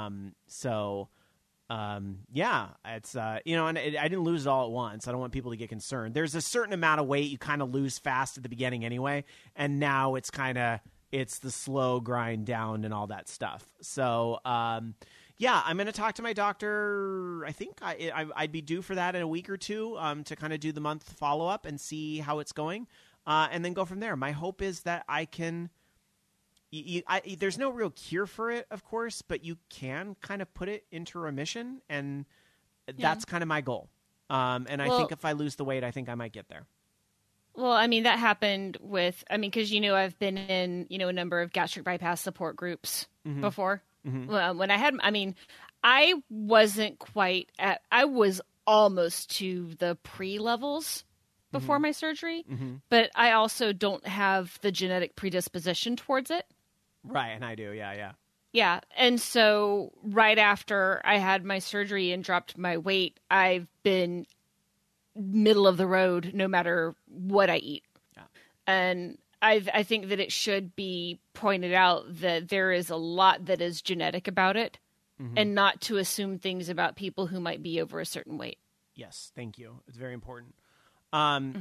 [SPEAKER 2] It's, and I didn't lose it all at once. I don't want people to get concerned. There's a certain amount of weight you kind of lose fast at the beginning anyway. And now it's the slow grind down and all that stuff. So, I'm going to talk to my doctor. I think I'd be due for that in a week or two, to kind of do the month follow up and see how it's going. And then go from there. My hope is that I can, there's no real cure for it, of course, but you can kind of put it into remission, and that's kind of my goal. I think if I lose the weight, I think I might get there.
[SPEAKER 3] Well, I mean, that happened with, because, I've been in, a number of gastric bypass support groups before. Mm-hmm. Well, when I wasn't quite I was almost to the pre-levels before my surgery, but I also don't have the genetic predisposition towards it.
[SPEAKER 2] Right, and I do, yeah.
[SPEAKER 3] Yeah, and so right after I had my surgery and dropped my weight, I've been middle of the road no matter what I eat. Yeah. And I think that it should be pointed out that there is a lot that is genetic about it, and not to assume things about people who might be over a certain weight.
[SPEAKER 2] Yes, thank you. It's very important.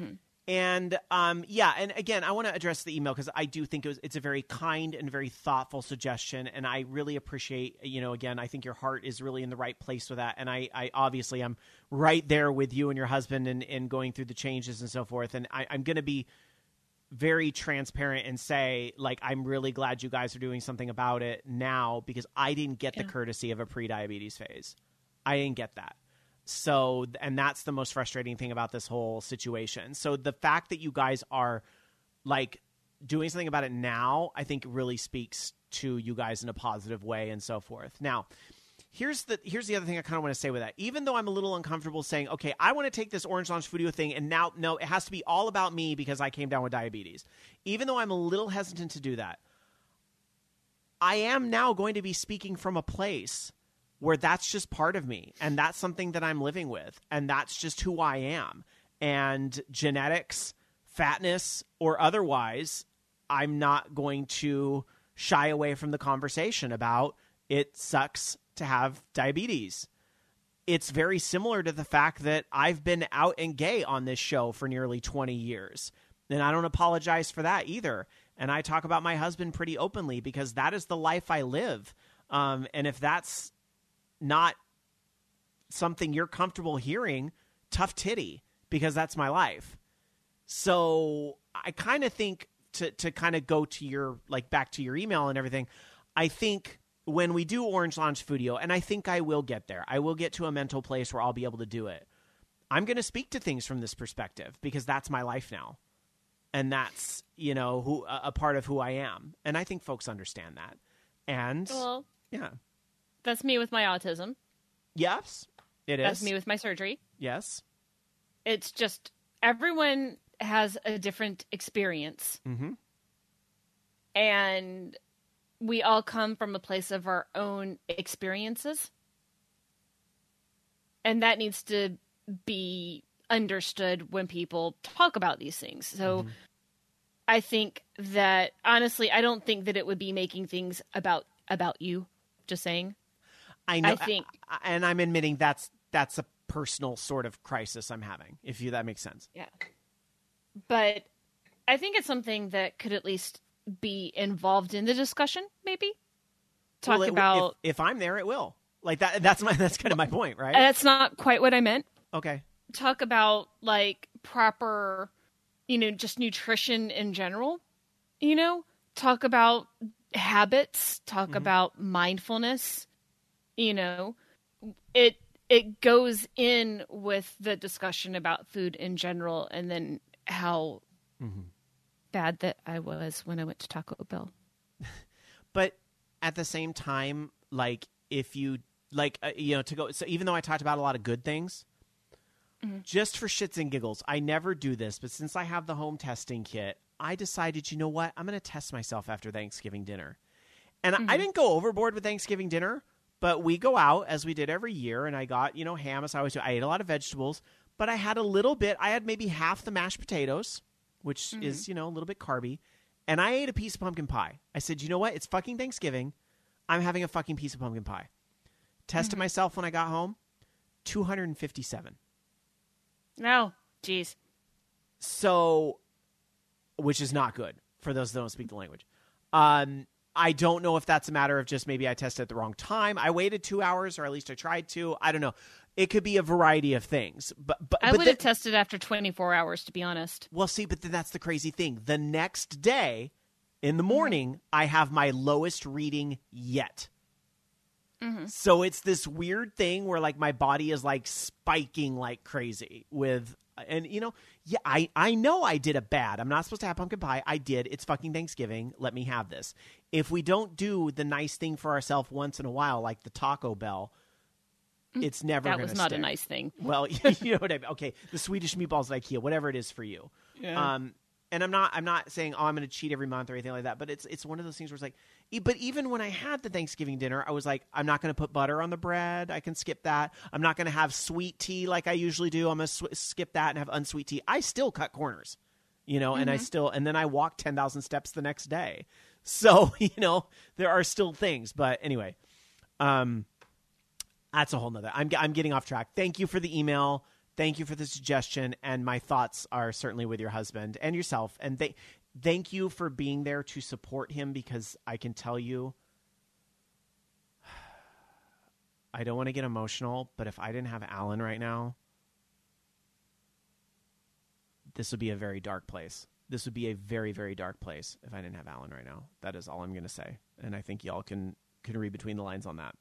[SPEAKER 2] And and again, I want to address the email because I do think it's a very kind and very thoughtful suggestion, and I really appreciate, again, I think your heart is really in the right place with that, and I obviously I'm right there with you and your husband and going through the changes and so forth, and I'm going to be very transparent and say, like, I'm really glad you guys are doing something about it now because I didn't get the courtesy of a pre-diabetes phase. I didn't get that. So, and that's the most frustrating thing about this whole situation. So the fact that you guys are like doing something about it now, I think really speaks to you guys in a positive way and so forth. Now, here's the other thing I kind of want to say with that. Even though I'm a little uncomfortable saying, okay, I want to take this Orange Lounge Foodie thing and now, no, it has to be all about me because I came down with diabetes. Even though I'm a little hesitant to do that, I am now going to be speaking from a place where that's just part of me, and that's something that I'm living with, and that's just who I am. And genetics, fatness, or otherwise, I'm not going to shy away from the conversation about it sucks to have diabetes. It's very similar to the fact that I've been out and gay on this show for nearly 20 years, and I don't apologize for that either. And I talk about my husband pretty openly because that is the life I live. And if that's not something you're comfortable hearing, tough titty, because that's my life. So I kind of think to kind of go to your, like, back to your email and everything, I think when we do Orange Lounge Foodie, and I think I will get there, I will get to a mental place where I'll be able to do it. I'm going to speak to things from this perspective because that's my life now. And that's, who a part of who I am. And I think folks understand that. And yeah.
[SPEAKER 3] That's me with my autism.
[SPEAKER 2] Yes, it is.
[SPEAKER 3] That's me with my surgery.
[SPEAKER 2] Yes.
[SPEAKER 3] It's just everyone has a different experience.
[SPEAKER 2] Mm-hmm.
[SPEAKER 3] And we all come from a place of our own experiences. And that needs to be understood when people talk about these things. So I think that, honestly, I don't think that it would be making things about you. Just saying.
[SPEAKER 2] I know,
[SPEAKER 3] I think,
[SPEAKER 2] and I'm admitting that's a personal sort of crisis I'm having, if that makes sense.
[SPEAKER 3] Yeah. But I think it's something that could at least be involved in the discussion, maybe. Talk about...
[SPEAKER 2] If I'm there, it will. Like, that's kind of my point, right?
[SPEAKER 3] That's not quite what I meant.
[SPEAKER 2] Okay.
[SPEAKER 3] Talk about, like, proper, just nutrition in general. Talk about habits, talk about mindfulness. It goes in with the discussion about food in general, and then how bad that I was when I went to Taco Bell.
[SPEAKER 2] But at the same time, like, if you to go, so even though I talked about a lot of good things, just for shits and giggles, I never do this, but since I have the home testing kit, I decided, you know what? I'm going to test myself after Thanksgiving dinner. And I didn't go overboard with Thanksgiving dinner, but we go out as we did every year, and I got, ham as I always do. I ate a lot of vegetables, but I had a little bit. I had maybe half the mashed potatoes, which is, a little bit carby, and I ate a piece of pumpkin pie. I said, you know what? It's fucking Thanksgiving. I'm having a fucking piece of pumpkin pie. Tested myself when I got home, 257.
[SPEAKER 3] No, geez.
[SPEAKER 2] So, which is not good for those that don't speak the language. I don't know if that's a matter of just maybe I tested at the wrong time. I waited 2 hours, or at least I tried to. I don't know. It could be a variety of things. But
[SPEAKER 3] I would have tested after 24 hours, to be honest.
[SPEAKER 2] Well, see, but then that's the crazy thing. The next day, in the morning, I have my lowest reading yet. So it's this weird thing where, like, my body is, like, spiking like crazy with... And, I know I did a bad. I'm not supposed to have pumpkin pie. I did. It's fucking Thanksgiving. Let me have this. If we don't do the nice thing for ourselves once in a while, like the Taco Bell, it's never going to stick.
[SPEAKER 3] That was not a nice thing.
[SPEAKER 2] Well, you know what I mean. Okay, the Swedish meatballs at IKEA, whatever it is for you.
[SPEAKER 3] Yeah.
[SPEAKER 2] And I'm not saying, I'm going to cheat every month or anything like that, but it's one of those things where it's like, but even when I had the Thanksgiving dinner, I was like, I'm not going to put butter on the bread. I can skip that. I'm not going to have sweet tea like I usually do. I'm going to skip that and have unsweet tea. I still cut corners, and then I walk 10,000 steps the next day. So, there are still things, but anyway, that's a whole nother, I'm getting off track. Thank you for the email. thank you for the suggestion, and my thoughts are certainly with your husband and yourself. And thank you for being there to support him, because I can tell you, I don't want to get emotional, but if I didn't have Alan right now, this would be a very dark place. This would be a very, very dark place if I didn't have Alan right now. That is all I'm going to say. And I think y'all can read between the lines on that.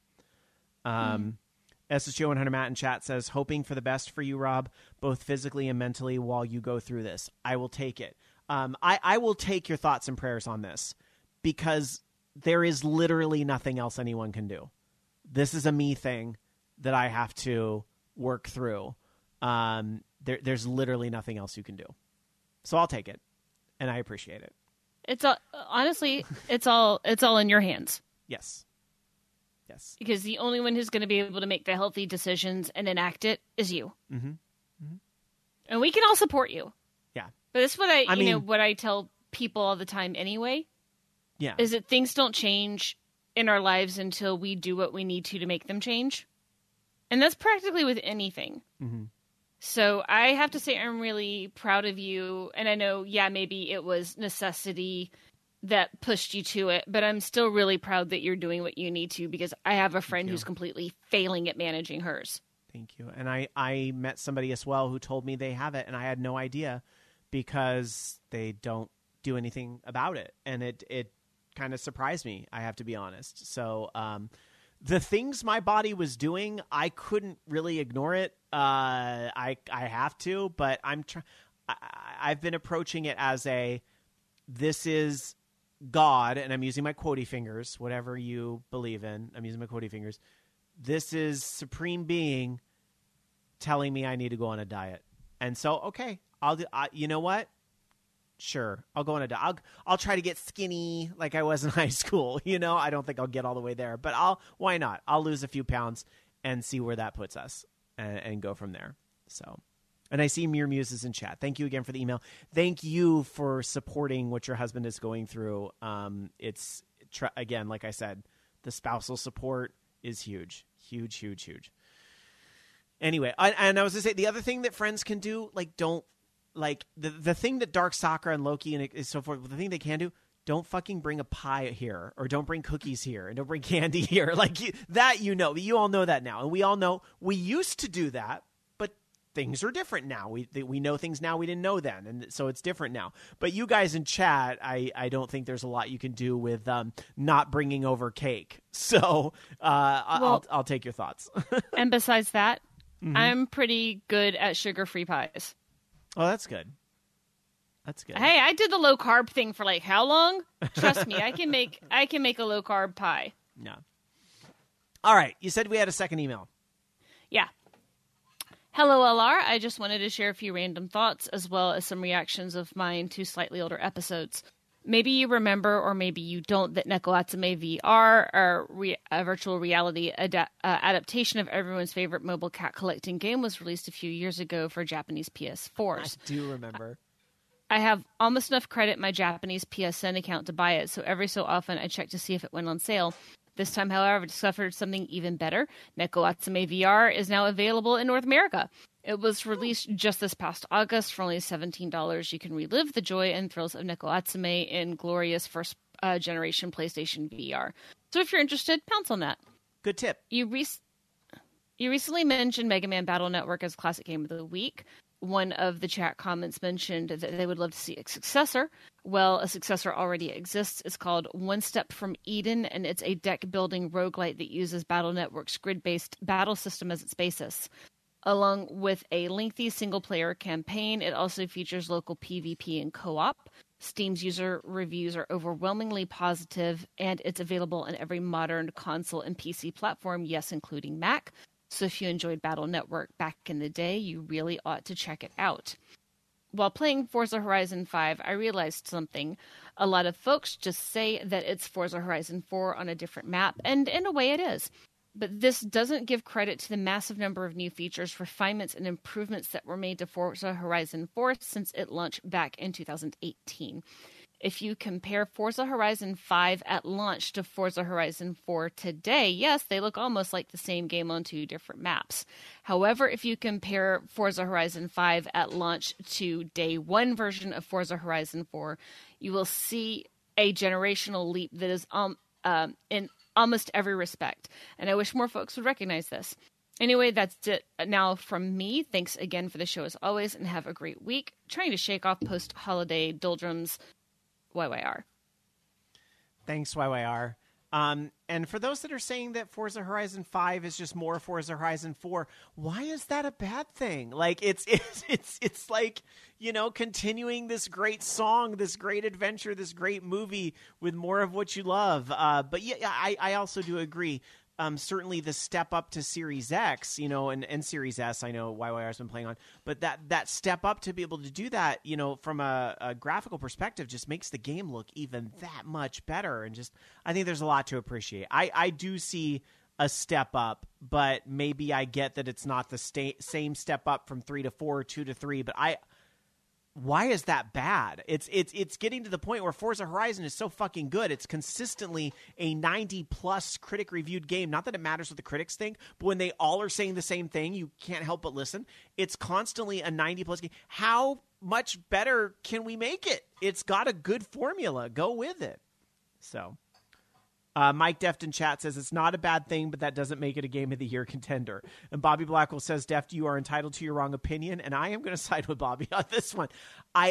[SPEAKER 2] SSGO 100 Matt in chat says, hoping for the best for you, Rob, both physically and mentally while you go through this. I will take it. I will take your thoughts and prayers on this, because there is literally nothing else anyone can do. This is a me thing that I have to work through. There's literally nothing else you can do. So I'll take it, and I appreciate it.
[SPEAKER 3] It's honestly, it's all in your hands.
[SPEAKER 2] Yes.
[SPEAKER 3] Because the only one who's going to be able to make the healthy decisions and enact it is you.
[SPEAKER 2] Mm-hmm. Mm-hmm.
[SPEAKER 3] And we can all support you.
[SPEAKER 2] Yeah.
[SPEAKER 3] But that's what I mean, what I tell people all the time anyway.
[SPEAKER 2] Yeah.
[SPEAKER 3] Is that things don't change in our lives until we do what we need to make them change. And that's practically with anything.
[SPEAKER 2] Mm-hmm.
[SPEAKER 3] So I have to say I'm really proud of you. And I know, maybe it was necessity that pushed you to it, but I'm still really proud that you're doing what you need to, because I have a friend who's completely failing at managing hers.
[SPEAKER 2] Thank you. And I met somebody as well who told me they have it, and I had no idea, because they don't do anything about it. And it kind of surprised me, I have to be honest. So the things my body was doing, I couldn't really ignore it. I have to, but I've been approaching it as this is God, and I'm using my quotey fingers, whatever you believe in. I'm using my quotey fingers. This is Supreme Being telling me I need to go on a diet. And so, okay, you know what? Sure, I'll go on a diet. I'll try to get skinny like I was in high school. I don't think I'll get all the way there, but why not? I'll lose a few pounds and see where that puts us, and go from there. So, and I see Mir Muse is in chat. Thank you again for the email. Thank you for supporting what your husband is going through. Again, like I said, the spousal support is huge, huge, huge, huge. Anyway, and I was going to say, the other thing that friends can do, the thing that Dark Sakura and Loki and so forth, the thing they can do, don't fucking bring a pie here, or don't bring cookies here, and don't bring candy here. You all know that now. And we all know we used to do that, but things are different now. We know things now we didn't know then, and so it's different now. But you guys in chat, I don't think there's a lot you can do with not bringing over cake. So I'll take your thoughts.
[SPEAKER 3] And besides that, I'm pretty good at sugar-free pies.
[SPEAKER 2] Oh, that's good. That's good.
[SPEAKER 3] Hey, I did the low carb thing for how long? Trust me, I can make a low carb pie.
[SPEAKER 2] Yeah. All right. You said we had a second email.
[SPEAKER 3] Yeah. Hello, LR. I just wanted to share a few random thoughts as well as some reactions of mine to slightly older episodes. Maybe you remember, or maybe you don't, that Neko Atsume VR, a virtual reality adaptation of everyone's favorite mobile cat collecting game, was released a few years ago for Japanese PS4s.
[SPEAKER 2] I do remember.
[SPEAKER 3] I have almost enough credit in my Japanese PSN account to buy it, so every so often I check to see if it went on sale. This time, however, I discovered something even better. Neko Atsume VR is now available in North America. It was released just this past August for only $17. You can relive the joy and thrills of Neko Atsume in glorious first-generation PlayStation VR. So if you're interested, pounce on that.
[SPEAKER 2] Good tip.
[SPEAKER 3] You recently mentioned Mega Man Battle Network as Classic Game of the Week. One of the chat comments mentioned that they would love to see a successor. Well, a successor already exists. It's called One Step from Eden, and it's a deck-building roguelite that uses Battle Network's grid-based battle system as its basis. Along with a lengthy single-player campaign, it also features local PvP and co-op. Steam's user reviews are overwhelmingly positive, and it's available on every modern console and PC platform, yes, including Mac. So if you enjoyed Battle Network back in the day, you really ought to check it out. While playing Forza Horizon 5, I realized something. A lot of folks just say that it's Forza Horizon 4 on a different map, and in a way it is. But this doesn't give credit to the massive number of new features, refinements, and improvements that were made to Forza Horizon 4 since it launched back in 2018. if you compare Forza Horizon 5 at launch to Forza Horizon 4 today, yes, they look almost like the same game on 2 different maps. However, if you compare Forza Horizon 5 at launch to day 1 version of Forza Horizon 4, you will see a generational leap that is in almost every respect. And I wish more folks would recognize this. Anyway, that's it now from me. Thanks again for the show as always, and have a great week. Trying to shake off post-holiday doldrums. YYR.
[SPEAKER 2] Thanks, YYR. And for those that are saying that Forza Horizon 5 is just more Forza Horizon 4, why is that a bad thing? Like, it's like, you know, continuing this great song, this great adventure, this great movie with more of what you love. But yeah, I also do agree. Certainly the step up to Series X, you know, and Series S, I know YYR's been playing on, but that step up to be able to do that, you know, from a graphical perspective just makes the game look even that much better. And just, I think there's a lot to appreciate. I do see a step up, but maybe I get that it's not the same step up from 3 to 4, 2 to 3, but why is that bad? It's getting to the point where Forza Horizon is so fucking good. It's consistently a 90-plus critic-reviewed game. Not that it matters what the critics think, but when they all are saying the same thing, you can't help but listen. It's constantly a 90-plus game. How much better can we make it? It's got a good formula. Go with it. So, Mike Deft in chat says it's not a bad thing, but that doesn't make it a Game of the Year contender. And Bobby Blackwell says, Deft, you are entitled to your wrong opinion, and I am going to side with Bobby on this one. I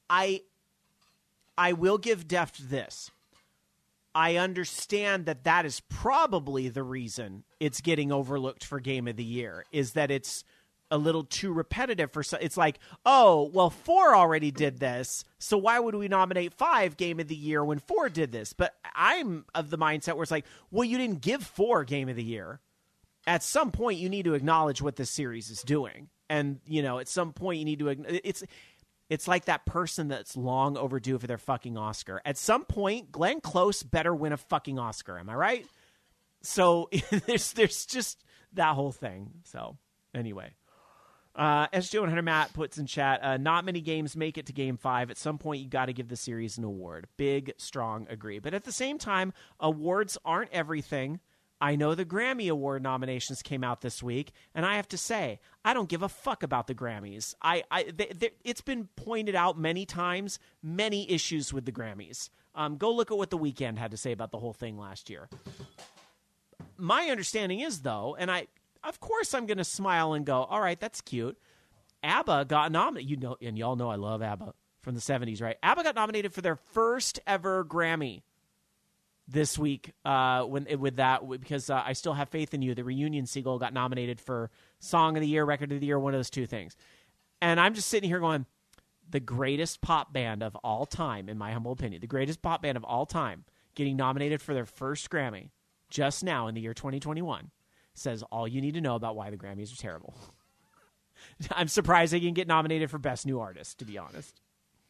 [SPEAKER 2] will give Deft this. I understand that is probably the reason it's getting overlooked for Game of the Year, is that it's a little too repetitive for it's like, oh, well, 4 already did this, so why would we nominate 5 Game of the Year when 4 did this? But I'm of the mindset where it's like, well, you didn't give 4 Game of the Year. At some point, you need to acknowledge what this series is doing. And, you know, at some point, you need to it's like that person that's long overdue for their fucking Oscar. At some point, Glenn Close better win a fucking Oscar. Am I right? So there's just that whole thing. So anyway. SJ100 Matt puts in chat, not many games make it to Game 5. At some point, you got to give the series an award. Big, strong agree. But at the same time, awards aren't everything. I know the Grammy Award nominations came out this week, and I have to say, I don't give a fuck about the Grammys. It's been pointed out many times, many issues with the Grammys. Go look at what The Weeknd had to say about the whole thing last year. My understanding is, though, and of course I'm going to smile and go, all right, that's cute. ABBA got nominated. You know, and y'all know I love ABBA from the 70s, right? ABBA got nominated for their first ever Grammy this week because I Still Have Faith in You, the reunion single, got nominated for Song of the Year, Record of the Year, one of those two things. And I'm just sitting here going, the greatest pop band of all time, in my humble opinion, the greatest pop band of all time getting nominated for their first Grammy just now in the year 2021. Says all you need to know about why the Grammys are terrible. I'm surprised they can get nominated for Best New Artist, to be honest.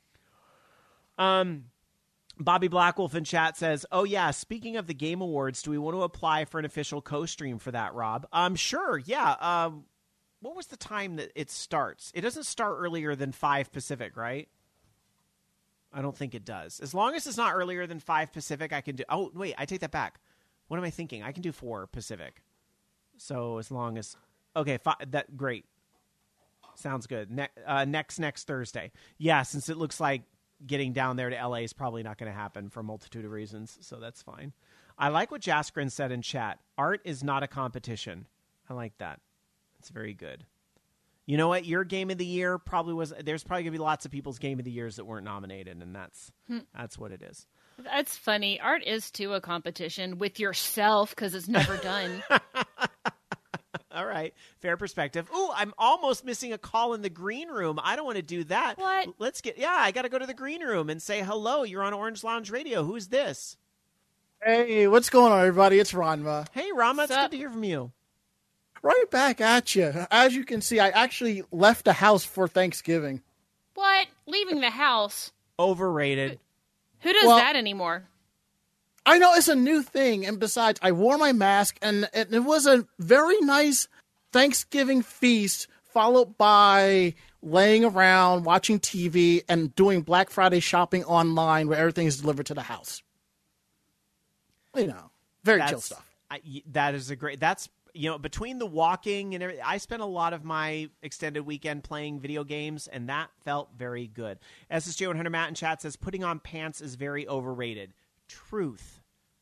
[SPEAKER 2] Bobby Blackwolf in chat says, oh yeah, speaking of the Game Awards, do we want to apply for an official co-stream for that, Rob? Sure, yeah. What was the time that it starts? It doesn't start earlier than 5 Pacific, right? I don't think it does. As long as it's not earlier than 5 Pacific, I can do... Oh, wait, I take that back. What am I thinking? I can do 4 Pacific. So as long as... Okay, great. Sounds good. Next Thursday. Yeah, since it looks like getting down there to LA is probably not going to happen for a multitude of reasons, so that's fine. I like what Jaskrin said in chat. Art is not a competition. I like that. It's very good. You know what? Your Game of the Year probably was... There's probably going to be lots of people's Game of the Years that weren't nominated, and that's what it is.
[SPEAKER 3] That's funny. Art is, too, a competition with yourself because it's never done.
[SPEAKER 2] All right. Fair perspective. Ooh, I'm almost missing a call in the green room. I don't want to do that.
[SPEAKER 3] What?
[SPEAKER 2] I got to go to the green room and say hello. You're on Orange Lounge Radio. Who's this?
[SPEAKER 5] Hey, what's going on, everybody? It's Ranma.
[SPEAKER 2] Hey, Ranma. It's good to hear from you.
[SPEAKER 5] Right back at you. As you can see, I actually left the house for Thanksgiving.
[SPEAKER 3] What? Leaving the house?
[SPEAKER 2] Overrated.
[SPEAKER 3] Who does that anymore?
[SPEAKER 5] I know it's a new thing, and besides, I wore my mask, and it was a very nice Thanksgiving feast, followed by laying around, watching TV, and doing Black Friday shopping online where everything is delivered to the house. You know, very chill stuff.
[SPEAKER 2] That is that's, you know, between the walking and everything, I spent a lot of my extended weekend playing video games, and that felt very good. SSJ100 Matt in chat says, putting on pants is very overrated. Truth.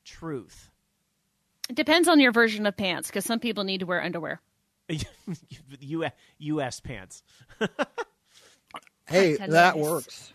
[SPEAKER 3] It depends on your version of pants, because some people need to wear underwear.
[SPEAKER 2] U.S. pants.
[SPEAKER 5] Hey, that works.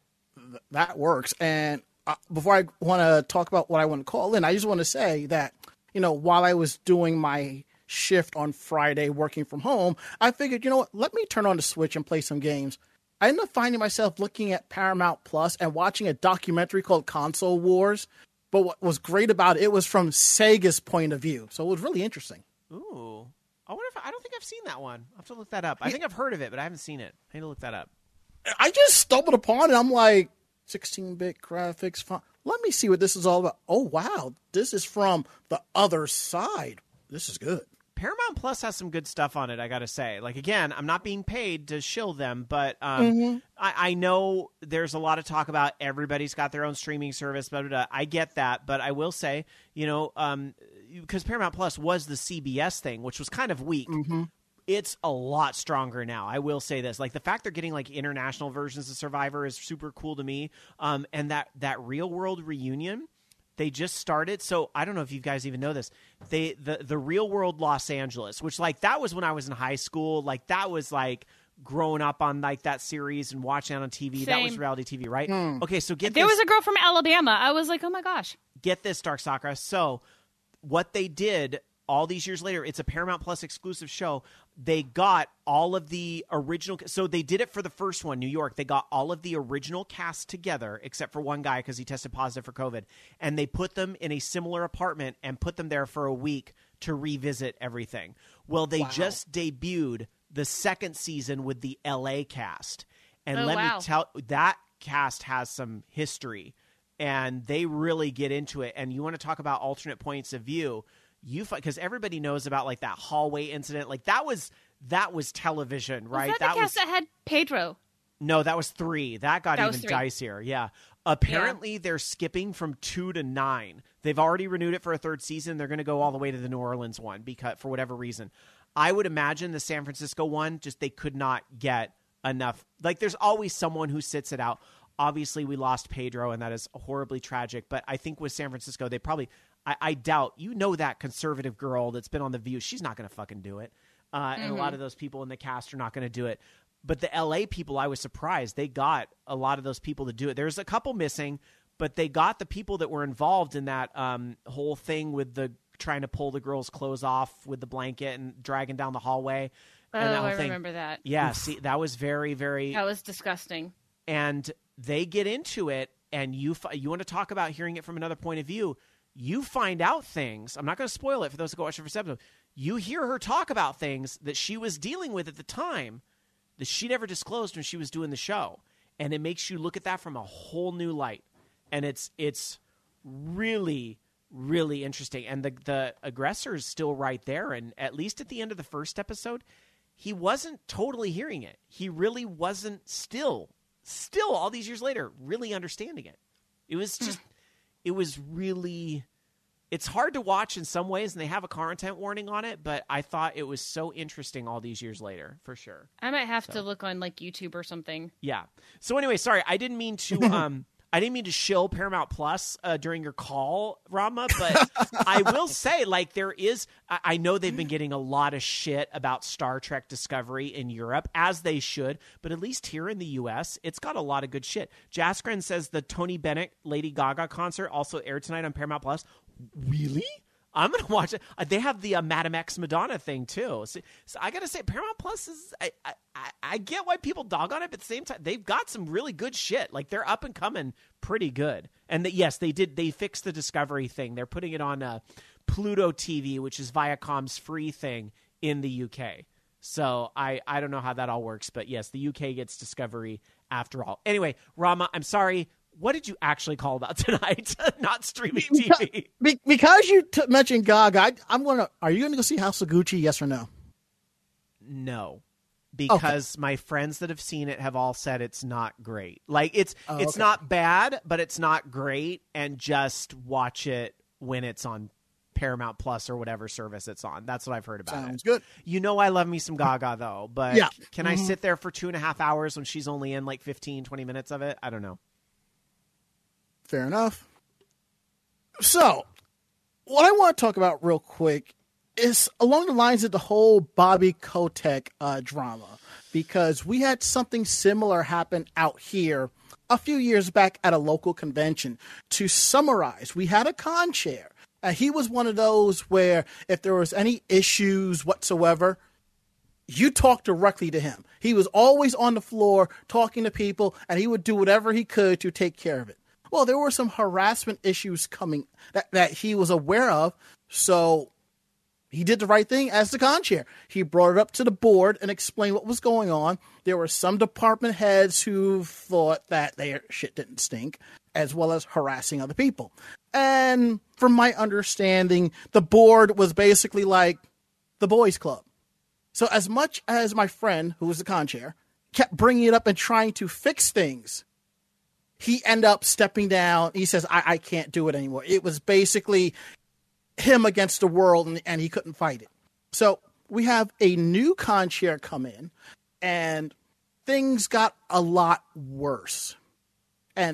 [SPEAKER 5] That works. And before I want to talk about what I want to call in, I just want to say that, you know, while I was doing my shift on Friday working from home, I figured, you know what, let me turn on the Switch and play some games. I ended up finding myself looking at Paramount Plus and watching a documentary called Console Wars. But what was great about it was from Sega's point of view. So it was really interesting.
[SPEAKER 2] Ooh. I don't think I've seen that one. I'll have to look that up. I think I've heard of it, but I haven't seen it. I need to look that up.
[SPEAKER 5] I just stumbled upon it. I'm like, 16-bit graphics. Let me see what this is all about. Oh, wow. This is from the other side. This is good.
[SPEAKER 2] Paramount Plus has some good stuff on it, I got to say. Like, again, I'm not being paid to shill them, but I know there's a lot of talk about everybody's got their own streaming service, blah, blah, blah. I get that, but I will say, you know, because Paramount Plus was the CBS thing, which was kind of weak. Mm-hmm. It's a lot stronger now. I will say this. Like, the fact they're getting, like, international versions of Survivor is super cool to me. And that Real World reunion, they just started. So I don't know if you guys even know this. The Real World Los Angeles, which, like, that was when I was in high school. Like, that was, like, growing up on, like, that series and watching it on TV.
[SPEAKER 3] Same.
[SPEAKER 2] That was reality TV, right? Okay, so
[SPEAKER 3] there was a girl from Alabama. I was like, oh, my gosh.
[SPEAKER 2] Get this, Dark Sakura. So what they did all these years later, it's a Paramount Plus exclusive show. They got all of the original. So they did it for the first one, New York. They got all of the original cast together, except for one guy because he tested positive for COVID. And they put them in a similar apartment and put them there for a week to revisit everything. Well, they just debuted the second season with the LA cast. And me tell that cast has some history. And they really get into it. And you want to talk about alternate points of view. Because everybody knows about, like, that hallway incident. Like, that was television, right?
[SPEAKER 3] Was that the cast that had Pedro?
[SPEAKER 2] No, that was 3. That got even dicier. Yeah. Apparently, they're skipping from 2 to 9. They've already renewed it for a third season. They're going to go all the way to the New Orleans one because for whatever reason. I would imagine the San Francisco one, just they could not get enough. Like, there's always someone who sits it out. Obviously, we lost Pedro, and that is horribly tragic. But I think with San Francisco, they probably – I doubt, you know, that conservative girl that's been on The View, she's not going to fucking do it. And a lot of those people in the cast are not going to do it. But the LA people, I was surprised. They got a lot of those people to do it. There's a couple missing, but they got the people that were involved in that whole thing with the trying to pull the girl's clothes off with the blanket and dragging down the hallway. And that whole thing.
[SPEAKER 3] Remember that.
[SPEAKER 2] Yeah, see, that was very, very...
[SPEAKER 3] That was disgusting.
[SPEAKER 2] And they get into it, and you want to talk about hearing it from another point of view. You find out things. I'm not going to spoil it for those who go watch the first episode. You hear her talk about things that she was dealing with at the time that she never disclosed when she was doing the show. And it makes you look at that from a whole new light. And it's really, really interesting. And the aggressor is still right there. And at least at the end of the first episode, he wasn't totally hearing it. He really wasn't still all these years later, really understanding it. It was just... It was really, it's hard to watch in some ways, and they have a content warning on it, but I thought it was so interesting all these years later, for sure.
[SPEAKER 3] I might have to look on, like, YouTube or something.
[SPEAKER 2] Yeah. So anyway, sorry, I didn't mean to shill Paramount Plus during your call, Rama, but I will say, like, there is, I know they've been getting a lot of shit about Star Trek Discovery in Europe, as they should, but at least here in the U.S., it's got a lot of good shit. Jaskrin says the Tony Bennett Lady Gaga concert also aired tonight on Paramount Plus. Really? I'm going to watch it. They have the Madame X Madonna thing, too. So I got to say, Paramount Plus is... I get why people dog on it, but at the same time, they've got some really good shit. Like, they're up and coming pretty good. And yes, they fixed the Discovery thing. They're putting it on Pluto TV, which is Viacom's free thing in the UK. So I don't know how that all works, but yes, the UK gets Discovery after all. Anyway, Rama, I'm sorry. What did you actually call about tonight? Not streaming TV.
[SPEAKER 5] Because you mentioned Gaga, are you going to go see House of Gucci, yes or no?
[SPEAKER 2] No. because my friends that have seen it have all said it's not great. Like it's not bad, but it's not great. And just watch it when it's on Paramount Plus or whatever service it's on. That's what I've heard about.
[SPEAKER 5] Sounds good.
[SPEAKER 2] You know, I love me some Gaga though, but can I sit there for 2.5 hours when she's only in like 15, 20 minutes of it? I don't know.
[SPEAKER 5] Fair enough. So, what I want to talk about real quick is along the lines of the whole Bobby Kotick drama, because we had something similar happen out here a few years back at a local convention. To summarize, we had a con chair. He was one of those where if there was any issues whatsoever, you talk directly to him. He was always on the floor talking to people, and he would do whatever he could to take care of it. Well, there were some harassment issues coming that he was aware of, so he did the right thing as the con chair. He brought it up to the board and explained what was going on. There were some department heads who thought that their shit didn't stink, as well as harassing other people. And from my understanding, the board was basically like the boys club. So as much as my friend, who was the con chair, kept bringing it up and trying to fix things, he ended up stepping down. He says, I can't do it anymore. It was basically him against the world, and he couldn't fight it. So we have a new con chair come in, and things got a lot worse. And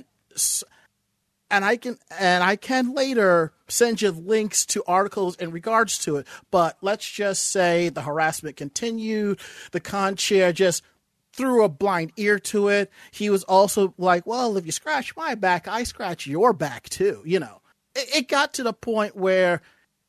[SPEAKER 5] I can later send you links to articles in regards to it. But let's just say the harassment continued. The con chair just threw a blind ear to it. He was also like, well, if you scratch my back, I scratch your back too. You know, it got to the point where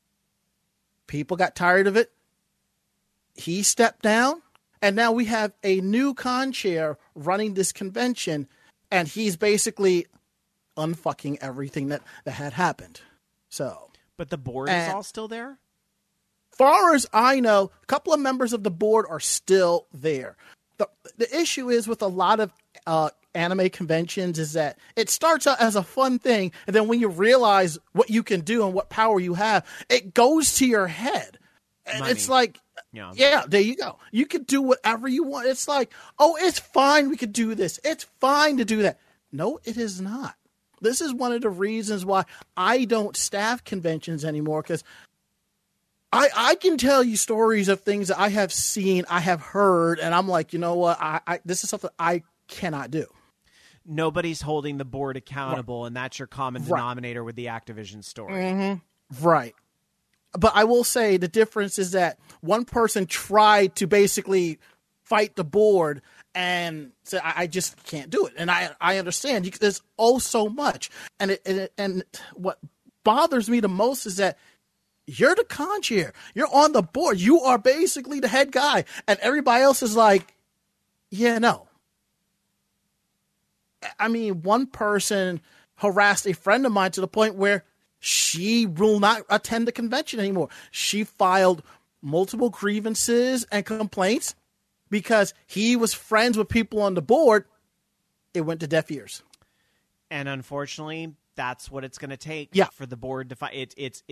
[SPEAKER 5] people got tired of it. He stepped down, and now we have a new con chair running this convention, and he's basically unfucking everything that had happened. So,
[SPEAKER 2] but the board is all still there?
[SPEAKER 5] Far as I know, a couple of members of the board are still there. The issue is with a lot of anime conventions is that it starts out as a fun thing, and then when you realize what you can do and what power you have, it goes to your head. And it's like, yeah, there you go. You can do whatever you want. It's like, oh, it's fine. We could do this. It's fine to do that. No, it is not. This is one of the reasons why I don't staff conventions anymore, because I can tell you stories of things that I have seen, I have heard, and I'm like, you know what? This is something I cannot do.
[SPEAKER 2] Nobody's holding the board accountable, and that's your common denominator with the Activision story.
[SPEAKER 5] Mm-hmm. Right. But I will say the difference is that one person tried to basically fight the board and said, I just can't do it. And I understand. There's so much. And what bothers me the most is that you're the con chair. You're on the board. You are basically the head guy. And everybody else is like, yeah, no. I mean, one person harassed a friend of mine to the point where she will not attend the convention anymore. She filed multiple grievances and complaints because he was friends with people on the board. It went to deaf ears.
[SPEAKER 2] And unfortunately, that's what it's going to take for the board to fight.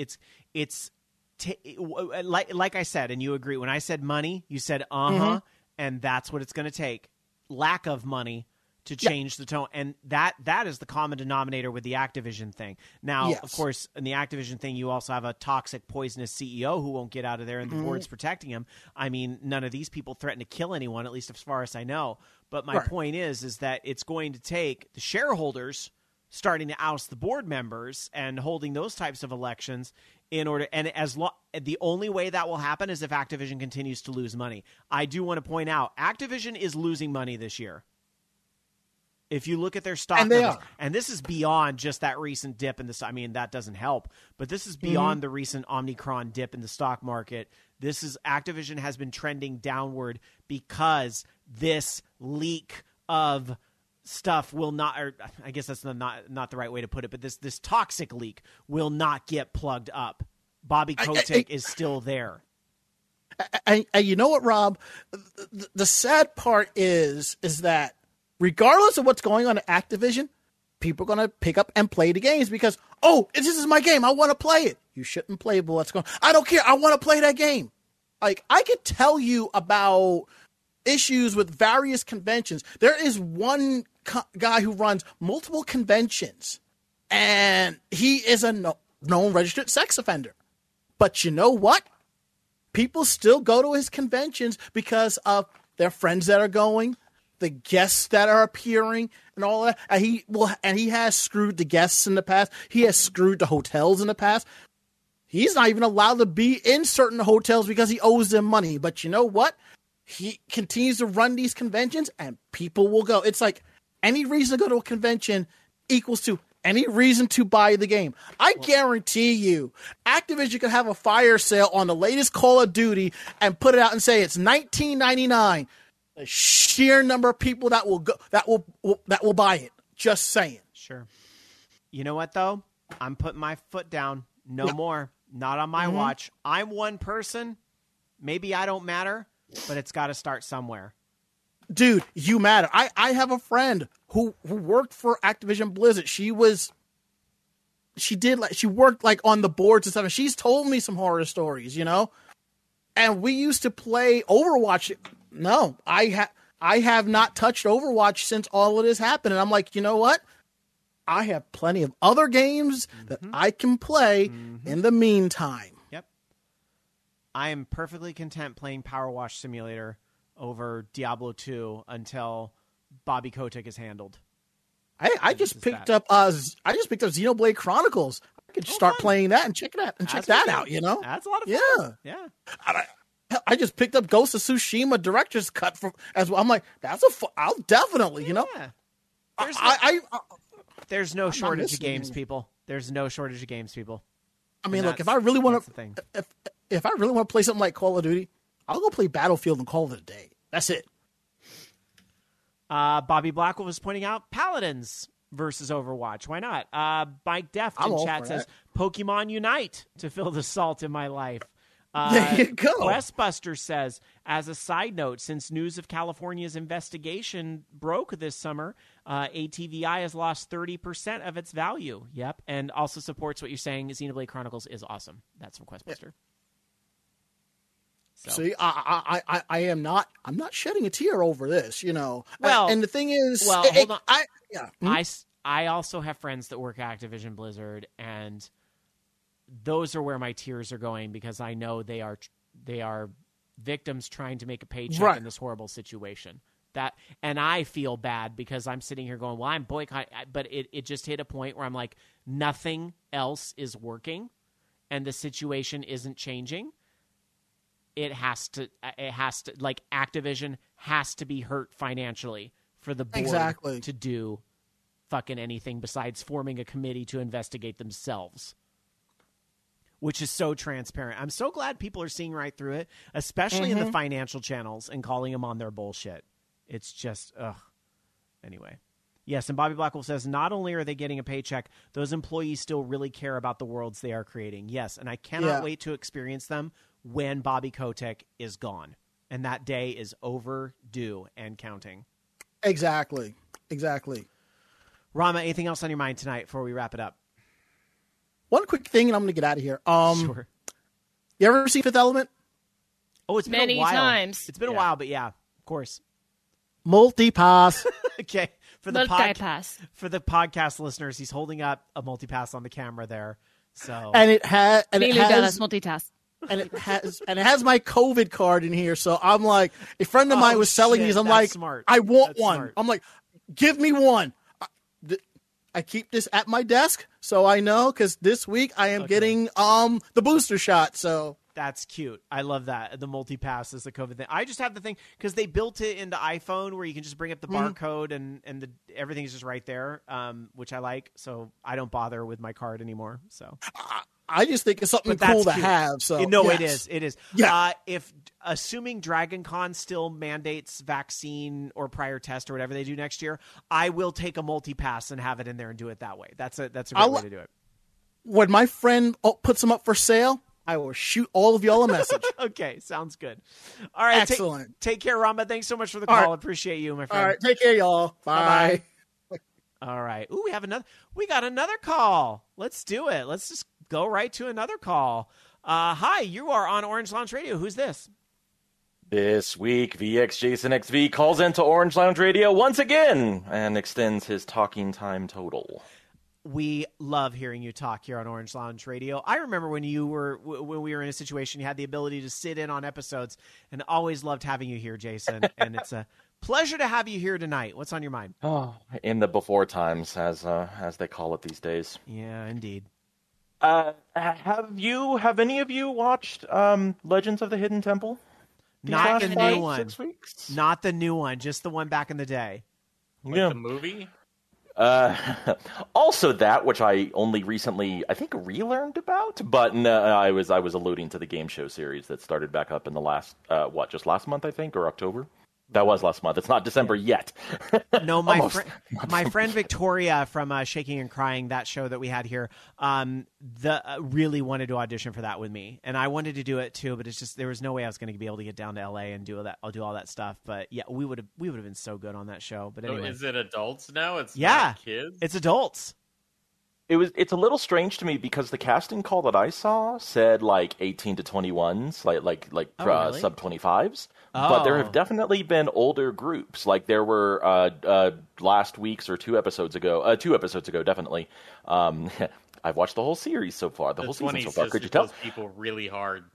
[SPEAKER 2] Like I said, and you agree. When I said money, you said and that's what it's going to take. Lack of money to change the tone, and that is the common denominator with the Activision thing. Now, of course, in the Activision thing, you also have a toxic, poisonous CEO who won't get out of there, and the board's protecting him. I mean, none of these people threaten to kill anyone, at least as far as I know. But my point is that it's going to take the shareholders starting to oust the board members and holding those types of elections in order. And the only way that will happen is if Activision continues to lose money. I do want to point out, Activision is losing money this year. If you look at their stock numbers, and this is beyond just that recent dip in the stock. I mean, that doesn't help, but this is beyond the recent Omicron dip in the stock market. Activision has been trending downward because this leak of stuff will not, or I guess that's not the right way to put it, but this toxic leak will not get plugged up. Bobby Kotick is still there.
[SPEAKER 5] And you know what, Rob? The sad part is that regardless of what's going on at Activision, people are going to pick up and play the games because, this is my game. I want to play it. You shouldn't play, but what's going on? I don't care. I want to play that game. Like, I could tell you about issues with various conventions. There is one guy who runs multiple conventions, and he is a known registered sex offender. But you know what? People still go to his conventions because of their friends that are going, the guests that are appearing, and all that. And he has screwed the guests in the past. He has screwed the hotels in the past. He's not even allowed to be in certain hotels because he owes them money. But you know what? He continues to run these conventions, and people will go. It's like any reason to go to a convention equals to any reason to buy the game. I guarantee you, Activision could have a fire sale on the latest Call of Duty and put it out and say it's $19.99. The sheer number of people that will go, that will buy it. Just saying.
[SPEAKER 2] Sure. You know what though? I'm putting my foot down. No more. Not on my watch. I'm one person. Maybe I don't matter, but it's got to start somewhere.
[SPEAKER 5] Dude, you matter. I have a friend who worked for Activision Blizzard. She worked like on the boards and stuff. And she's told me some horror stories, you know. And we used to play Overwatch. No, I have not touched Overwatch since all of this happened. And I'm like, you know what? I have plenty of other games that I can play in the meantime.
[SPEAKER 2] Yep. I am perfectly content playing Power Wash Simulator over Diablo 2 until Bobby Kotick is handled.
[SPEAKER 5] I just picked up Xenoblade Chronicles. I could start playing that and check that out, you know?
[SPEAKER 2] That's a lot of fun. Yeah.
[SPEAKER 5] I just picked up Ghost of Tsushima Director's Cut as well. I'm like, I'll definitely, you know?
[SPEAKER 2] There's no shortage of games, people. There's no shortage of games, people.
[SPEAKER 5] I mean, look, if I really want to, if I really want to play something like Call of Duty, I'll go play Battlefield and call it a day. That's it.
[SPEAKER 2] Bobby Blackwell was pointing out Paladins versus Overwatch. Why not? Mike Deft in chat says Pokemon Unite to fill the salt in my life.
[SPEAKER 5] There you go.
[SPEAKER 2] Questbuster says, as a side note, since news of California's investigation broke this summer, ATVI has lost 30% of its value. Yep. And also supports what you're saying. Xenoblade Chronicles is awesome. That's from Questbuster. Yeah. So.
[SPEAKER 5] See, I'm not shedding a tear over this, you know.
[SPEAKER 2] Well,
[SPEAKER 5] and the thing is,
[SPEAKER 2] hold on. I also have friends that work at Activision Blizzard, and those are where my tears are going because I know they are victims trying to make a paycheck in this horrible situation. And I feel bad because I'm sitting here going, well, I'm boycotting, but it just hit a point where I'm like, nothing else is working, and the situation isn't changing. It has to like Activision has to be hurt financially for the board to do fucking anything besides forming a committee to investigate themselves, which is so transparent. I'm so glad people are seeing right through it, especially in the financial channels and calling them on their bullshit. It's just, ugh. Anyway. Yes, and Bobby Blackwell says, not only are they getting a paycheck, those employees still really care about the worlds they are creating. Yes, and I cannot wait to experience them when Bobby Kotick is gone. And that day is overdue and counting.
[SPEAKER 5] Exactly.
[SPEAKER 2] Rama, anything else on your mind tonight before we wrap it up?
[SPEAKER 5] One quick thing, and I'm going to get out of here.
[SPEAKER 2] Sure.
[SPEAKER 5] You ever see Fifth Element?
[SPEAKER 2] Oh, it's been
[SPEAKER 3] many
[SPEAKER 2] a while.
[SPEAKER 3] times.
[SPEAKER 2] It's been a while, but yeah, of course.
[SPEAKER 5] Multipass.
[SPEAKER 2] Okay. For the podcast listeners, he's holding up a multipass on the camera there. So
[SPEAKER 5] and it has
[SPEAKER 3] multitask.
[SPEAKER 5] And it has my COVID card in here. So I'm like, a friend of mine was selling these. I'm like,
[SPEAKER 2] smart.
[SPEAKER 5] I want one.
[SPEAKER 2] Smart.
[SPEAKER 5] I'm like, give me one. I keep this at my desk so I know because this week I am getting the booster shot. So
[SPEAKER 2] that's cute. I love that. The multi-pass is the COVID thing. I just have the thing because they built it into iPhone where you can just bring up the barcode and everything's just right there, which I like. So I don't bother with my card anymore. So
[SPEAKER 5] I just think it's something cool to have. So
[SPEAKER 2] no, yes. It is.
[SPEAKER 5] Yeah.
[SPEAKER 2] If assuming Dragon Con still mandates vaccine or prior test or whatever they do next year, I will take a multi-pass and have it in there and do it that way. That's a great way to do it.
[SPEAKER 5] When my friend puts them up for sale, I will shoot all of y'all a message.
[SPEAKER 2] Okay, sounds good. All right,
[SPEAKER 5] excellent.
[SPEAKER 2] Take care, Rama. Thanks so much for the call. Appreciate you, my friend.
[SPEAKER 5] All right, take care, y'all. Bye.
[SPEAKER 2] Bye-bye. All right. Ooh, we got another call. Let's do it. Let's just go right to another call. Hi, you are on Orange Lounge Radio. Who's this?
[SPEAKER 6] This week, VX Jason XV calls into Orange Lounge Radio once again and extends his talking time total.
[SPEAKER 2] We love hearing you talk here on Orange Lounge Radio. I remember when we were in a situation, you had the ability to sit in on episodes, and always loved having you here, Jason. And it's a pleasure to have you here tonight. What's on your mind?
[SPEAKER 6] Oh, in the before times, as they call it these days.
[SPEAKER 2] Yeah, indeed.
[SPEAKER 6] Have any of you watched Legends of the Hidden Temple?
[SPEAKER 2] Not the new one.
[SPEAKER 6] 6 weeks?
[SPEAKER 2] Not the new one, just the one back in the day.
[SPEAKER 4] Like the movie?
[SPEAKER 6] Also that, which I only recently, I think, relearned about, but no, I was alluding to the game show series that started back up in the last, just last month, I think, or October? That was last month. It's not December yet.
[SPEAKER 2] No, my friend Victoria from Shaking and Crying, that show that we had here, really wanted to audition for that with me, and I wanted to do it too. But it's just there was no way I was going to be able to get down to LA and do that. I'll do all that stuff. But yeah, we would have been so good on that show. But anyway,
[SPEAKER 4] So is it adults now? It's
[SPEAKER 2] Yeah.
[SPEAKER 4] not kids.
[SPEAKER 2] it's adults.
[SPEAKER 6] It's a little strange to me because the casting call that I saw said like 18 to 21s, like
[SPEAKER 2] really?
[SPEAKER 6] sub 25s. But there have definitely been older groups. Like there were last week's or 2 episodes ago, definitely. I've watched the whole series so far, the whole season so far. Could you tell?
[SPEAKER 4] People really hard.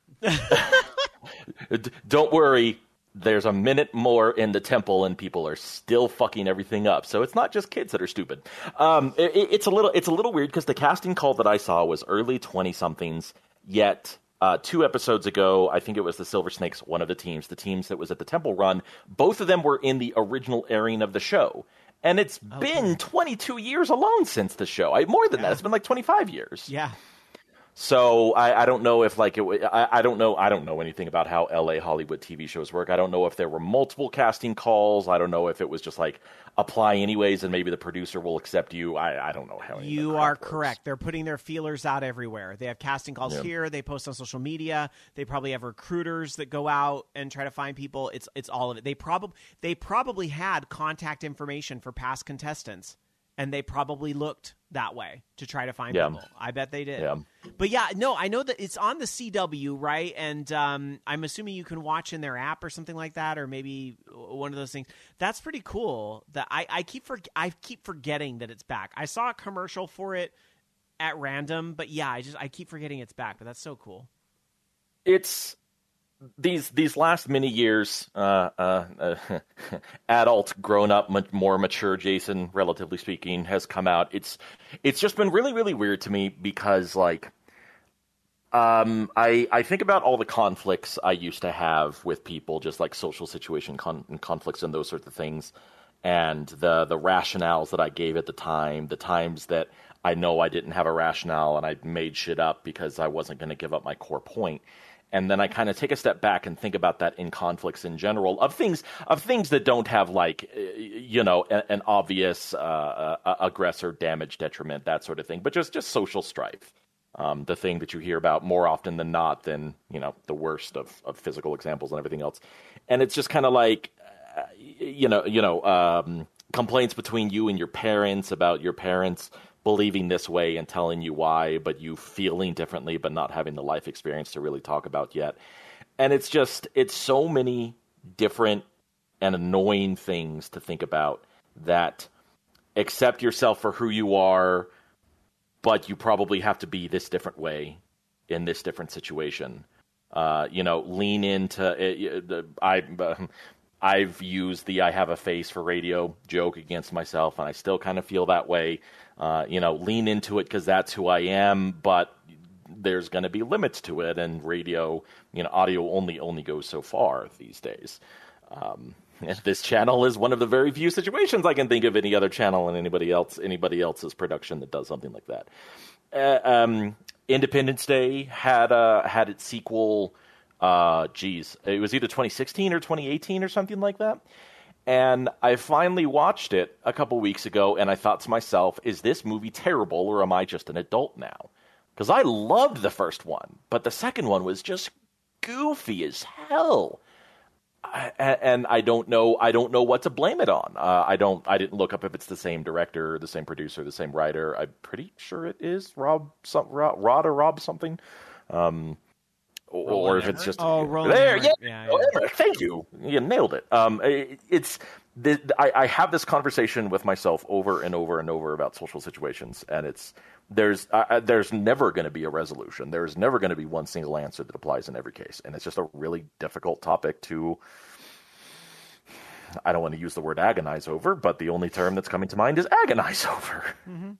[SPEAKER 6] Don't worry. There's a minute more in the temple, and people are still fucking everything up. So it's not just kids that are stupid. It's a little weird because the casting call that I saw was early 20-somethings. Yet 2 episodes ago, I think it was the Silver Snakes, one of the teams that was at the Temple Run. Both of them were in the original airing of the show, and it's been 22 years alone since the show. More than that, it's been like 25 years.
[SPEAKER 2] Yeah.
[SPEAKER 6] So I don't know if like I don't know anything about how LA Hollywood TV shows work. I don't know if there were multiple casting calls. I don't know if it was just like apply anyways and maybe the producer will accept you. I don't know how.
[SPEAKER 2] You are correct. They're putting their feelers out everywhere. They have casting calls here. They post on social media. They probably have recruiters that go out and try to find people. It's all of it. They probably had contact information for past contestants. And they probably looked that way to try to find people. I bet they did. Yeah. But yeah, no, I know that it's on the CW, right? And I'm assuming you can watch in their app or something like that, or maybe one of those things. That's pretty cool. That I keep forgetting that it's back. I saw a commercial for it at random, but yeah, I keep forgetting it's back. But that's so cool.
[SPEAKER 6] It's these last many years, adult, grown up, more mature Jason, relatively speaking, has come out. It's just been really, really weird to me because like, I think about all the conflicts I used to have with people, just like social situation conflicts and those sorts of things, and the rationales that I gave at the time, the times that I know I didn't have a rationale and I made shit up because I wasn't going to give up my core point. And then I kind of take a step back and think about that in conflicts in general of things that don't have like, an obvious aggressor, damage, detriment, that sort of thing, but just social strife. The thing that you hear about more often than not than, the worst of physical examples and everything else. And it's just kind of like, complaints between you and your parents about your parents believing this way and telling you why, but you feeling differently, but not having the life experience to really talk about yet. And it's so many different and annoying things to think about that accept yourself for who you are, but you probably have to be this different way in this different situation. Lean into I've used the I have a face for radio joke against myself, and I still kind of feel that way. Lean into it because that's who I am, but there's going to be limits to it, and radio, audio only goes so far these days. And this channel is one of the very few situations I can think of any other channel and anybody else's production that does something like that. Independence Day had its sequel. It was either 2016 or 2018 or something like that. And I finally watched it a couple weeks ago, and I thought to myself, is this movie terrible, or am I just an adult now? Because I loved the first one, but the second one was just goofy as hell. And I don't know what to blame it on. I didn't look up if it's the same director, the same producer, the same writer. I'm pretty sure it is Rod or Rob something. or if it's just
[SPEAKER 2] Roland
[SPEAKER 6] there.
[SPEAKER 2] Emmerich.
[SPEAKER 6] Yeah,
[SPEAKER 2] Yeah.
[SPEAKER 6] Emmerich, thank you. You nailed it. I have this conversation with myself over and over and over about social situations, and there's never going to be a resolution. There's never going to be one single answer that applies in every case, and it's just a really difficult topic to. I don't want to use the word agonize over, but the only term that's coming to mind is agonize over.
[SPEAKER 2] Mm-hmm.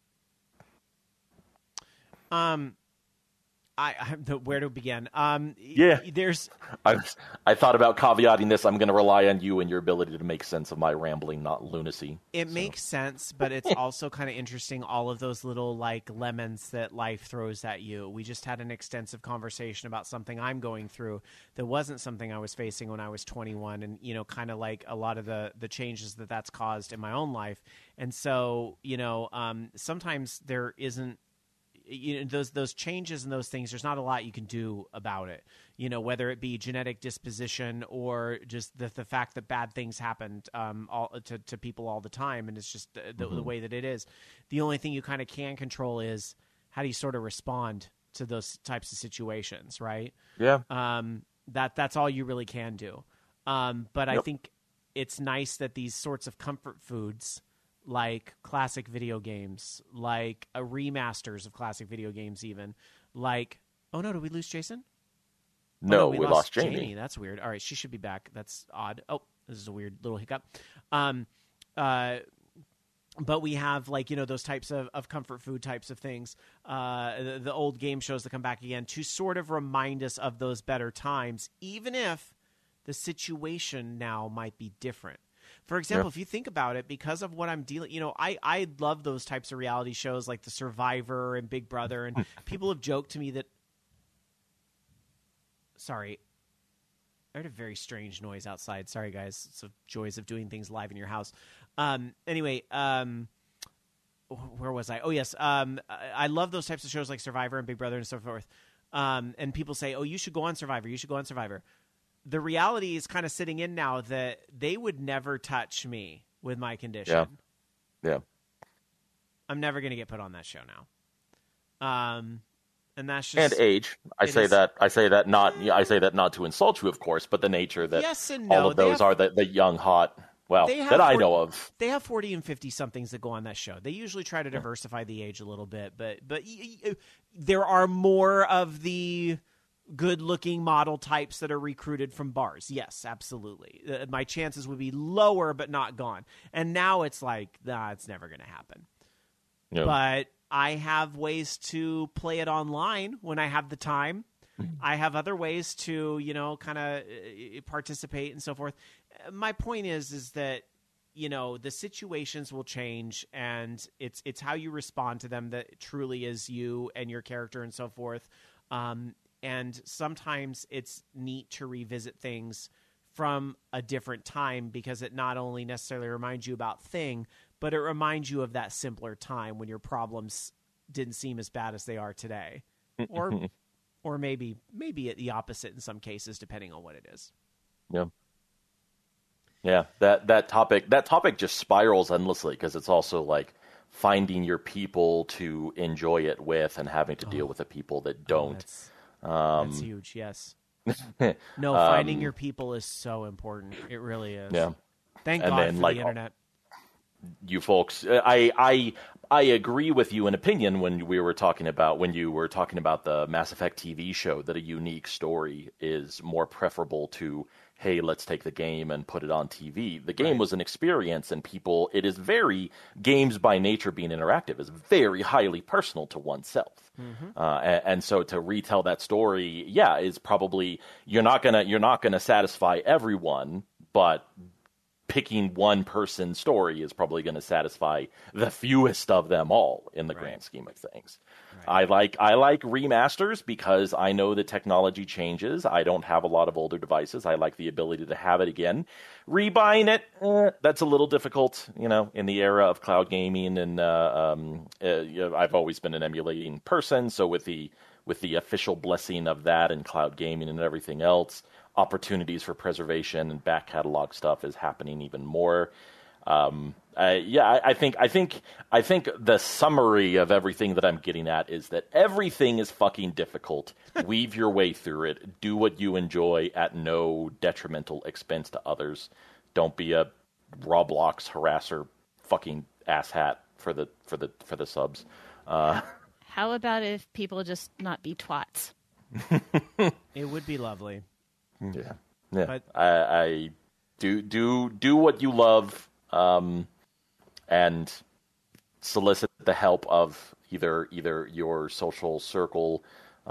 [SPEAKER 2] Where to begin? There's.
[SPEAKER 6] I thought about caveating this. I'm going to rely on you and your ability to make sense of my rambling, not lunacy.
[SPEAKER 2] It makes sense, but it's also kind of interesting. All of those little like lemons that life throws at you. We just had an extensive conversation about something I'm going through that wasn't something I was facing when I was 21, and kind of like a lot of the changes that's caused in my own life. And so, sometimes there isn't. Those changes and those things, there's not a lot you can do about it, whether it be genetic disposition or just the fact that bad things happened to people all the time, and it's just the way that it is. The only thing you kind of can control is how do you sort of respond to those types of situations, right?
[SPEAKER 6] Yeah.
[SPEAKER 2] That's all you really can do. But I think it's nice that these sorts of comfort foods, like classic video games, like remasters of classic video games, even like, oh no, did we lose Jason?
[SPEAKER 6] No, we lost Jamie.
[SPEAKER 2] That's weird. All right, she should be back. That's odd. Oh, this is a weird little hiccup. But we have like, those types of comfort food types of things, the old game shows that come back again to sort of remind us of those better times, even if the situation now might be different. For example, if you think about it, because of what I'm dealing, I love those types of reality shows like The Survivor and Big Brother, and people have joked to me that. Sorry, I heard a very strange noise outside. Sorry, guys. It's the joys of doing things live in your house. Anyway, where was I? Oh, yes. I love those types of shows like Survivor and Big Brother and so forth. And people say, oh, you should go on Survivor. You should go on Survivor. The reality is kind of sitting in now that they would never touch me with my condition.
[SPEAKER 6] Yeah.
[SPEAKER 2] I'm never going to get put on that show now. And that's just
[SPEAKER 6] and age. I say that not to insult you, of course, but the nature that
[SPEAKER 2] yes and no.
[SPEAKER 6] all of those are the young, hot. Well, that I know of.
[SPEAKER 2] They have 40 and 50 somethings that go on that show. They usually try to diversify the age a little bit, but there are more of the good-looking model types that are recruited from bars. Yes, absolutely. My chances would be lower, but not gone. And now it's like, it's never going to happen. Yep. But I have ways to play it online when I have the time. I have other ways to, kind of participate and so forth. My point is that, the situations will change, and it's how you respond to them that truly is you and your character and so forth. And sometimes it's neat to revisit things from a different time because it not only necessarily reminds you about thing, but it reminds you of that simpler time when your problems didn't seem as bad as they are today. Or maybe the opposite in some cases, depending on what it is.
[SPEAKER 6] Yeah. Yeah, that topic just spirals endlessly because it's also like finding your people to enjoy it with and having to deal with the people that don't.
[SPEAKER 2] That's huge, yes. No, finding your people is so important. It really is.
[SPEAKER 6] Yeah.
[SPEAKER 2] Thank God for the internet.
[SPEAKER 6] You folks, I agree with you in opinion when you were talking about the Mass Effect TV show that a unique story is more preferable to, hey, let's take the game and put it on TV. The game was an experience, and games by nature being interactive is very highly personal to oneself. Mm-hmm. And so to retell that story, is probably you're not gonna satisfy everyone, but picking one person's story is probably going to satisfy the fewest of them all in the grand scheme of things. Right. I like remasters because I know the technology changes. I don't have a lot of older devices. I like the ability to have it again. Rebuying it, that's a little difficult, in the era of cloud gaming. And I've always been an emulating person, so with the official blessing of that and cloud gaming and everything else, opportunities for preservation and back catalog stuff is happening even more. I think the summary of everything that I'm getting at is that everything is fucking difficult. Weave your way through it. Do what you enjoy at no detrimental expense to others. Don't be a Roblox harasser, fucking asshat for the subs.
[SPEAKER 3] How about if people just not be twats?
[SPEAKER 2] It would be lovely.
[SPEAKER 6] Yeah.
[SPEAKER 2] But
[SPEAKER 6] I do what you love, and solicit the help of either your social circle,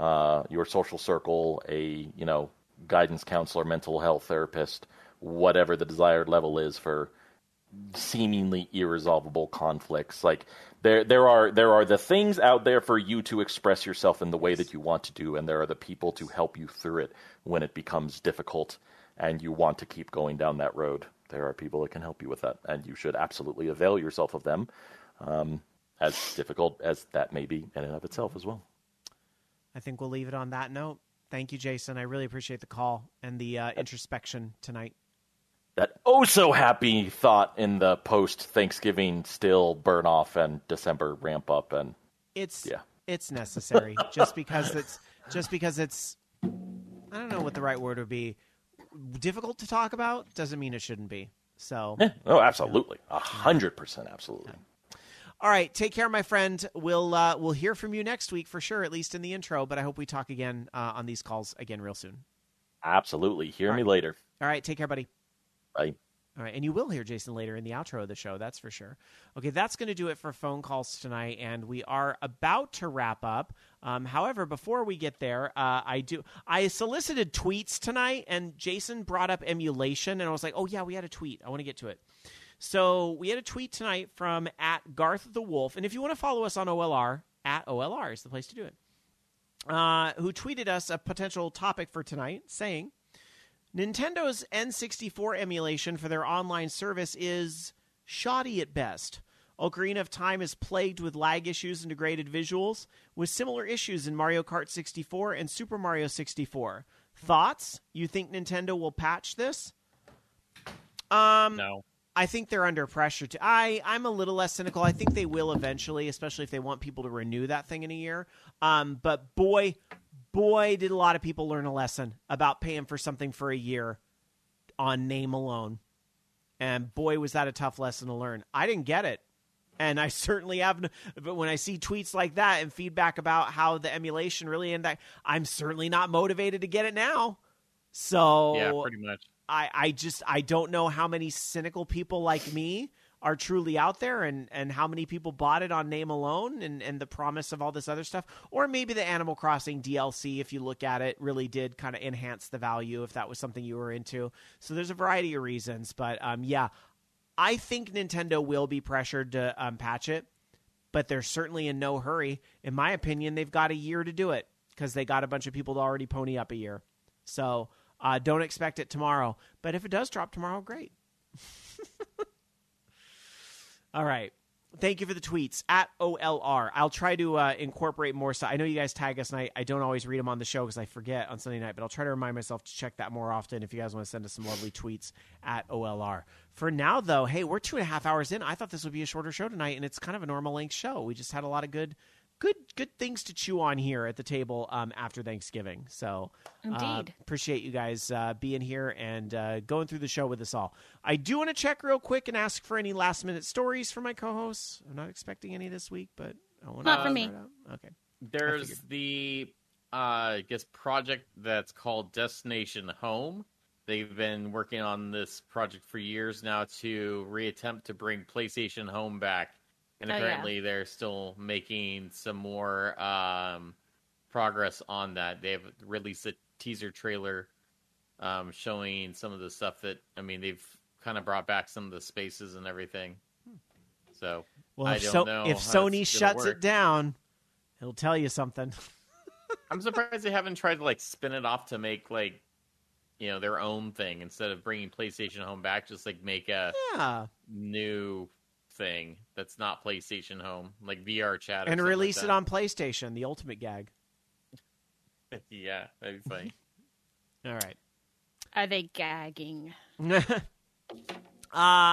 [SPEAKER 6] a guidance counselor, mental health therapist, whatever the desired level is for seemingly irresolvable conflicts. Like there are the things out there for you to express yourself in the way that you want to do, and there are the people to help you through it when it becomes difficult and you want to keep going down that road. There are people that can help you with that, and you should absolutely avail yourself of them, as difficult as that may be in and of itself as well.
[SPEAKER 2] I think we'll leave it on that note. Thank you, Jason. I really appreciate the call and the introspection tonight.
[SPEAKER 6] That oh-so-happy thought in the post-Thanksgiving still burn off and December ramp up, and
[SPEAKER 2] it's necessary just because it's I don't know what the right word would be. Difficult to talk about doesn't mean it shouldn't be. So
[SPEAKER 6] oh, absolutely, 100%, absolutely.
[SPEAKER 2] All right, take care, my friend. We'll hear from you next week for sure, at least in the intro. But I hope we talk again on these calls again real soon.
[SPEAKER 6] Absolutely. Hear me later.
[SPEAKER 2] All right, take care, buddy.
[SPEAKER 6] Bye.
[SPEAKER 2] All right, and you will hear Jason later in the outro of the show, that's for sure. Okay, that's going to do it for phone calls tonight, and we are about to wrap up. However, before we get there, I solicited tweets tonight, and Jason brought up emulation, and I was like, oh, yeah, we had a tweet. I want to get to it. So we had a tweet tonight from @GarthTheWolf, and if you want to follow us on OLR, @OLR is the place to do it, who tweeted us a potential topic for tonight, saying, Nintendo's N64 emulation for their online service is shoddy at best. Ocarina of Time is plagued with lag issues and degraded visuals, with similar issues in Mario Kart 64 and Super Mario 64. Thoughts? You think Nintendo will patch this?
[SPEAKER 4] No.
[SPEAKER 2] I think they're under pressure. I'm a little less cynical. I think they will eventually, especially if they want people to renew that thing in a year. But boy, did a lot of people learn a lesson about paying for something for a year on name alone. And boy, was that a tough lesson to learn. I didn't get it. And I certainly haven't. But when I see tweets like that and feedback about how the emulation really ended, I'm certainly not motivated to get it now. So
[SPEAKER 4] yeah, pretty much.
[SPEAKER 2] I don't know how many cynical people like me are truly out there and how many people bought it on name alone and the promise of all this other stuff. Or maybe the Animal Crossing DLC, if you look at it, really did kind of enhance the value if that was something you were into. So there's a variety of reasons. But yeah, I think Nintendo will be pressured to patch it, but they're certainly in no hurry. In my opinion, they've got a year to do it because they got a bunch of people to already pony up a year. So don't expect it tomorrow. But if it does drop tomorrow, great. All right. Thank you for the tweets @OLR. I'll try to incorporate more stuff. I know you guys tag us, and I don't always read them on the show because I forget on Sunday night, but I'll try to remind myself to check that more often if you guys want to send us some lovely tweets @OLR. For now, though, hey, we're 2.5 hours in. I thought this would be a shorter show tonight, and it's kind of a normal length show. We just had a lot of good things to chew on here at the table after Thanksgiving. So
[SPEAKER 3] Indeed.
[SPEAKER 2] Appreciate you guys being here and going through the show with us all. I do want to check real quick and ask for any last-minute stories from my co-hosts. I'm not expecting any this week, but I want to...
[SPEAKER 3] Not for me.
[SPEAKER 2] Okay.
[SPEAKER 4] There's the, I guess, project that's called Destination Home. They've been working on this project for years now to reattempt to bring PlayStation Home back. And apparently they're still making some more progress on that. They've released a teaser trailer showing some of the stuff that, I mean, they've kind of brought back some of the spaces and everything. So,
[SPEAKER 2] well,
[SPEAKER 4] I don't know
[SPEAKER 2] if Sony shuts it down, it'll tell you something.
[SPEAKER 4] I'm surprised they haven't tried to, like, spin it off to make, like, you know, their own thing instead of bringing PlayStation Home back. Just, like, make a new thing that's not PlayStation Home, like VR chat,
[SPEAKER 2] and release it on PlayStation. The ultimate gag.
[SPEAKER 4] Yeah, that'd be funny. All
[SPEAKER 2] right.
[SPEAKER 3] Are they gagging?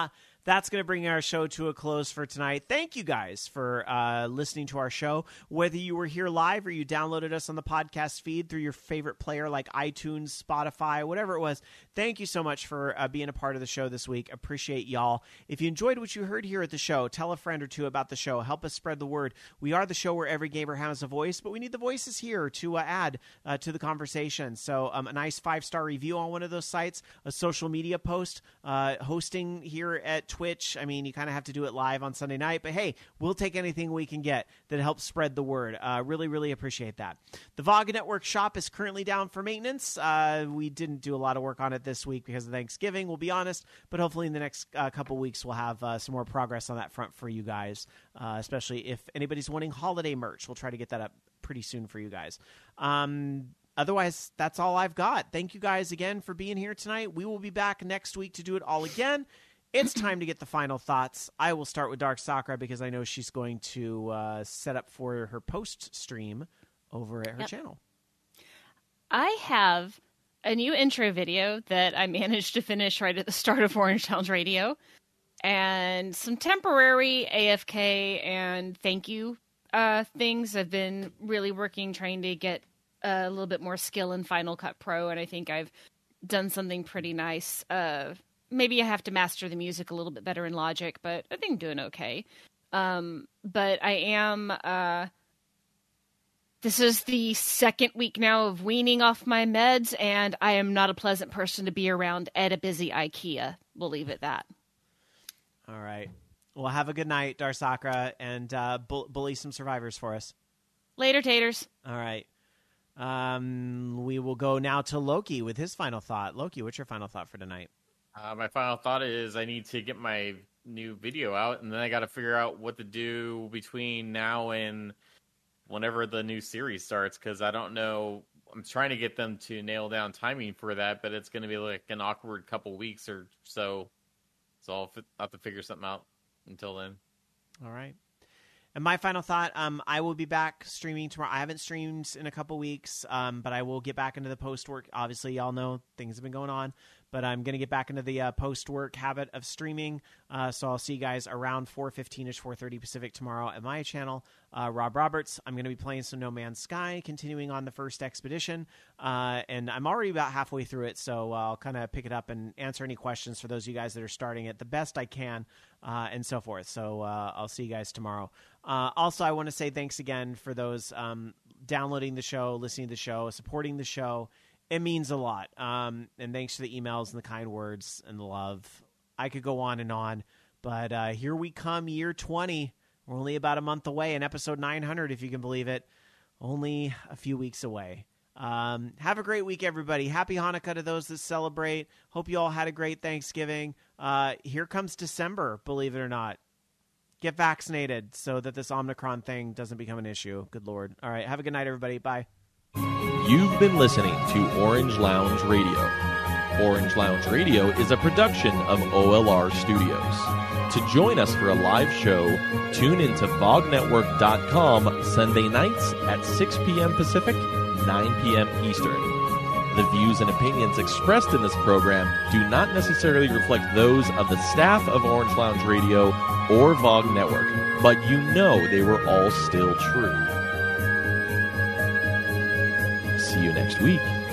[SPEAKER 2] that's going to bring our show to a close for tonight. Thank you guys for listening to our show. Whether you were here live or you downloaded us on the podcast feed through your favorite player like iTunes, Spotify, whatever it was, thank you so much for being a part of the show this week. Appreciate y'all. If you enjoyed what you heard here at the show, tell a friend or two about the show. Help us spread the word. We are the show where every gamer has a voice, but we need the voices here to add to the conversation. So a nice 5-star review on one of those sites, a social media post, hosting here at Twitch. I mean, you kind of have to do it live on Sunday night, but hey, we'll take anything we can get that helps spread the word. Really, really appreciate that. The VOG Network shop is currently down for maintenance. We didn't do a lot of work on it this week because of Thanksgiving, we'll be honest, but hopefully in the next couple weeks we'll have some more progress on that front for you guys, especially if anybody's wanting holiday merch. We'll try to get that up pretty soon for you guys. Otherwise, that's all I've got. Thank you guys again for being here tonight. We will be back next week to do it all again. It's time to get the final thoughts. I will start with Dark Sakura because I know she's going to set up for her post stream over at her channel.
[SPEAKER 3] I have a new intro video that I managed to finish right at the start of Orange Lounge Radio, and some temporary AFK and thank you things. I've been really working, trying to get a little bit more skill in Final Cut Pro, and I think I've done something pretty nice. Maybe I have to master the music a little bit better in Logic, but I think I'm doing okay. But I am... this is the second week now of weaning off my meds, and I am not a pleasant person to be around at a busy IKEA. We'll leave it that.
[SPEAKER 2] All right. Well, have a good night, Dark Sakura, and bully some survivors for us.
[SPEAKER 3] Later, taters.
[SPEAKER 2] All right. We will go now to Loki with his final thought. Loki, what's your final thought for tonight?
[SPEAKER 4] My final thought is I need to get my new video out, and then I got to figure out what to do between now and whenever the new series starts, because I don't know. I'm trying to get them to nail down timing for that, but it's going to be like an awkward couple weeks or so. So I'll have to figure something out until then.
[SPEAKER 2] All right. And my final thought, I will be back streaming tomorrow. I haven't streamed in a couple weeks, but I will get back into the post-work. Obviously, y'all know things have been going on, but I'm going to get back into the post-work habit of streaming. So I'll see you guys around 4:15-ish, 4:30 Pacific tomorrow at my channel, Rob Roberts. I'm going to be playing some No Man's Sky, continuing on the first expedition, and I'm already about halfway through it, so I'll kind of pick it up and answer any questions for those of you guys that are starting it the best I can, and so forth. So I'll see you guys tomorrow. Also, I want to say thanks again for those downloading the show, listening to the show, supporting the show. It means a lot. And thanks for the emails and the kind words and the love. I could go on, but here we come, year 20. We're only about a month away, and episode 900, if you can believe it, only a few weeks away. Have a great week, everybody. Happy Hanukkah to those that celebrate. Hope you all had a great Thanksgiving. Here comes December, believe it or not. Get vaccinated so that this Omicron thing doesn't become an issue. Good Lord. All right. Have a good night, everybody. Bye.
[SPEAKER 1] You've been listening to Orange Lounge Radio. Orange Lounge Radio is a production of OLR Studios. To join us for a live show, tune into VogNetwork.com Sunday nights at 6 p.m. Pacific, 9 p.m. Eastern. The views and opinions expressed in this program do not necessarily reflect those of the staff of Orange Lounge Radio or VOG Network, but you know they were all still true. See you next week.